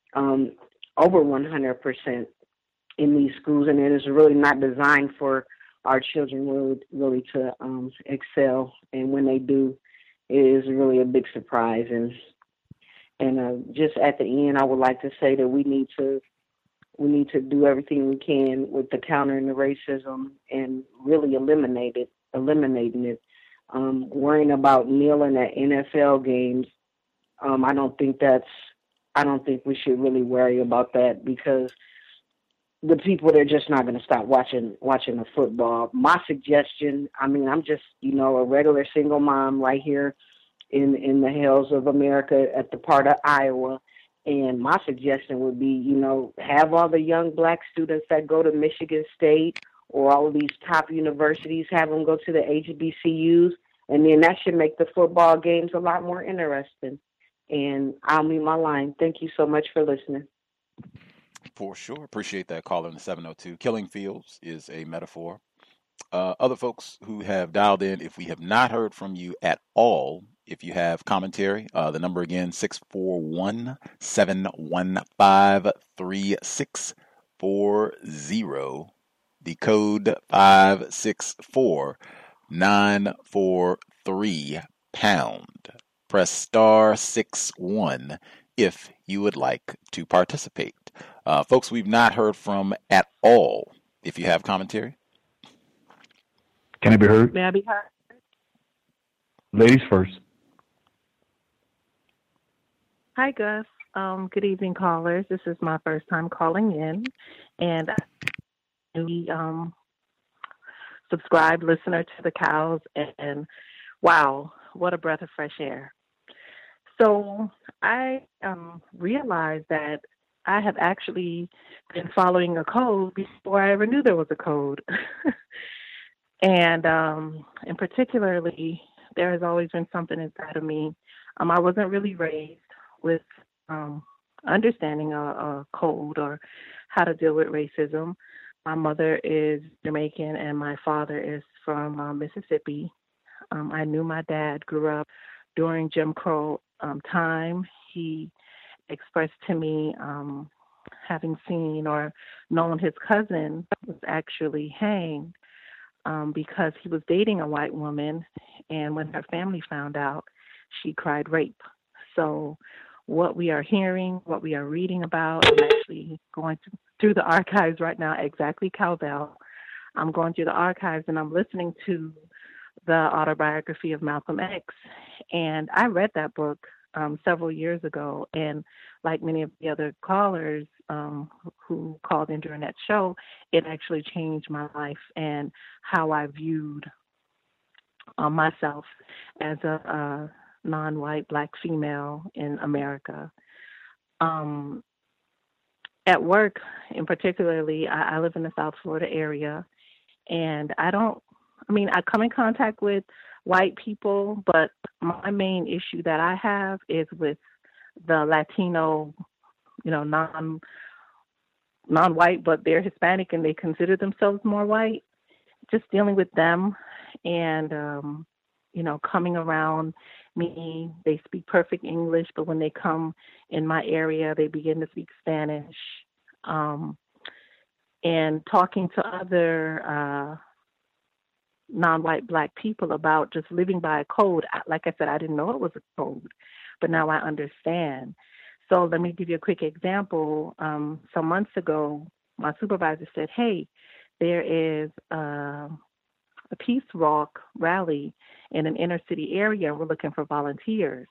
over 100% in these schools. And it is really not designed for our children really to excel. And when they do, it is really a big surprise. And just at the end, I would like to say that we need to do everything we can with the countering the racism and really eliminating it. Worrying about kneeling at NFL games, I don't think we should really worry about that, because the people, they're just not going to stop watching the football. My suggestion, I'm just, a regular single mom right here in the hills of America at the part of Iowa. And my suggestion would be, have all the young black students that go to Michigan State or all of these top universities, have them go to the HBCUs, and then that should make the football games a lot more interesting. And I'll mute my line. Thank you so much for listening. For sure. Appreciate that caller in the 702. Killing fields is a metaphor. Other folks who have dialed in, if we have not heard from you at all, if you have commentary, the number again, 641-715-3640. The code 564-943#. Press *61 if you would like to participate. Folks we've not heard from at all, if you have commentary. Can I be heard? May I be heard? Ladies first. Hi, Gus. Good evening, callers. This is my first time calling in, and we subscribed listener to the cows, and wow, what a breath of fresh air. So I realized that I have actually been following a code before I ever knew there was a code. And particularly, there has always been something inside of me. I wasn't really raised with understanding a code or how to deal with racism. My mother is Jamaican and my father is from Mississippi. I knew my dad grew up during Jim Crow time. He expressed to me having seen or known his cousin was actually hanged because he was dating a white woman, and when her family found out, she cried rape. So what we are hearing, what we are reading about, I'm actually going through the archives right now, exactly Cowbell. I'm going through the archives and I'm listening to the autobiography of Malcolm X. And I read that book several years ago, and like many of the other callers who called in during that show, it actually changed my life and how I viewed myself as a non-white black female in America. At work, in particularly, I live in the South Florida area, and I come in contact with white people, but my main issue that I have is with the Latino, non-white, but they're Hispanic and they consider themselves more white. Just dealing with them and, coming around me, they speak perfect English, but when they come in my area, they begin to speak Spanish. And talking to other non-white black people about just living by a code. Like I said, I didn't know it was a code, but now I understand. So let me give you a quick example. Some months ago, my supervisor said, hey, there is a Peace Walk rally in an inner city area, and we're looking for volunteers.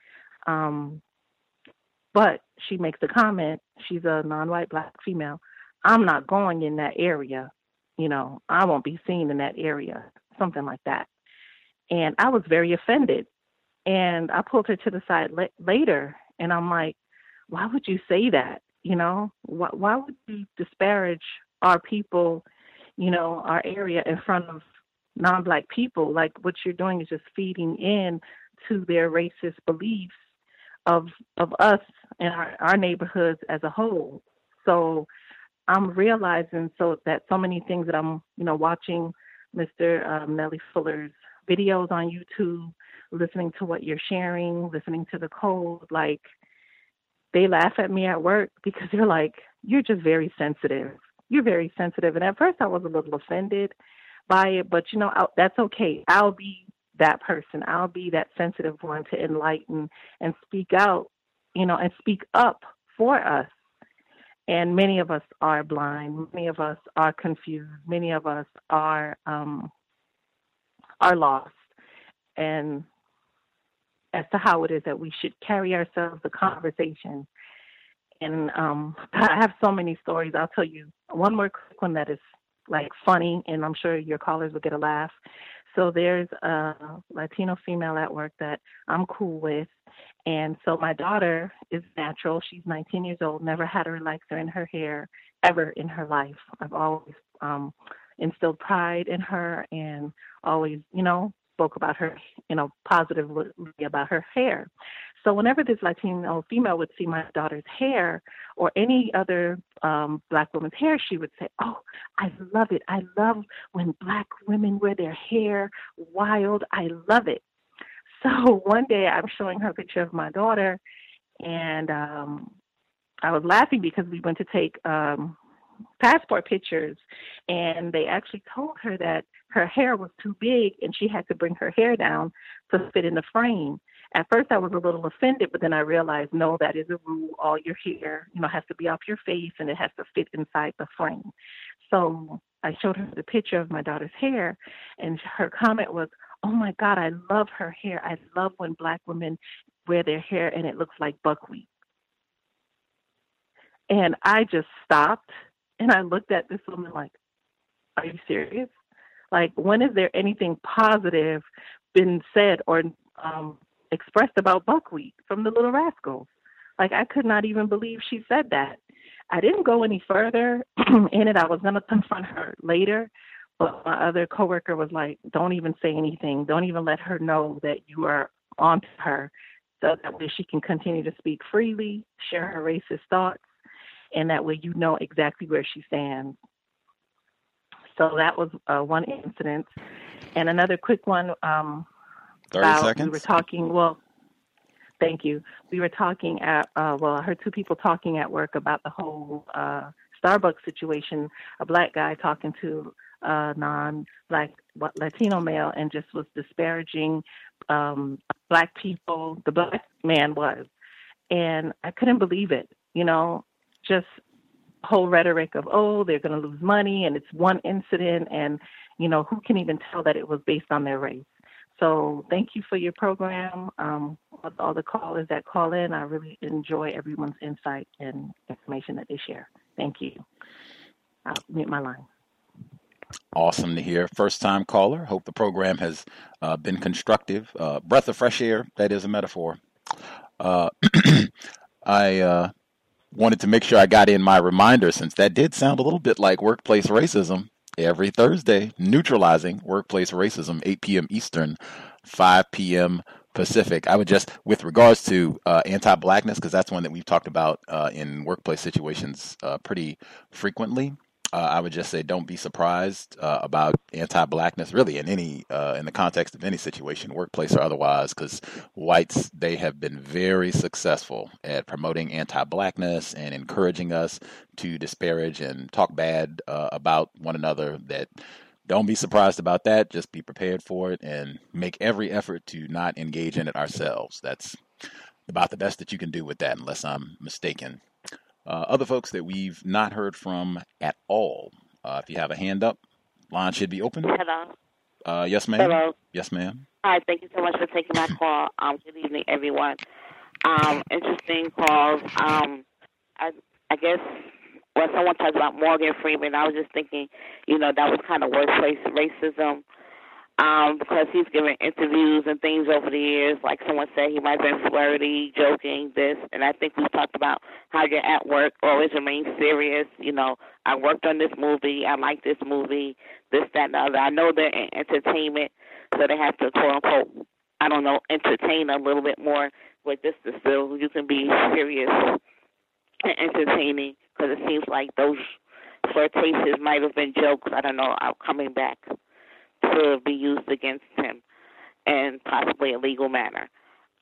But she makes a comment, she's a non-white black female, I'm not going in that area. I won't be seen in that area, something like that. And I was very offended. And I pulled her to the side later, and I'm like, why would you say that? Why would you disparage our people, our area in front of non-black people? Like, what you're doing is just feeding in to their racist beliefs of us and our neighborhoods as a whole. So I'm realizing that so many things that I'm, watching Mr. Nellie Fuller's videos on YouTube, listening to what you're sharing, listening to the code, like they laugh at me at work because they're like, you're just very sensitive. You're very sensitive. And at first I was a little offended by it, but that's okay. I'll be that person. I'll be that sensitive one to enlighten and speak out and speak up for us. And many of us are blind. Many of us are confused. Many of us are lost. And as to how it is that we should carry ourselves, the conversation. And I have so many stories. I'll tell you one more quick one that is like funny, and I'm sure your callers will get a laugh. So there's a Latino female at work that I'm cool with. And so my daughter is natural. She's 19 years old, never had a relaxer in her hair ever in her life. I've always instilled pride in her and always, spoke about her, positively about her hair. So whenever this Latino female would see my daughter's hair or any other Black woman's hair, she would say, "Oh, I love it. I love when Black women wear their hair wild. I love it." So one day I'm showing her a picture of my daughter, and I was laughing because we went to take passport pictures, and they actually told her that her hair was too big and she had to bring her hair down to fit in the frame. At first I was a little offended, but then I realized, no, that is a rule. All your hair, has to be off your face and it has to fit inside the frame. So I showed her the picture of my daughter's hair, and her comment was, "Oh my God, I love her hair. I love when Black women wear their hair and it looks like buckwheat." And I just stopped and I looked at this woman like, "Are you serious? Like, when is there anything positive been said or expressed about buckwheat from the Little Rascals?" Like, I could not even believe she said that. I didn't go any further in it. I was going to confront her later, but my other coworker was like, "Don't even say anything. Don't even let her know that you are on to her, so that way she can continue to speak freely, share her racist thoughts, and that way you know exactly where she stands." So that was one incident. And another quick one. 30 seconds. We were talking, thank you. We were talking I heard two people talking at work about the whole Starbucks situation, a Black guy talking to a non-Black Latino male and just was disparaging Black people. The Black man was. And I couldn't believe it, just whole rhetoric of, oh, they're going to lose money and it's one incident and, who can even tell that it was based on their race? So thank you for your program. All the callers that call in, I really enjoy everyone's insight and information that they share. Thank you. I'll mute my line. Awesome to hear. First time caller. Hope the program has been constructive. Breath of fresh air. That is a metaphor. I wanted to make sure I got in my reminder, since that did sound a little bit like workplace racism. Every Thursday, neutralizing workplace racism, 8 p.m. Eastern, 5 p.m. Pacific. I would just, with regards to anti-Blackness, because that's one that we've talked about in workplace situations pretty frequently, I would just say don't be surprised about anti-Blackness, really, in the context of any situation, workplace or otherwise, because whites, they have been very successful at promoting anti-Blackness and encouraging us to disparage and talk bad about one another. That don't be surprised about that. Just be prepared for it and make every effort to not engage in it ourselves. That's about the best that you can do with that, unless I'm mistaken. Other folks that we've not heard from at all, if you have a hand up, line should be open. Hello. Yes, ma'am. Hello. Yes, ma'am. Hi, thank you so much for taking my call. Good evening, everyone. Interesting calls. I guess when someone talks about Morgan Freeman, I was just thinking, that was kind of workplace racism. Because he's given interviews and things over the years, like someone said he might have been flirty, joking, this, and I think we've talked about how you're at work always remain serious. I worked on this movie, I like this movie, this, that, and the other. I know they're in entertainment, so they have to, quote unquote, entertain a little bit more, but just to still, you can be serious and entertaining, because it seems like those flirtations might have been jokes, coming back to be used against him in possibly a legal manner.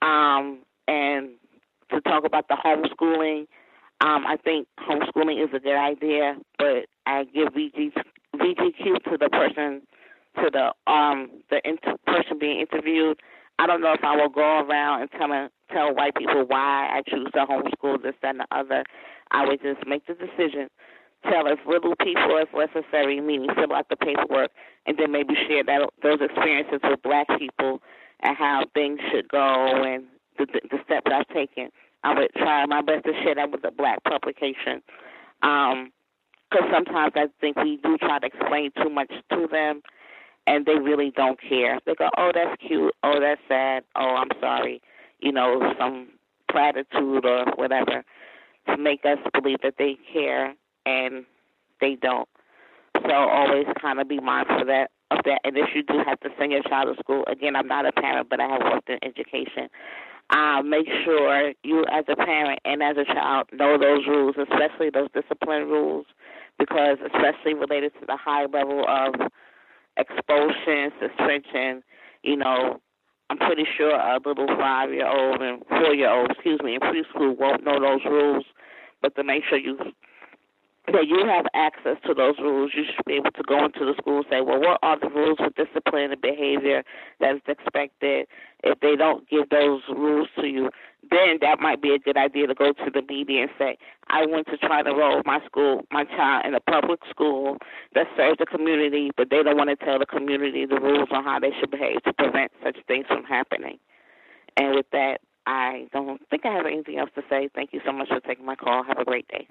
And to talk about the homeschooling, I think homeschooling is a good idea, but I give VGQ to the person, person being interviewed. I don't know if I will go around and tell white people why I choose to homeschool this, that, and the other. I would just make the decision, tell as little people as necessary, meaning fill out the paperwork, and then maybe share those experiences with black people and how things should go and the steps I've taken. I would try my best to share that with a black publication. Because sometimes I think we do try to explain too much to them, and they really don't care. They go, oh, that's cute. Oh, that's sad. Oh, I'm sorry. Some platitude or whatever to make us believe that they care, and they don't. So always kind of be mindful of that. And if you do have to send your child to school, again, I'm not a parent, but I have worked in education. Make sure you as a parent and as a child know those rules, especially those discipline rules, because especially related to the high level of expulsion, suspension, I'm pretty sure a little 5-year-old and 4-year-old, in preschool won't know those rules, but to make sure that you have access to those rules, you should be able to go into the school and say, well, what are the rules of discipline and behavior that is expected? If they don't give those rules to you, then that might be a good idea to go to the media and say, I want to try to enroll my child in a public school that serves the community, but they don't want to tell the community the rules on how they should behave to prevent such things from happening. And with that, I don't think I have anything else to say. Thank you so much for taking my call. Have a great day.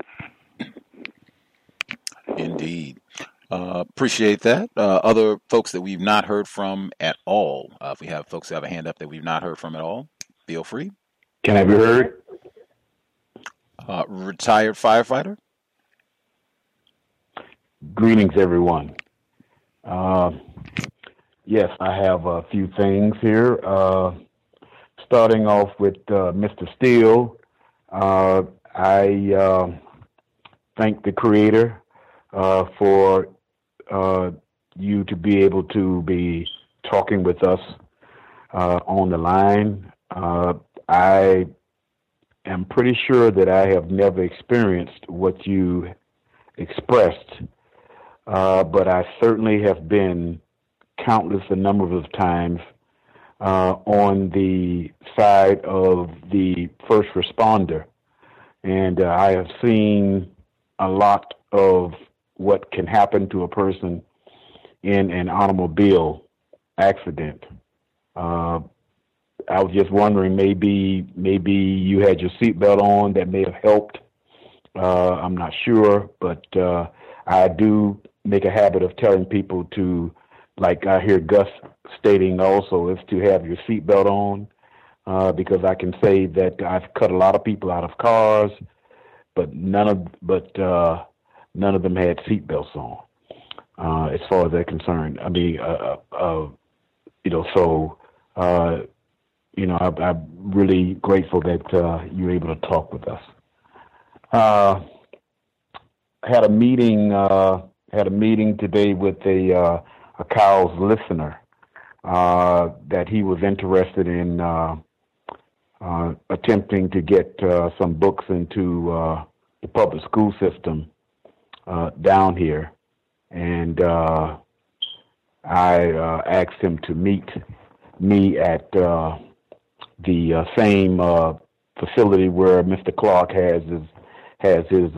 Indeed. Appreciate that. Other folks that we've not heard from at all. If we have folks that have a hand up that we've not heard from at all, feel free. Can I be heard? Retired firefighter. Greetings, everyone. Yes, I have a few things here. Starting off with Mr. Steele, I thank the Creator for you to be able to be talking with us on the line. I am pretty sure that I have never experienced what you expressed, but I certainly have been countless a number of times on the side of the first responder, and I have seen a lot of what can happen to a person in an automobile accident. I was just wondering, maybe you had your seatbelt on, that may have helped. I'm not sure, but I do make a habit of telling people to, like I hear Gus stating also, is to have your seatbelt on, because I can say that I've cut a lot of people out of cars, but none of them had seatbelts on, as far as they're concerned. I mean, I'm really grateful that you're able to talk with us. I had a meeting today with a Kyle's listener that he was interested in attempting to get some books into the public school system down here, and I asked him to meet me at the same facility where Mr. Clark has his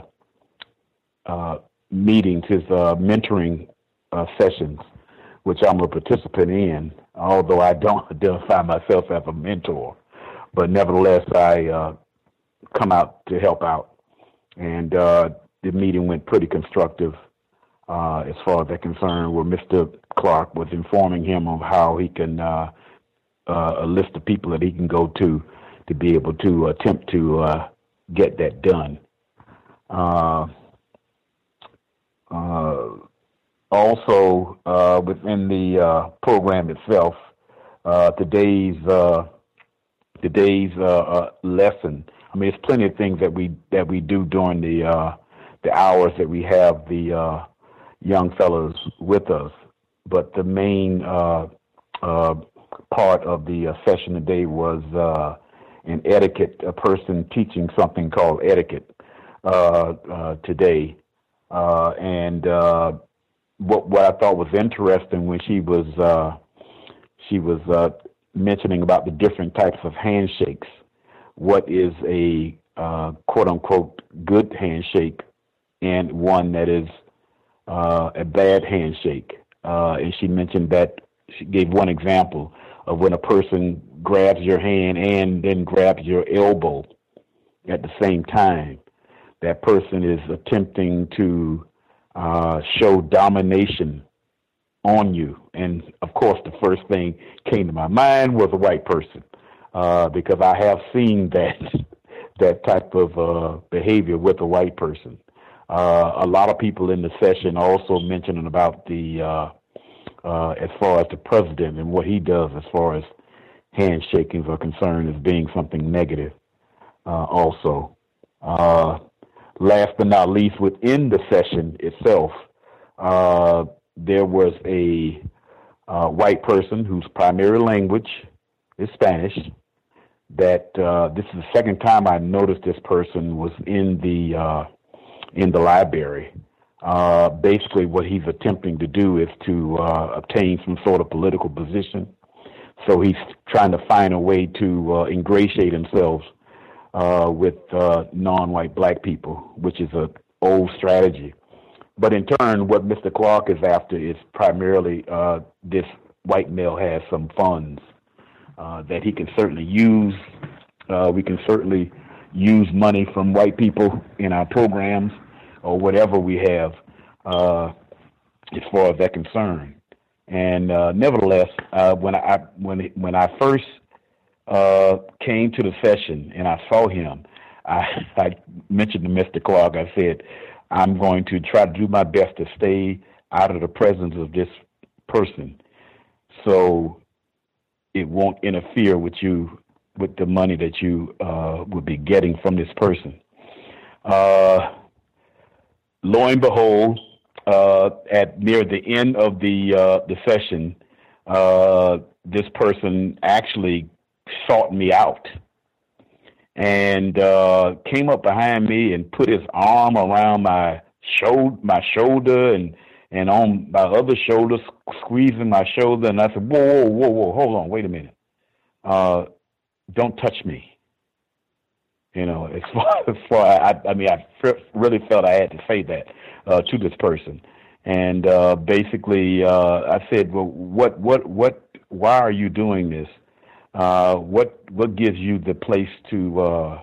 meetings, his mentoring sessions, which I'm a participant in, although I don't identify myself as a mentor. But nevertheless, I come out to help out. And the meeting went pretty constructive as far as they're concerned, where Mr. Clark was informing him of how he can, a list of people that he can go to be able to attempt to get that done. Also, within the program itself, today's lesson. I mean, there's plenty of things that we do during the hours that we have the young fellows with us, but the main part of the session today was an etiquette. A person teaching something called etiquette today, and what I thought was interesting when she was mentioning about the different types of handshakes. What is a quote unquote good handshake and one that is a bad handshake. And she mentioned that she gave one example of when a person grabs your hand and then grabs your elbow at the same time. That person is attempting to show domination on you. And of course, the first thing came to my mind was a white person, because I have seen that type of behavior with a white person. A lot of people in the session also mentioning about the as far as the president and what he does as far as handshakings are concerned as being something negative. Also, last but not least, within the session itself, there was a white person whose primary language is Spanish. That this is the second time I noticed this person was in the library. Basically, what he's attempting to do is to obtain some sort of political position. So he's trying to find a way to ingratiate himself with non-white black people, which is an old strategy. But in turn, what Mr. Clark is after is primarily this white male has some funds that he can certainly use. We can certainly use money from white people in our programs or whatever we have as far as that concerned. And nevertheless, when I first came to the session and I saw him, I mentioned to Mr. Clark, I said, I'm going to try to do my best to stay out of the presence of this person so it won't interfere with you, with the money that you would be getting from this person. Lo and behold, at near the end of the session, this person actually sought me out and came up behind me and put his arm around my shoulder and on my other shoulder, squeezing my shoulder. And I said, whoa, hold on, wait a minute. Don't touch me. You know, as far I really felt I had to say that to this person. And basically, I said, well, why are you doing this? What gives you the place to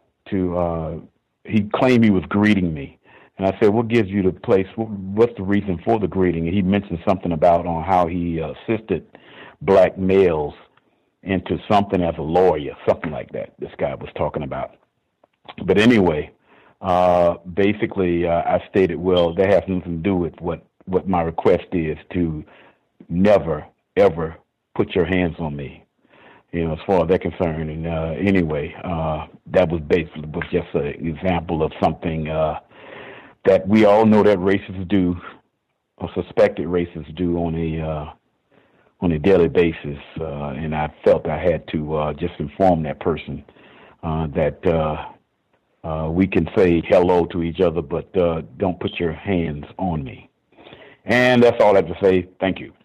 he claimed he was greeting me. And I said, what gives you the place? What's the reason for the greeting? And he mentioned something about on how he assisted black males into something as a lawyer, something like that. This guy was talking about. But anyway, basically, I stated, well, that has nothing to do with what my request is, to never, ever put your hands on me, you know, as far as they're concerned. And anyway, that was just an example of something that we all know that racists do, or suspected racists do on a daily basis. And I felt I had to just inform that person that we can say hello to each other, but don't put your hands on me. And that's all I have to say. Thank you.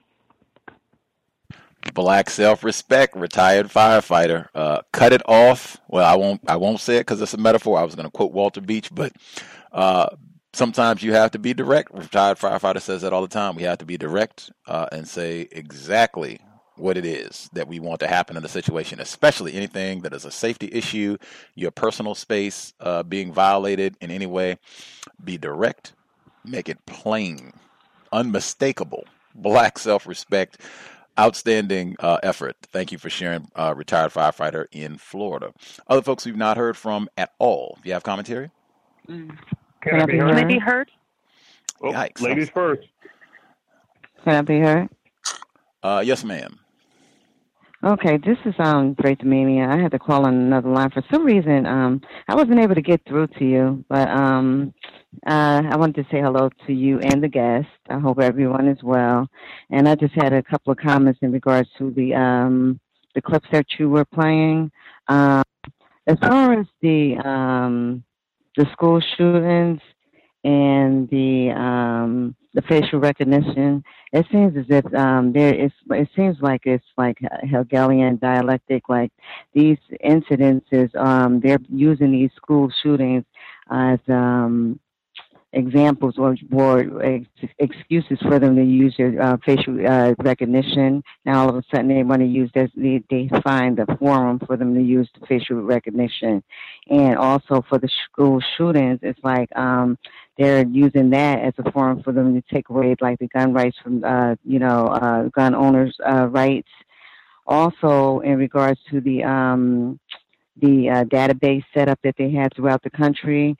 Black self-respect, retired firefighter. Cut it off. Well, I won't say it because it's a metaphor. I was going to quote Walter Beach, but sometimes you have to be direct. Retired firefighter says that all the time. We have to be direct and say exactly what it is that we want to happen in the situation, especially anything that is a safety issue, your personal space being violated in any way. Be direct, make it plain, unmistakable. Black self-respect, outstanding effort. Thank you for sharing, retired firefighter in Florida. Other folks we've not heard from at all. Do you have commentary? Can I be heard? Oh, Yikes. Ladies first. Can I be heard? Yes, ma'am. Okay, this is Great Dominion. I had to call on another line. For some reason, I wasn't able to get through to you, but I wanted to say hello to you and the guest. I hope everyone is well. And I just had a couple of comments in regards to the clips that you were playing. As far as the school shootings and the facial recognition, it seems as if it seems like it's like Hegelian dialectic. Like these incidences, they're using these school shootings as examples or excuses for them to use their facial recognition. Now all of a sudden they want to use this, they find the forum for them to use the facial recognition. And also for the school shootings, it's like they're using that as a forum for them to take away like the gun rights from gun owners' rights. Also in regards to the database setup that they had throughout the country,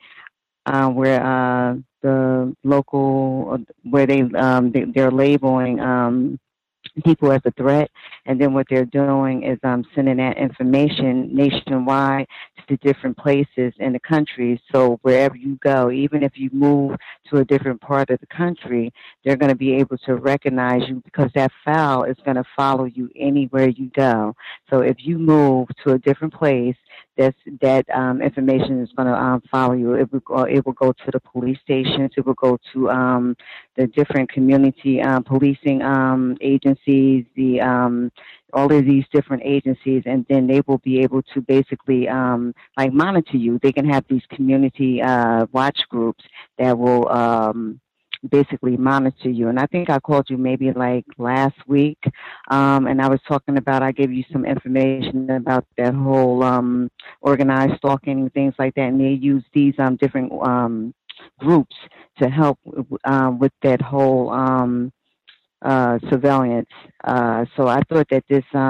where the local, where they're labeling people as a threat, and then what they're doing is sending that information nationwide to different places in the country. So wherever you go, even if you move to a different part of the country, they're going to be able to recognize you because that file is going to follow you anywhere you go. So if you move to a different place, that information is going to follow you. It will go to the police stations. It will go to the different community policing agencies, all of these different agencies, and then they will be able to basically like monitor you. They can have these community watch groups that will basically monitor you. And I think I called you maybe like last week, and I was talking about, I gave you some information about that whole organized stalking and things like that, and they use these different groups to help with that whole surveillance. So I thought that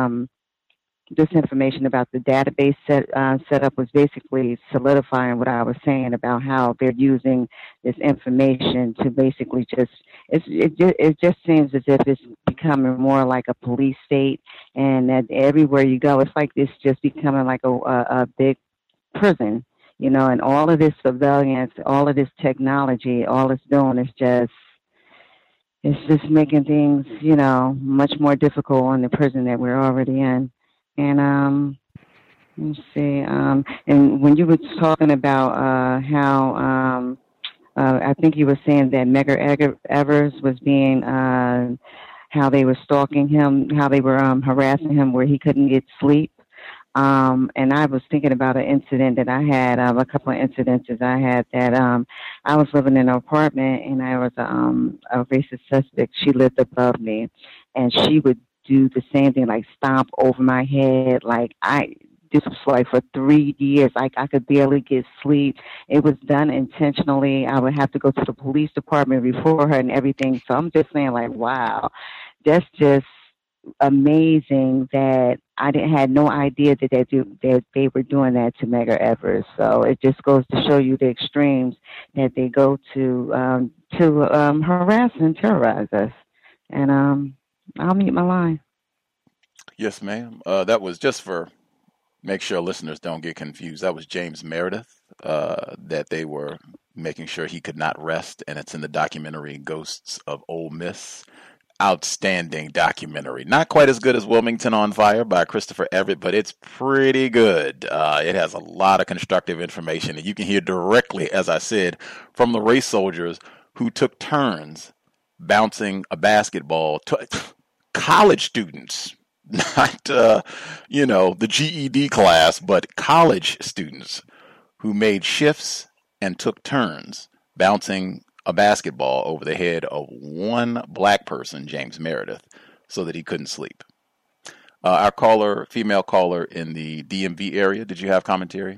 this information about the database setup was basically solidifying what I was saying about how they're using this information to basically it just seems as if it's becoming more like a police state, and that everywhere you go, it's like it's just becoming like a big prison, and all of this surveillance, all of this technology, all it's doing is it's just making things, much more difficult in the prison that we're already in. And let me see. And when you were talking about how I think you were saying that Medgar Evers was being how they were stalking him, how they were harassing him where he couldn't get sleep. And I was thinking about an incident that I had, a couple of incidences I had that I was living in an apartment, and I was a racist suspect. She lived above me, and she would do the same thing, like stomp over my head. This was like for 3 years. I could barely get sleep. It was done intentionally. I would have to go to the police department before her and everything. So I'm just saying, like, wow, that's just amazing that I had no idea that they were doing that to Medgar Evers. So it just goes to show you the extremes that they go to harass and terrorize us. And I'll mute my line. Yes, ma'am. That was just for make sure listeners don't get confused. That was James Meredith that they were making sure he could not rest, and it's in the documentary Ghosts of Ole Miss. Outstanding documentary. Not quite as good as Wilmington on Fire by Christopher Everett, but it's pretty good. It has a lot of constructive information, and you can hear directly, as I said, from the race soldiers who took turns bouncing a basketball to college students, not, the GED class, but college students who made shifts and took turns bouncing a basketball over the head of one black person, James Meredith, so that he couldn't sleep. Our female caller in the DMV area, did you have commentary?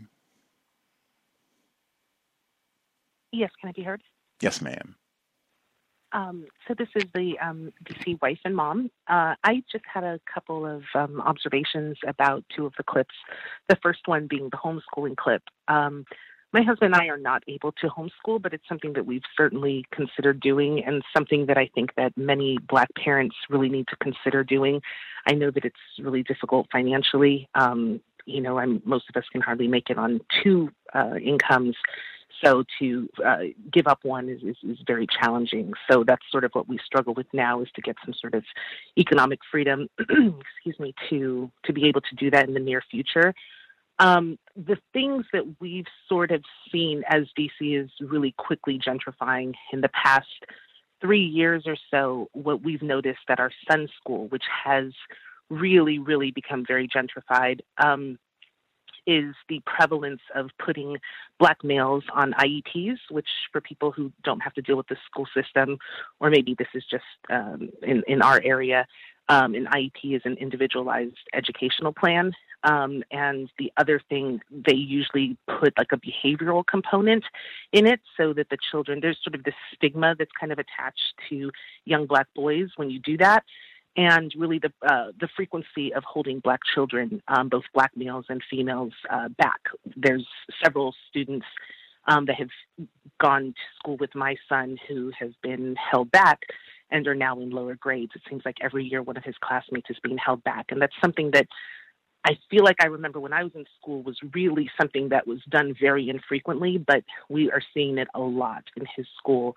Yes, can I be heard? Yes, ma'am. So this is the DC wife and mom. I just had a couple of observations about two of the clips. The first one being the homeschooling clip. My husband and I are not able to homeschool, but it's something that we've certainly considered doing, and something that I think that many Black parents really need to consider doing. I know that it's really difficult financially. Most of us can hardly make it on two incomes. So to give up one is very challenging. So that's sort of what we struggle with now, is to get some sort of economic freedom, to be able to do that in the near future. The things that we've sort of seen as DC is really quickly gentrifying in the past 3 years or so, what we've noticed at our son's school, which has really, really become very gentrified, is the prevalence of putting Black males on IEPs, which for people who don't have to deal with the school system, or maybe this is just in our area, an IEP is an individualized educational plan. And the other thing, they usually put like a behavioral component in it so that the children, there's sort of this stigma that's kind of attached to young Black boys when you do that. And really the frequency of holding Black children, both Black males and females, back. There's several students that have gone to school with my son who has been held back and are now in lower grades. It seems like every year one of his classmates is being held back. And that's something that I feel like I remember when I was in school was really something that was done very infrequently, but we are seeing it a lot in his school.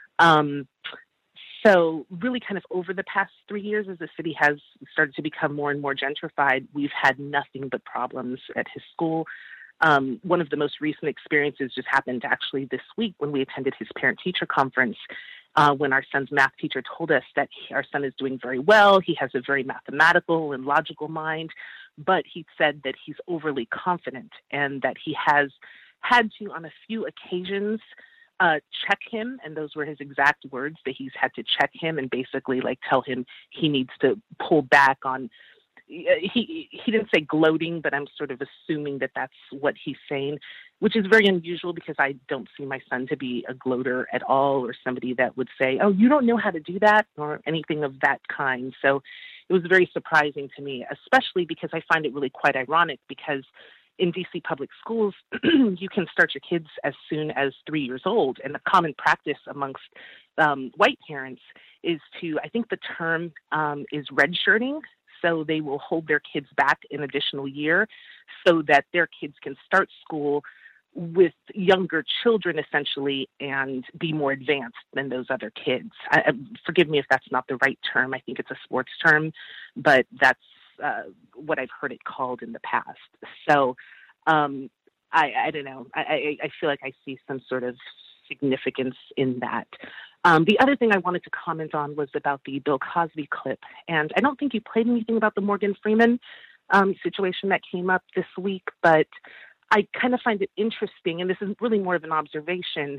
So really kind of over the past 3 years, as the city has started to become more and more gentrified, we've had nothing but problems at his school. One of the most recent experiences just happened actually this week when we attended his parent-teacher conference, when our son's math teacher told us that our son is doing very well. He has a very mathematical and logical mind, but he said that he's overly confident and that he has had to, on a few occasions, check him, and those were his exact words, that he's had to check him and basically like tell him he needs to pull back on. He didn't say gloating, but I'm sort of assuming that that's what he's saying, which is very unusual because I don't see my son to be a gloater at all, or somebody that would say, oh, you don't know how to do that, or anything of that kind. So it was very surprising to me, especially because I find it really quite ironic because in DC public schools, you can start your kids as soon as 3 years old. And the common practice amongst white parents is to, I think the term is redshirting. So they will hold their kids back an additional year so that their kids can start school with younger children essentially and be more advanced than those other kids. Forgive me if that's not the right term. I think it's a sports term, but that's what I've heard it called in the past. So I don't know. I feel like I see some sort of significance in that. The other thing I wanted to comment on was about the Bill Cosby clip. And I don't think you played anything about the Morgan Freeman situation that came up this week, but I kind of find it interesting, and this is really more of an observation,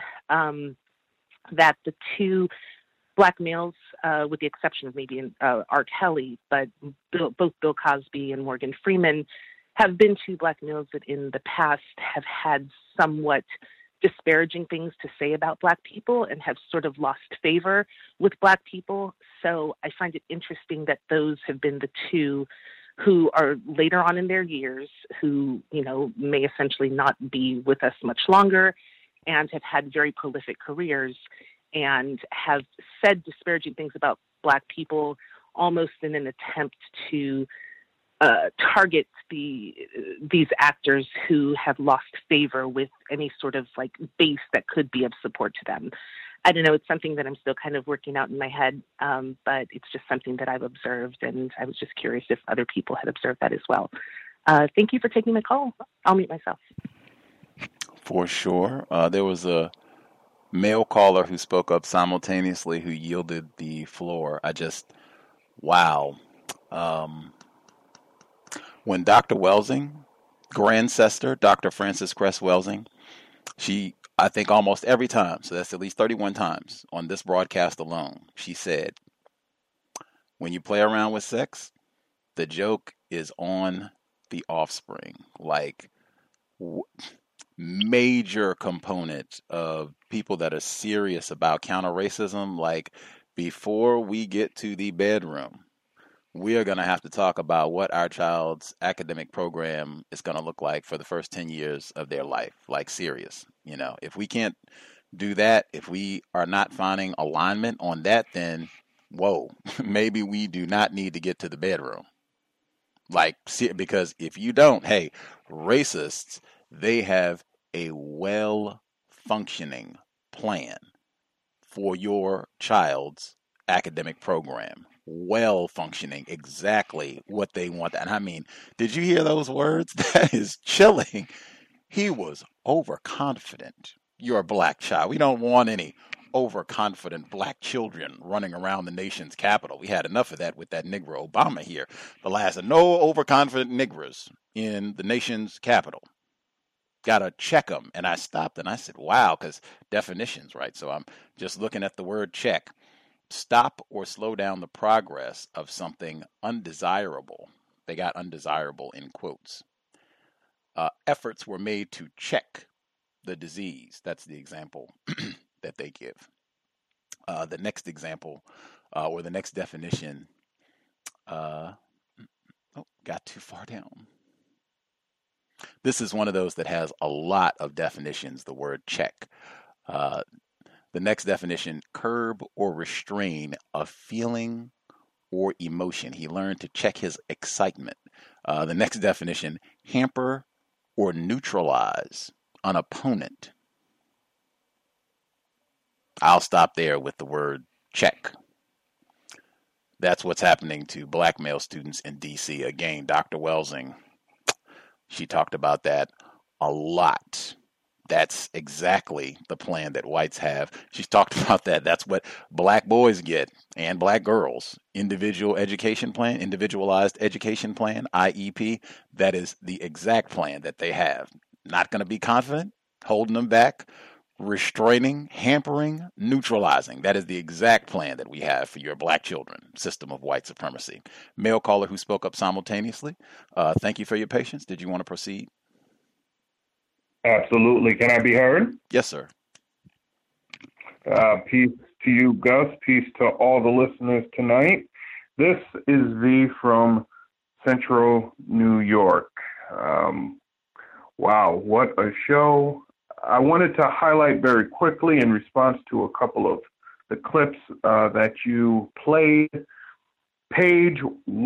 that the two Black males, with the exception of maybe R. Kelly, but both Bill Cosby and Morgan Freeman have been two Black males that in the past have had somewhat disparaging things to say about Black people and have sort of lost favor with Black people. So I find it interesting that those have been the two who are later on in their years, who, you know, may essentially not be with us much longer and have had very prolific careers and have said disparaging things about Black people almost in an attempt to target these actors who have lost favor with any sort of like base that could be of support to them. I don't know, it's something that I'm still kind of working out in my head, but it's just something that I've observed, and I was just curious if other people had observed that as well. Thank you for taking my call. I'll mute myself. For sure. There was a male caller who spoke up simultaneously who yielded the floor. Wow. When Dr. Welsing, Grandcester, Dr. Frances Cress Welsing, she, I think almost every time, so that's at least 31 times on this broadcast alone, she said, when you play around with sex, the joke is on the offspring. Like, major component of people that are serious about counter-racism, like, before we get to the bedroom, we are going to have to talk about what our child's academic program is going to look like for the first 10 years of their life. Like, serious. You know, if we can't do that, if we are not finding alignment on that, then, whoa, maybe we do not need to get to the bedroom. Like, because if you don't, hey, racists, they have a well-functioning plan for your child's academic program. Well-functioning, exactly what they want. And I mean, did you hear those words? That is chilling. He was overconfident. You're a Black child. We don't want any overconfident black children running around the nation's capital. We had enough of that with that Negro Obama here. No overconfident Negroes in the nation's capital. Got to check them. And I stopped and I said, wow, because definitions, right? So I'm just looking at the word check. Stop or slow down the progress of something undesirable. They got undesirable in quotes. Efforts were made to check the disease. That's the example that they give. The next example or the next definition, got too far down. This is one of those that has a lot of definitions, the word check. The next definition, curb or restrain a feeling or emotion. He learned to check his excitement. The next definition, hamper or neutralize an opponent. I'll stop there with the word check. That's what's happening to black male students in D.C. Again, Dr. Welsing, she talked about that a lot. That's exactly the plan that whites have. She's talked about that. That's what black boys get and black girls. Individualized education plan, IEP. That is the exact plan that they have. Not going to be confident, holding them back, restraining, hampering, neutralizing. That is the exact plan that we have for your black children. System of white supremacy. Male caller who spoke up simultaneously. Thank you for your patience. Did you want to proceed? Absolutely. Can I be heard? Yes, sir. Peace to you, Gus. Peace to all the listeners tonight. This is V from Central New York. Wow, what a show. I wanted to highlight very quickly in response to a couple of the clips that you played. Page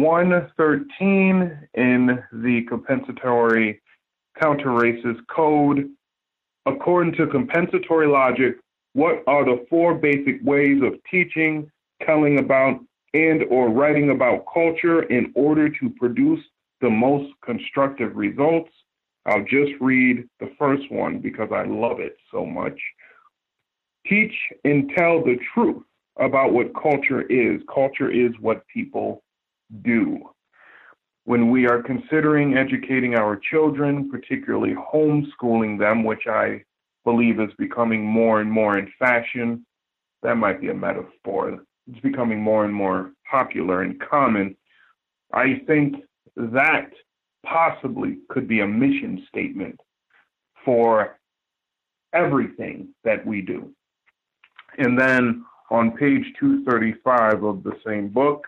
113 in the compensatory counter-racist code. According to compensatory logic, what are the four basic ways of teaching, telling about, and or writing about culture in order to produce the most constructive results? I'll just read the first one because I love it so much. Teach and tell the truth about what culture is. Culture is what people do. When we are considering educating our children, particularly homeschooling them, which I believe is becoming more and more in fashion, that might be a metaphor. It's becoming more and more popular and common. I think that possibly could be a mission statement for everything that we do. And then on page 235 of the same book,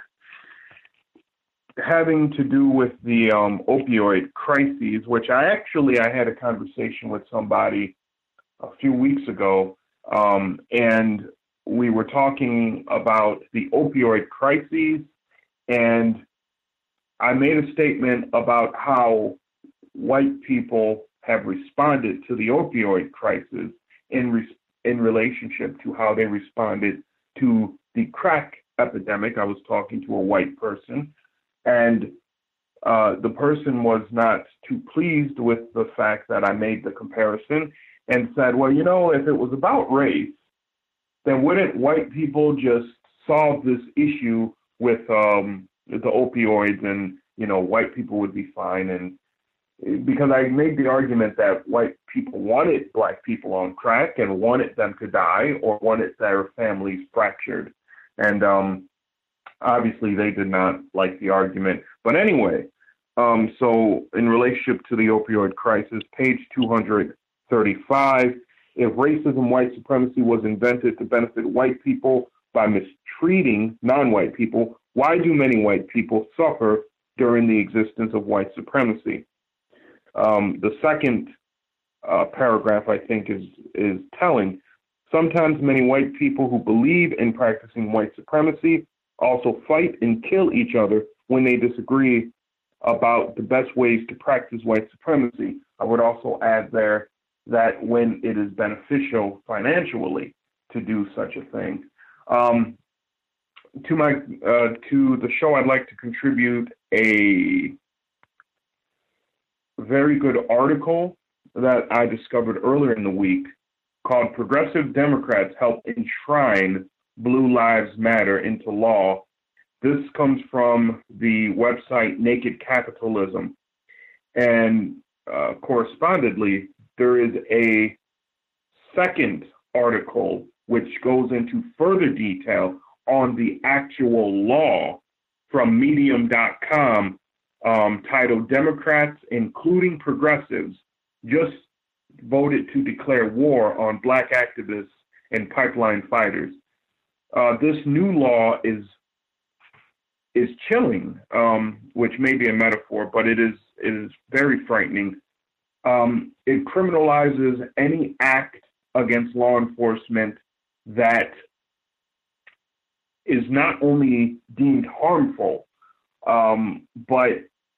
having to do with the opioid crises, which I had a conversation with somebody a few weeks ago, and we were talking about the opioid crises, and I made a statement about how white people have responded to the opioid crisis in relationship to how they responded to the crack epidemic. I was talking to a white person, and the person was not too pleased with the fact that I made the comparison and said, well, if it was about race, then wouldn't white people just solve this issue with the opioids and, white people would be fine? And because I made the argument that white people wanted black people on crack and wanted them to die or wanted their families fractured. And obviously they did not like the argument. But anyway, so in relationship to the opioid crisis, page 235, if racism, white supremacy was invented to benefit white people by mistreating non-white people, why do many white people suffer during the existence of white supremacy? The second paragraph, I think, is telling. Sometimes many white people who believe in practicing white supremacy also fight and kill each other when they disagree about the best ways to practice white supremacy. I would also add there that when it is beneficial financially to do such a thing. To the show, I'd like to contribute a very good article that I discovered earlier in the week called Progressive Democrats Help Enshrine Blue Lives Matter into Law. This comes from the website Naked Capitalism. And correspondingly, there is a second article which goes into further detail on the actual law from Medium.com titled Democrats, including progressives, just voted to declare war on Black activists and pipeline fighters. This new law is chilling, which may be a metaphor, but it is very frightening. It criminalizes any act against law enforcement that is not only deemed harmful, but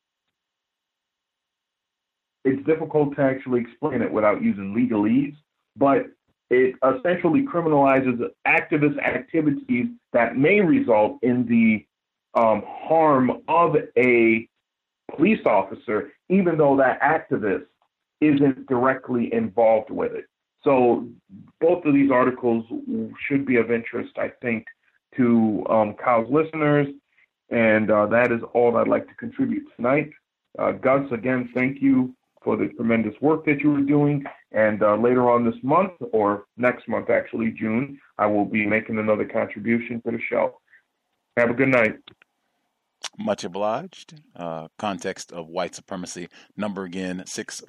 it's difficult to actually explain it without using legalese, but it essentially criminalizes activist activities that may result in the harm of a police officer, even though that activist isn't directly involved with it. So both of these articles should be of interest, I think, to Kyle's listeners, and that is all I'd like to contribute tonight. Gus, again, thank you for the tremendous work that you were doing, and later on this month, or next month actually, June, I will be making another contribution to the show. Have a good night. Much obliged. Context of white supremacy. Number again,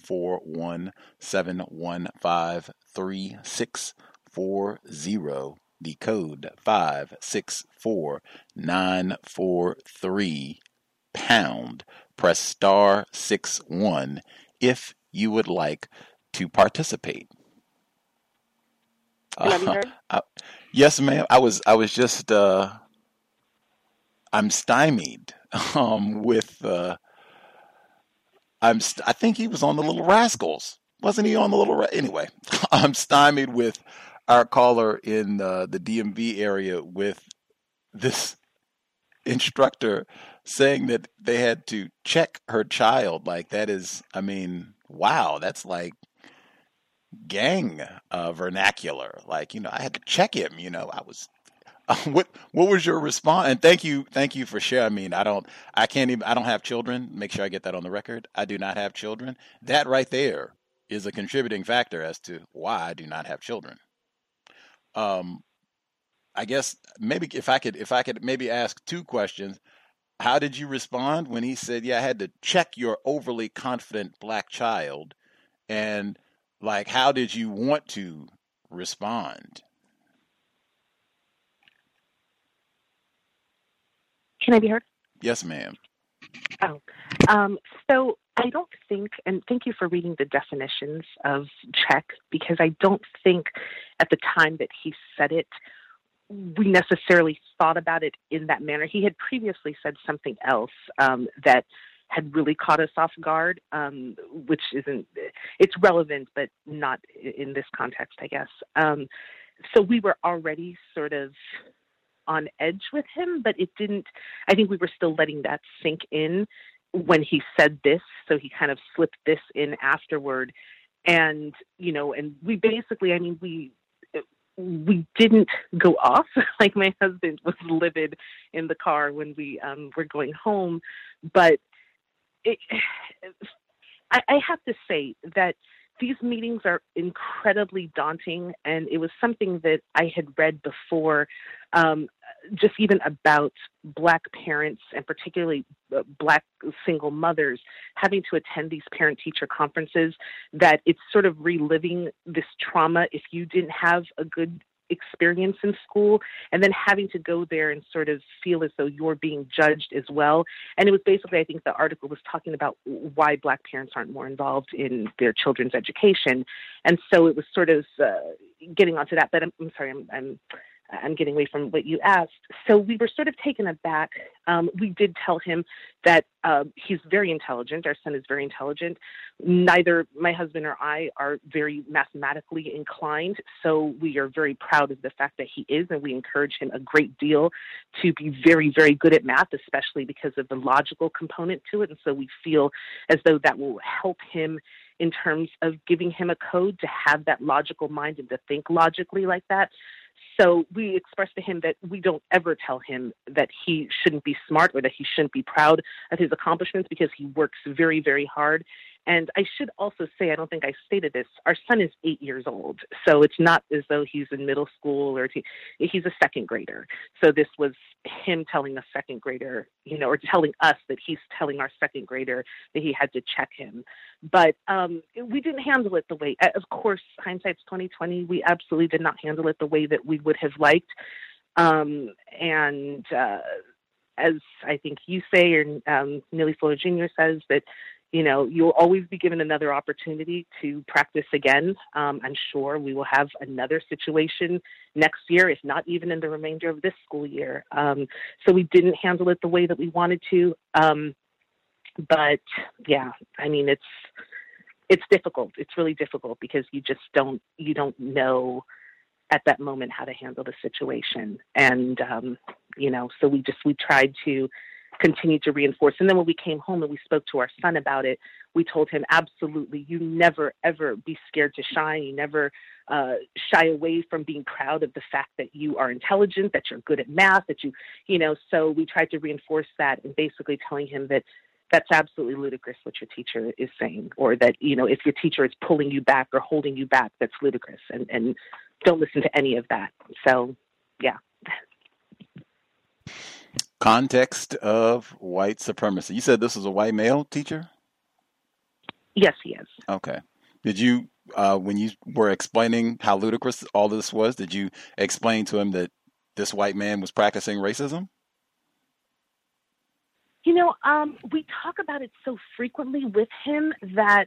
641-715-3640. The code 564943 pound. Press star 61 if you would like to participate. Yes, ma'am. I was just I'm stymied with I think he was on the Little Rascals. Wasn't he on the Little Anyway, I'm stymied with our caller in the DMV area with this instructor saying that they had to check her child. Like, that is, I mean, wow, that's like gang vernacular. Like, I had to check him, I was, what was your response? And thank you for sharing. I mean, I don't have children. Make sure I get that on the record. I do not have children. That right there is a contributing factor as to why I do not have children. I guess maybe if I could maybe ask two questions. How did you respond when he said, yeah, I had to check your overly confident Black child? And like, how did you want to respond? Can I be heard? Yes, ma'am. Oh, so I don't think, and thank you for reading the definitions of check, because I don't think at the time that he said it, we necessarily thought about it in that manner. He had previously said something else that had really caught us off guard, which it's relevant, but not in this context, I guess. So we were already sort of on edge with him, but I think we were still letting that sink in when he said this. So he kind of slipped this in afterward. And, and we basically, we didn't go off. Like, my husband was livid in the car when we were going home. But I have to say that these meetings are incredibly daunting, and it was something that I had read before, just even about Black parents and particularly Black single mothers having to attend these parent-teacher conferences, that it's sort of reliving this trauma if you didn't have a good experience in school, and then having to go there and sort of feel as though you're being judged as well. And it was basically, I think the article was talking about why Black parents aren't more involved in their children's education. And so it was sort of getting onto that, but I'm sorry, I'm getting away from what you asked. So we were sort of taken aback. We did tell him that he's very intelligent. Our son is very intelligent. Neither my husband or I are very mathematically inclined, so we are very proud of the fact that he is, and we encourage him a great deal to be very, very good at math, especially because of the logical component to it. And so we feel as though that will help him in terms of giving him a code to have that logical mind and to think logically like that. So we expressed to him that we don't ever tell him that he shouldn't be smart or that he shouldn't be proud of his accomplishments, because he works very, very hard. And I should also say, I don't think I stated this, our son is 8 years old. So it's not as though he's in middle school or he's a second grader. So this was him telling a second grader, or telling us that he's telling our second grader that he had to check him. But we didn't handle it the way, of course, hindsight's 2020. We absolutely did not handle it the way that we would have liked. As I think you say, or Neely Fuller Jr. says, that you'll always be given another opportunity to practice again. I'm sure we will have another situation next year, if not even in the remainder of this school year. So we didn't handle it the way that we wanted to. But yeah, I mean, it's difficult. It's really difficult because you don't know at that moment how to handle the situation. And, so we tried to continue to reinforce. And then when we came home and we spoke to our son about it, we told him, absolutely, you never, ever be scared to shine. You never shy away from being proud of the fact that you are intelligent, that you're good at math, that so we tried to reinforce that and basically telling him that that's absolutely ludicrous what your teacher is saying, or that, if your teacher is pulling you back or holding you back, that's ludicrous, and don't listen to any of that. So, yeah. Context of white supremacy. You said this was a white male teacher? Yes, he is. Okay. Did you, when you were explaining how ludicrous all this was, did you explain to him that this white man was practicing racism? We talk about it so frequently with him that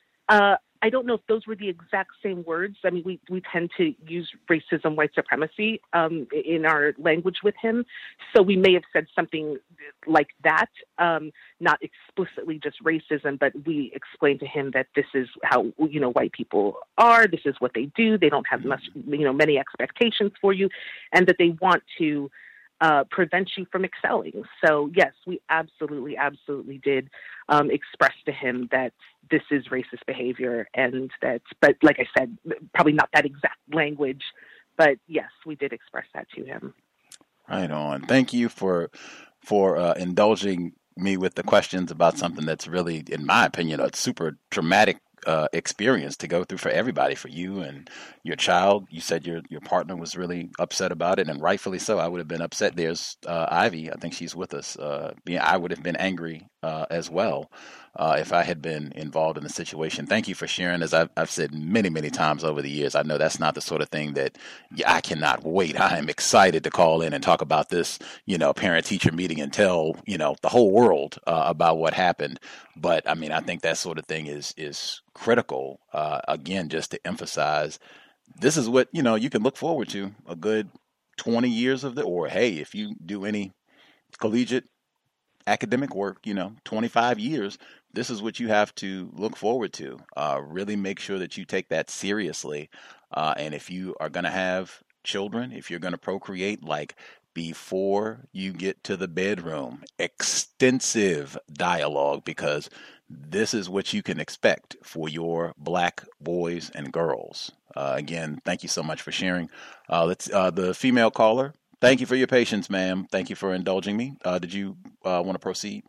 I don't know if those were the exact same words. I mean, we tend to use racism, white supremacy in our language with him. So we may have said something like that, not explicitly just racism, but we explained to him that this is how, white people are. This is what they do. They don't have many expectations for you, and that they want to prevent you from excelling. So yes, we absolutely did express to him that this is racist behavior, and but like I said, probably not that exact language, but yes, we did express that to him. Right on. Thank you for indulging me with the questions about something that's really, in my opinion, a super traumatic experience to go through for everybody, for you and your child. You said your partner was really upset about it, and rightfully so. I would have been upset. There's Ivy. I think she's with us. I would have been angry as well if I had been involved in the situation. Thank you for sharing. As I've said many, many times over the years, I know that's not the sort of thing that I cannot wait. I am excited to call in and talk about this, parent-teacher meeting and tell, the whole world about what happened. But I mean, I think that sort of thing is critical. Again, just to emphasize, this is what, you can look forward to a good 20 years of or hey, if you do any collegiate academic work, 25 years, this is what you have to look forward to. Really make sure that you take that seriously. And if you are going to have children, if you're going to procreate, before you get to the bedroom, extensive dialogue, because this is what you can expect for your Black boys and girls. Again, thank you so much for sharing. Let's the female caller. Thank you for your patience, ma'am. Thank you for indulging me. Did you want to proceed?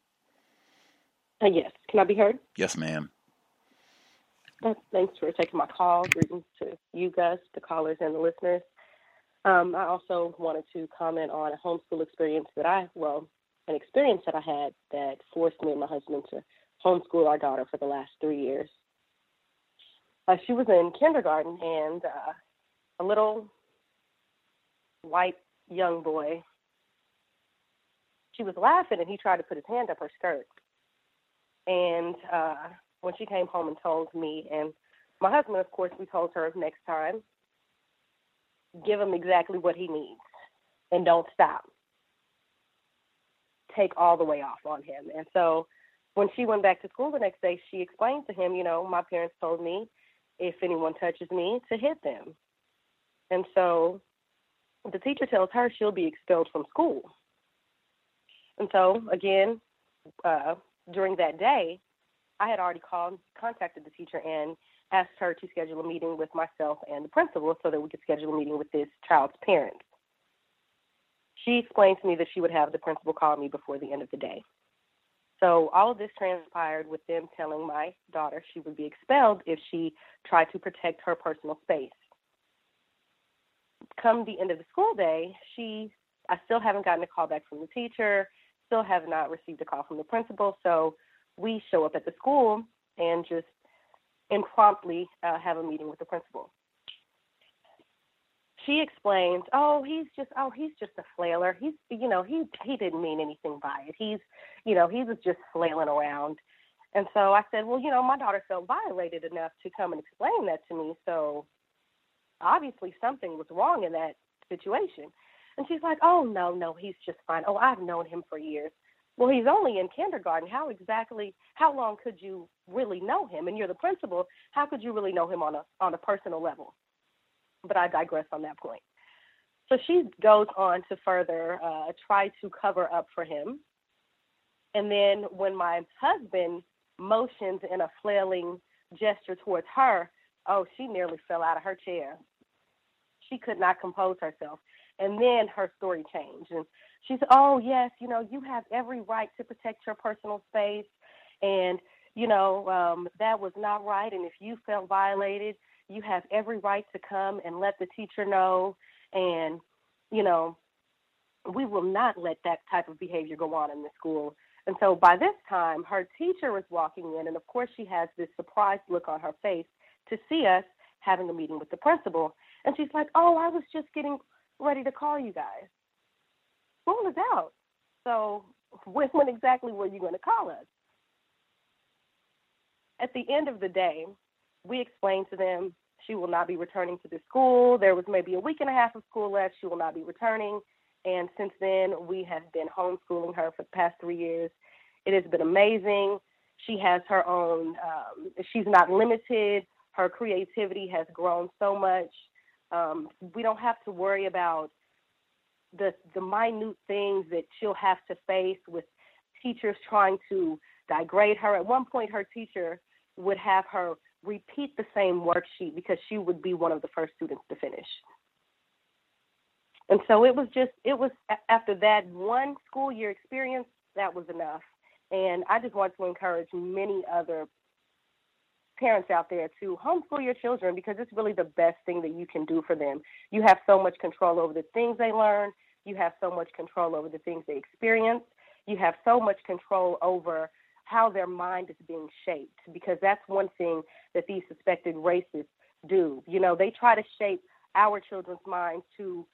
Yes. Can I be heard? Yes, ma'am. Thanks for taking my call. Greetings to you guys, the callers and the listeners. I also wanted to comment on a homeschool experience that I had that forced me and my husband to homeschool our daughter for the last 3 years. She was in kindergarten, and a little white young boy, she was laughing, and he tried to put his hand up her skirt. And when she came home and told me and my husband, of course, we told her next time, give him exactly what he needs and don't stop. Take all the way off on him. And so when she went back to school the next day, she explained to him, my parents told me if anyone touches me to hit them. And so the teacher tells her she'll be expelled from school. And so, again, during that day, I had already contacted the teacher and asked her to schedule a meeting with myself and the principal so that we could schedule a meeting with this child's parents. She explained to me that she would have the principal call me before the end of the day. So all of this transpired with them telling my daughter she would be expelled if she tried to protect her personal space. Come the end of the school day, I still haven't gotten a call back from the teacher, still have not received a call from the principal, so we show up at the school and just impromptu have a meeting with the principal. She explains, he's just a flailer. He didn't mean anything by it. He was just flailing around. And so I said, well, my daughter felt violated enough to come and explain that to me. So obviously something was wrong in that situation. And she's like, oh, no, he's just fine. Oh, I've known him for years. Well, he's only in kindergarten. How long could you really know him? And you're the principal. How could you really know him on a personal level? But I digress on that point. So she goes on to further try to cover up for him. And then when my husband motions in a flailing gesture towards her, she nearly fell out of her chair. She could not compose herself. And then her story changed. And she said, oh, yes, you have every right to protect your personal space. And, that was not right. And if you felt violated, you have every right to come and let the teacher know. And, we will not let that type of behavior go on in the school. And so by this time, her teacher is walking in. And, of course, she has this surprised look on her face to see us having a meeting with the principal. And she's like, I was just getting ready to call you guys. School is out. So when exactly were you going to call us? At the end of the day, we explained to them she will not be returning to the school. There was maybe a week and a half of school left. She will not be returning. And since then, we have been homeschooling her for the past 3 years. It has been amazing. She has her own, she's not limited. Her creativity has grown so much. We don't have to worry about the minute things that she'll have to face with teachers trying to degrade her. At one point, her teacher would have her repeat the same worksheet because she would be one of the first students to finish. And so it was after that one school year experience, that was enough. And I just want to encourage many other parents out there to homeschool your children because it's really the best thing that you can do for them. You have so much control over the things they learn. You have so much control over the things they experience. You have so much control over how their mind is being shaped, because that's one thing that these suspected racists do. They try to shape our children's minds to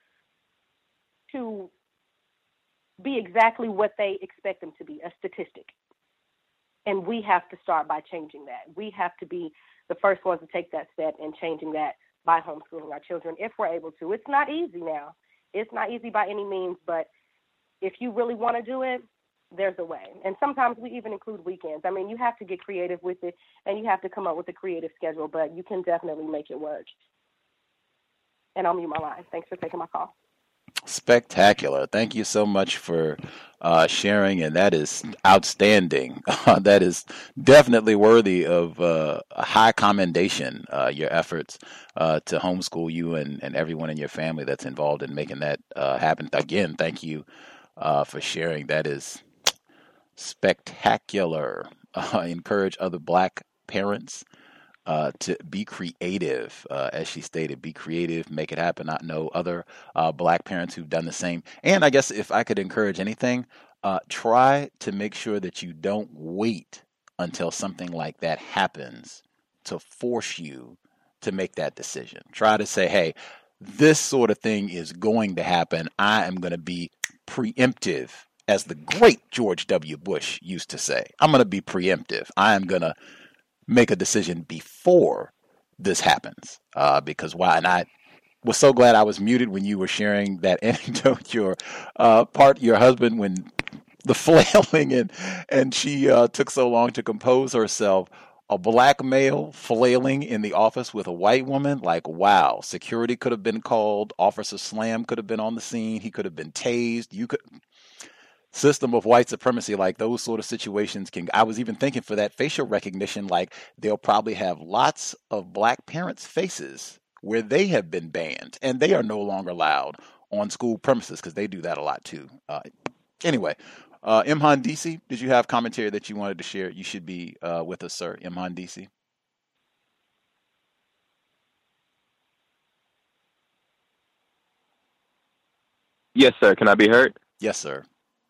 be exactly what they expect them to be, a statistic. And we have to start by changing that. We have to be the first ones to take that step in changing that by homeschooling our children if we're able to. It's not easy now. It's not easy by any means, but if you really want to do it, there's a way. And sometimes we even include weekends. I mean, you have to get creative with it, and you have to come up with a creative schedule, but you can definitely make it work. And I'll mute my line. Thanks for taking my call. Spectacular. Thank you so much for sharing, and that is outstanding. That is definitely worthy of a high commendation, your efforts to homeschool you and everyone in your family that's involved in making that happen. Again, thank you for sharing. That is spectacular. Encourage other Black parents to be creative, as she stated, be creative, make it happen. I know other Black parents who've done the same. And I guess if I could encourage anything, try to make sure that you don't wait until something like that happens to force you to make that decision. Try to say, hey, this sort of thing is going to happen. I am going to be preemptive, as the great George W. Bush used to say. I'm going to be preemptive. I am going to make a decision before this happens. Because why? And I was so glad I was muted when you were sharing that anecdote, your husband, when the flailing and she took so long to compose herself. A Black male flailing in the office with a white woman, like, wow. Security could have been called. Officer Slam could have been on the scene. He could have been tased. system of white supremacy, like those sort of situations I was even thinking for that facial recognition, like they'll probably have lots of black parents' faces where they have been banned and they are no longer allowed on school premises, because they do that a lot too. Anyway, Imhan DC, did you have commentary that you wanted to share? You should be with us, sir. Imhan DC. Yes, sir. Can I be heard? Yes, sir.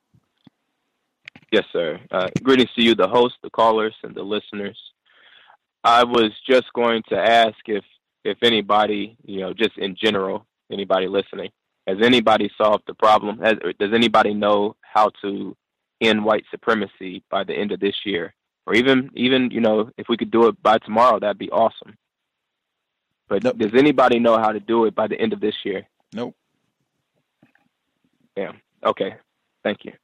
Yes, sir. Greetings to you, the host, the callers, and the listeners. I was just going to ask if anybody, just in general, anybody listening, has anybody solved the problem? Does anybody know how to end white supremacy by the end of this year? Or even if we could do it by tomorrow, that'd be awesome. But nope. Does anybody know how to do it by the end of this year? Nope. Yeah. Okay. Thank you.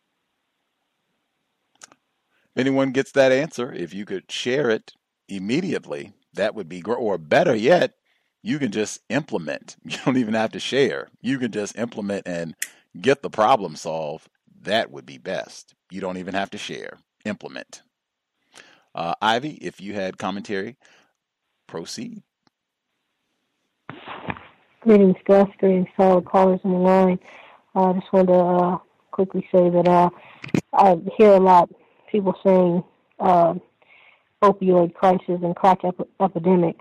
If anyone gets that answer, if you could share it immediately, that would be great. Or better yet, you can just implement. You don't even have to share. You can just implement and get the problem solved. That would be best. You don't even have to share. Implement. Ivy, if you had commentary, proceed. Greetings, Gus. Greetings to all the callers on the line. I just wanted to quickly say that I hear a lot of people saying opioid crisis and crack epidemic.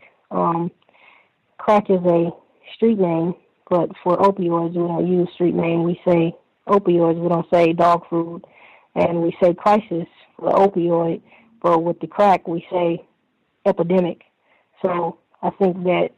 Crack is a street name, but for opioids, we don't use street name. We say opioids. We don't say dog food. And we say crisis for opioid, but with the crack, we say epidemic. So I think that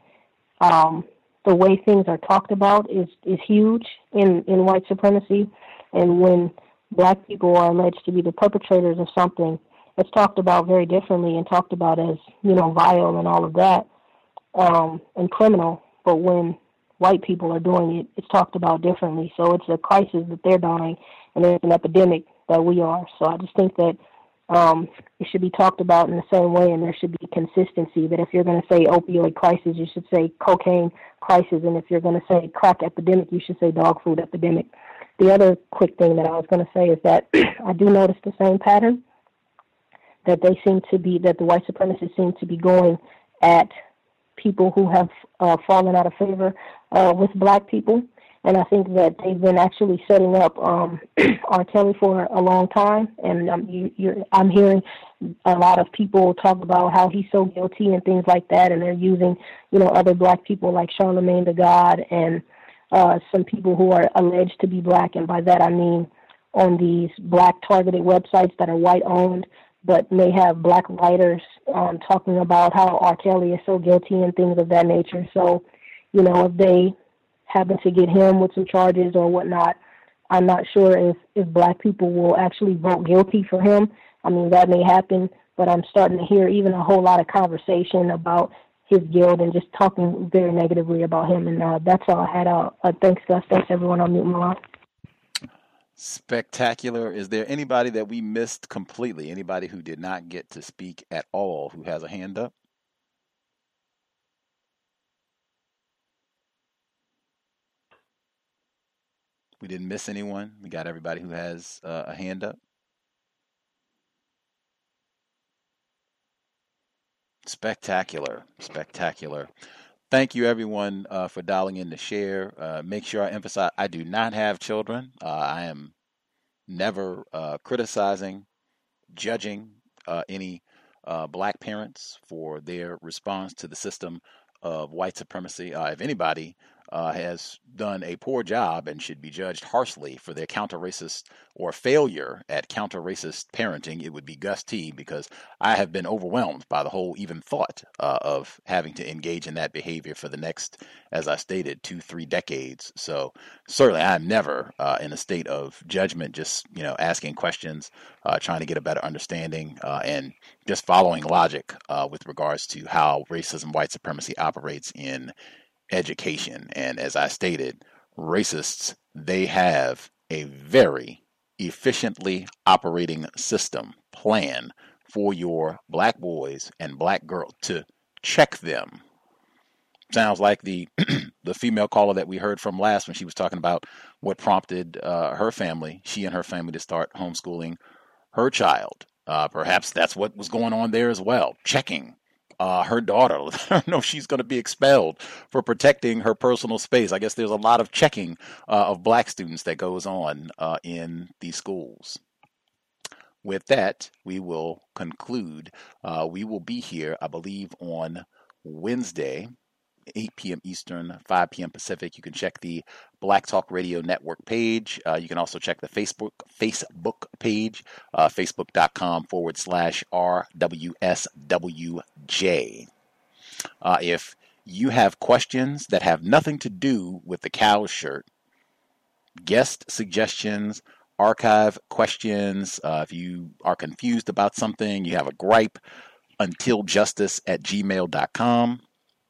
the way things are talked about is huge in white supremacy. And when black people are alleged to be the perpetrators of something, it's talked about very differently and talked about as, vile and all of that, and criminal. But when white people are doing it, it's talked about differently. So it's a crisis that they're dying, and it's an epidemic that we are. So I just think that it should be talked about in the same way, and there should be consistency, that if you're going to say opioid crisis, you should say cocaine crisis, and if you're going to say crack epidemic, you should say dog food epidemic. The other quick thing that I was going to say is that I do notice the same pattern, that the white supremacists seem to be going at people who have fallen out of favor with black people. And I think that they've been actually setting up R. Kelly for a long time. And I'm hearing a lot of people talk about how he's so guilty and things like that. And they're using, other black people like Charlemagne the God and some people who are alleged to be black. And by that I mean on these black targeted websites that are white owned, but may have black writers talking about how R. Kelly is so guilty and things of that nature. So, if they happen to get him with some charges or whatnot, I'm not sure if black people will actually vote guilty for him. I mean, that may happen, but I'm starting to hear even a whole lot of conversation about his guilt and just talking very negatively about him. And that's all I had. Thanks, Gus. Thanks, everyone. I'll mute my line. Spectacular. Is there anybody that we missed completely? Anybody who did not get to speak at all who has a hand up? We didn't miss anyone. We got everybody who has a hand up. Spectacular. Spectacular. Thank you, everyone, for dialing in to share. Make sure I emphasize, I do not have children. I am never criticizing, judging any black parents for their response to the system of white supremacy. If anybody has done a poor job and should be judged harshly for their counter-racist or failure at counter-racist parenting, it would be Gus T, because I have been overwhelmed by the whole even thought of having to engage in that behavior for the next, as I stated, 2-3 decades. So certainly I'm never in a state of judgment, just asking questions, trying to get a better understanding, and just following logic with regards to how racism, white supremacy operates in education. And as I stated, racists, they have a very efficiently operating system plan for your black boys and black girls to check them. Sounds like the the female caller that we heard from last when she was talking about what prompted she and her family to start homeschooling her child. Perhaps that's what was going on there as well, checking her daughter. Let her know she's going to be expelled for protecting her personal space. I guess there's a lot of checking of black students that goes on in these schools. With that, we will conclude. We will be here, I believe, on Wednesday, 8 p.m. Eastern, 5 p.m. Pacific. You can check the Black Talk Radio Network page. You can also check the Facebook page, facebook.com/RWSWJ. If you have questions that have nothing to do with the cow shirt, guest suggestions, archive questions, if you are confused about something, you have a gripe, untiljustice@gmail.com.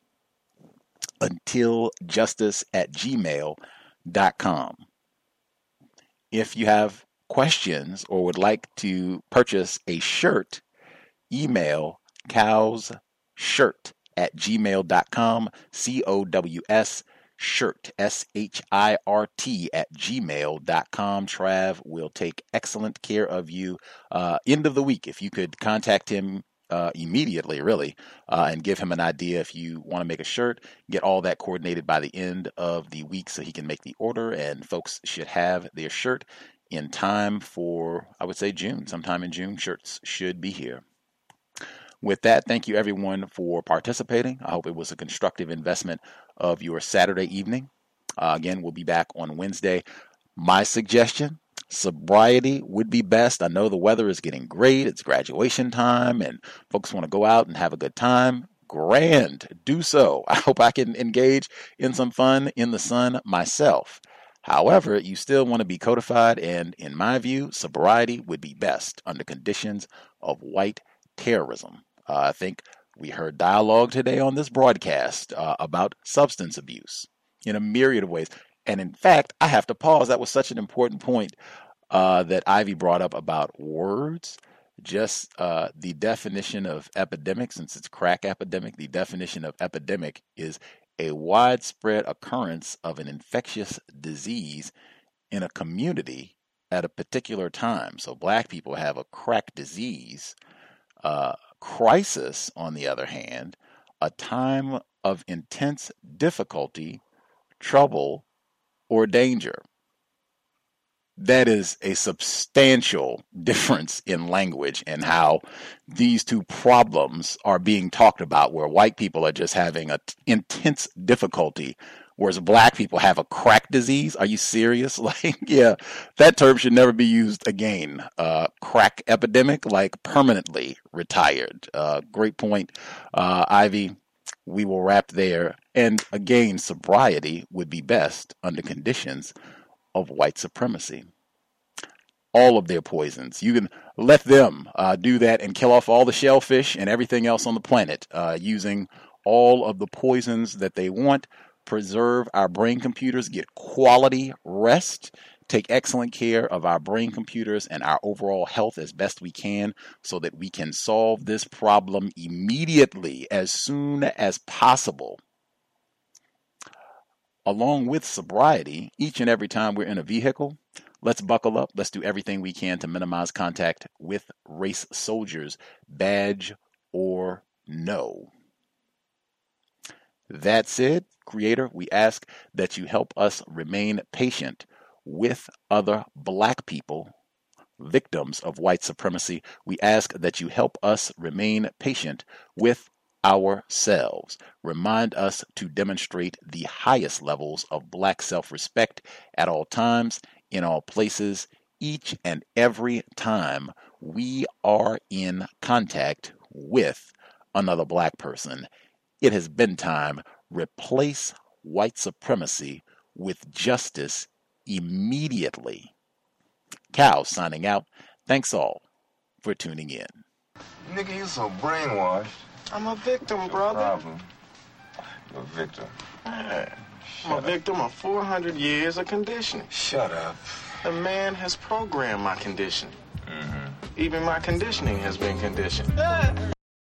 untiljustice@gmail.com. If you have questions or would like to purchase a shirt, email cowsshirt@gmail.com, COWS shirt, SHIRT@gmail.com. Trav will take excellent care of you. End of the week, if you could contact him immediately, really, and give him an idea if you want to make a shirt, get all that coordinated by the end of the week so he can make the order, and folks should have their shirt in time for, I would say, June. Sometime in June, shirts should be here. With that, thank you everyone for participating. I hope it was a constructive investment of your Saturday evening. Again, we'll be back on Wednesday. My suggestion, sobriety would be best. I know the weather is getting great. It's graduation time and folks want to go out and have a good time. Grand. Do so. I hope I can engage in some fun in the sun myself. However, you still want to be codified, and in my view, sobriety would be best under conditions of white terrorism. I think we heard dialogue today on this broadcast about substance abuse in a myriad of ways. And in fact, I have to pause. That was such an important point that Ivy brought up about words. Just the definition of epidemic, since it's crack epidemic, the definition of epidemic is a widespread occurrence of an infectious disease in a community at a particular time. So black people have a crack disease. Crisis, on the other hand, a time of intense difficulty, trouble, or danger. That is a substantial difference in language and how these two problems are being talked about, where white people are just having an intense difficulty, whereas black people have a crack disease. Are you serious? Yeah, that term should never be used again. Crack epidemic, permanently retired. Great point, Ivy. We will wrap there. And again, sobriety would be best under conditions of white supremacy. All of their poisons. You can let them do that and kill off all the shellfish and everything else on the planet using all of the poisons that they want. Preserve our brain computers, get quality rest, take excellent care of our brain computers and our overall health as best we can so that we can solve this problem immediately, as soon as possible. Along with sobriety, each and every time we're in a vehicle, let's buckle up. Let's do everything we can to minimize contact with race soldiers, badge or no. That said, Creator, we ask that you help us remain patient with other black people, victims of white supremacy. We ask that you help us remain patient with ourselves. Remind us to demonstrate the highest levels of black self-respect at all times, in all places, each and every time we are in contact with another black person. It has been time. Replace white supremacy with justice immediately. Cow signing out. Thanks all for tuning in. Nigga, you so brainwashed. I'm a victim, brother. Problem. You're a victim. I'm a victim of 400 years of conditioning. Shut up. The man has programmed my conditioning. Even my conditioning has been conditioned.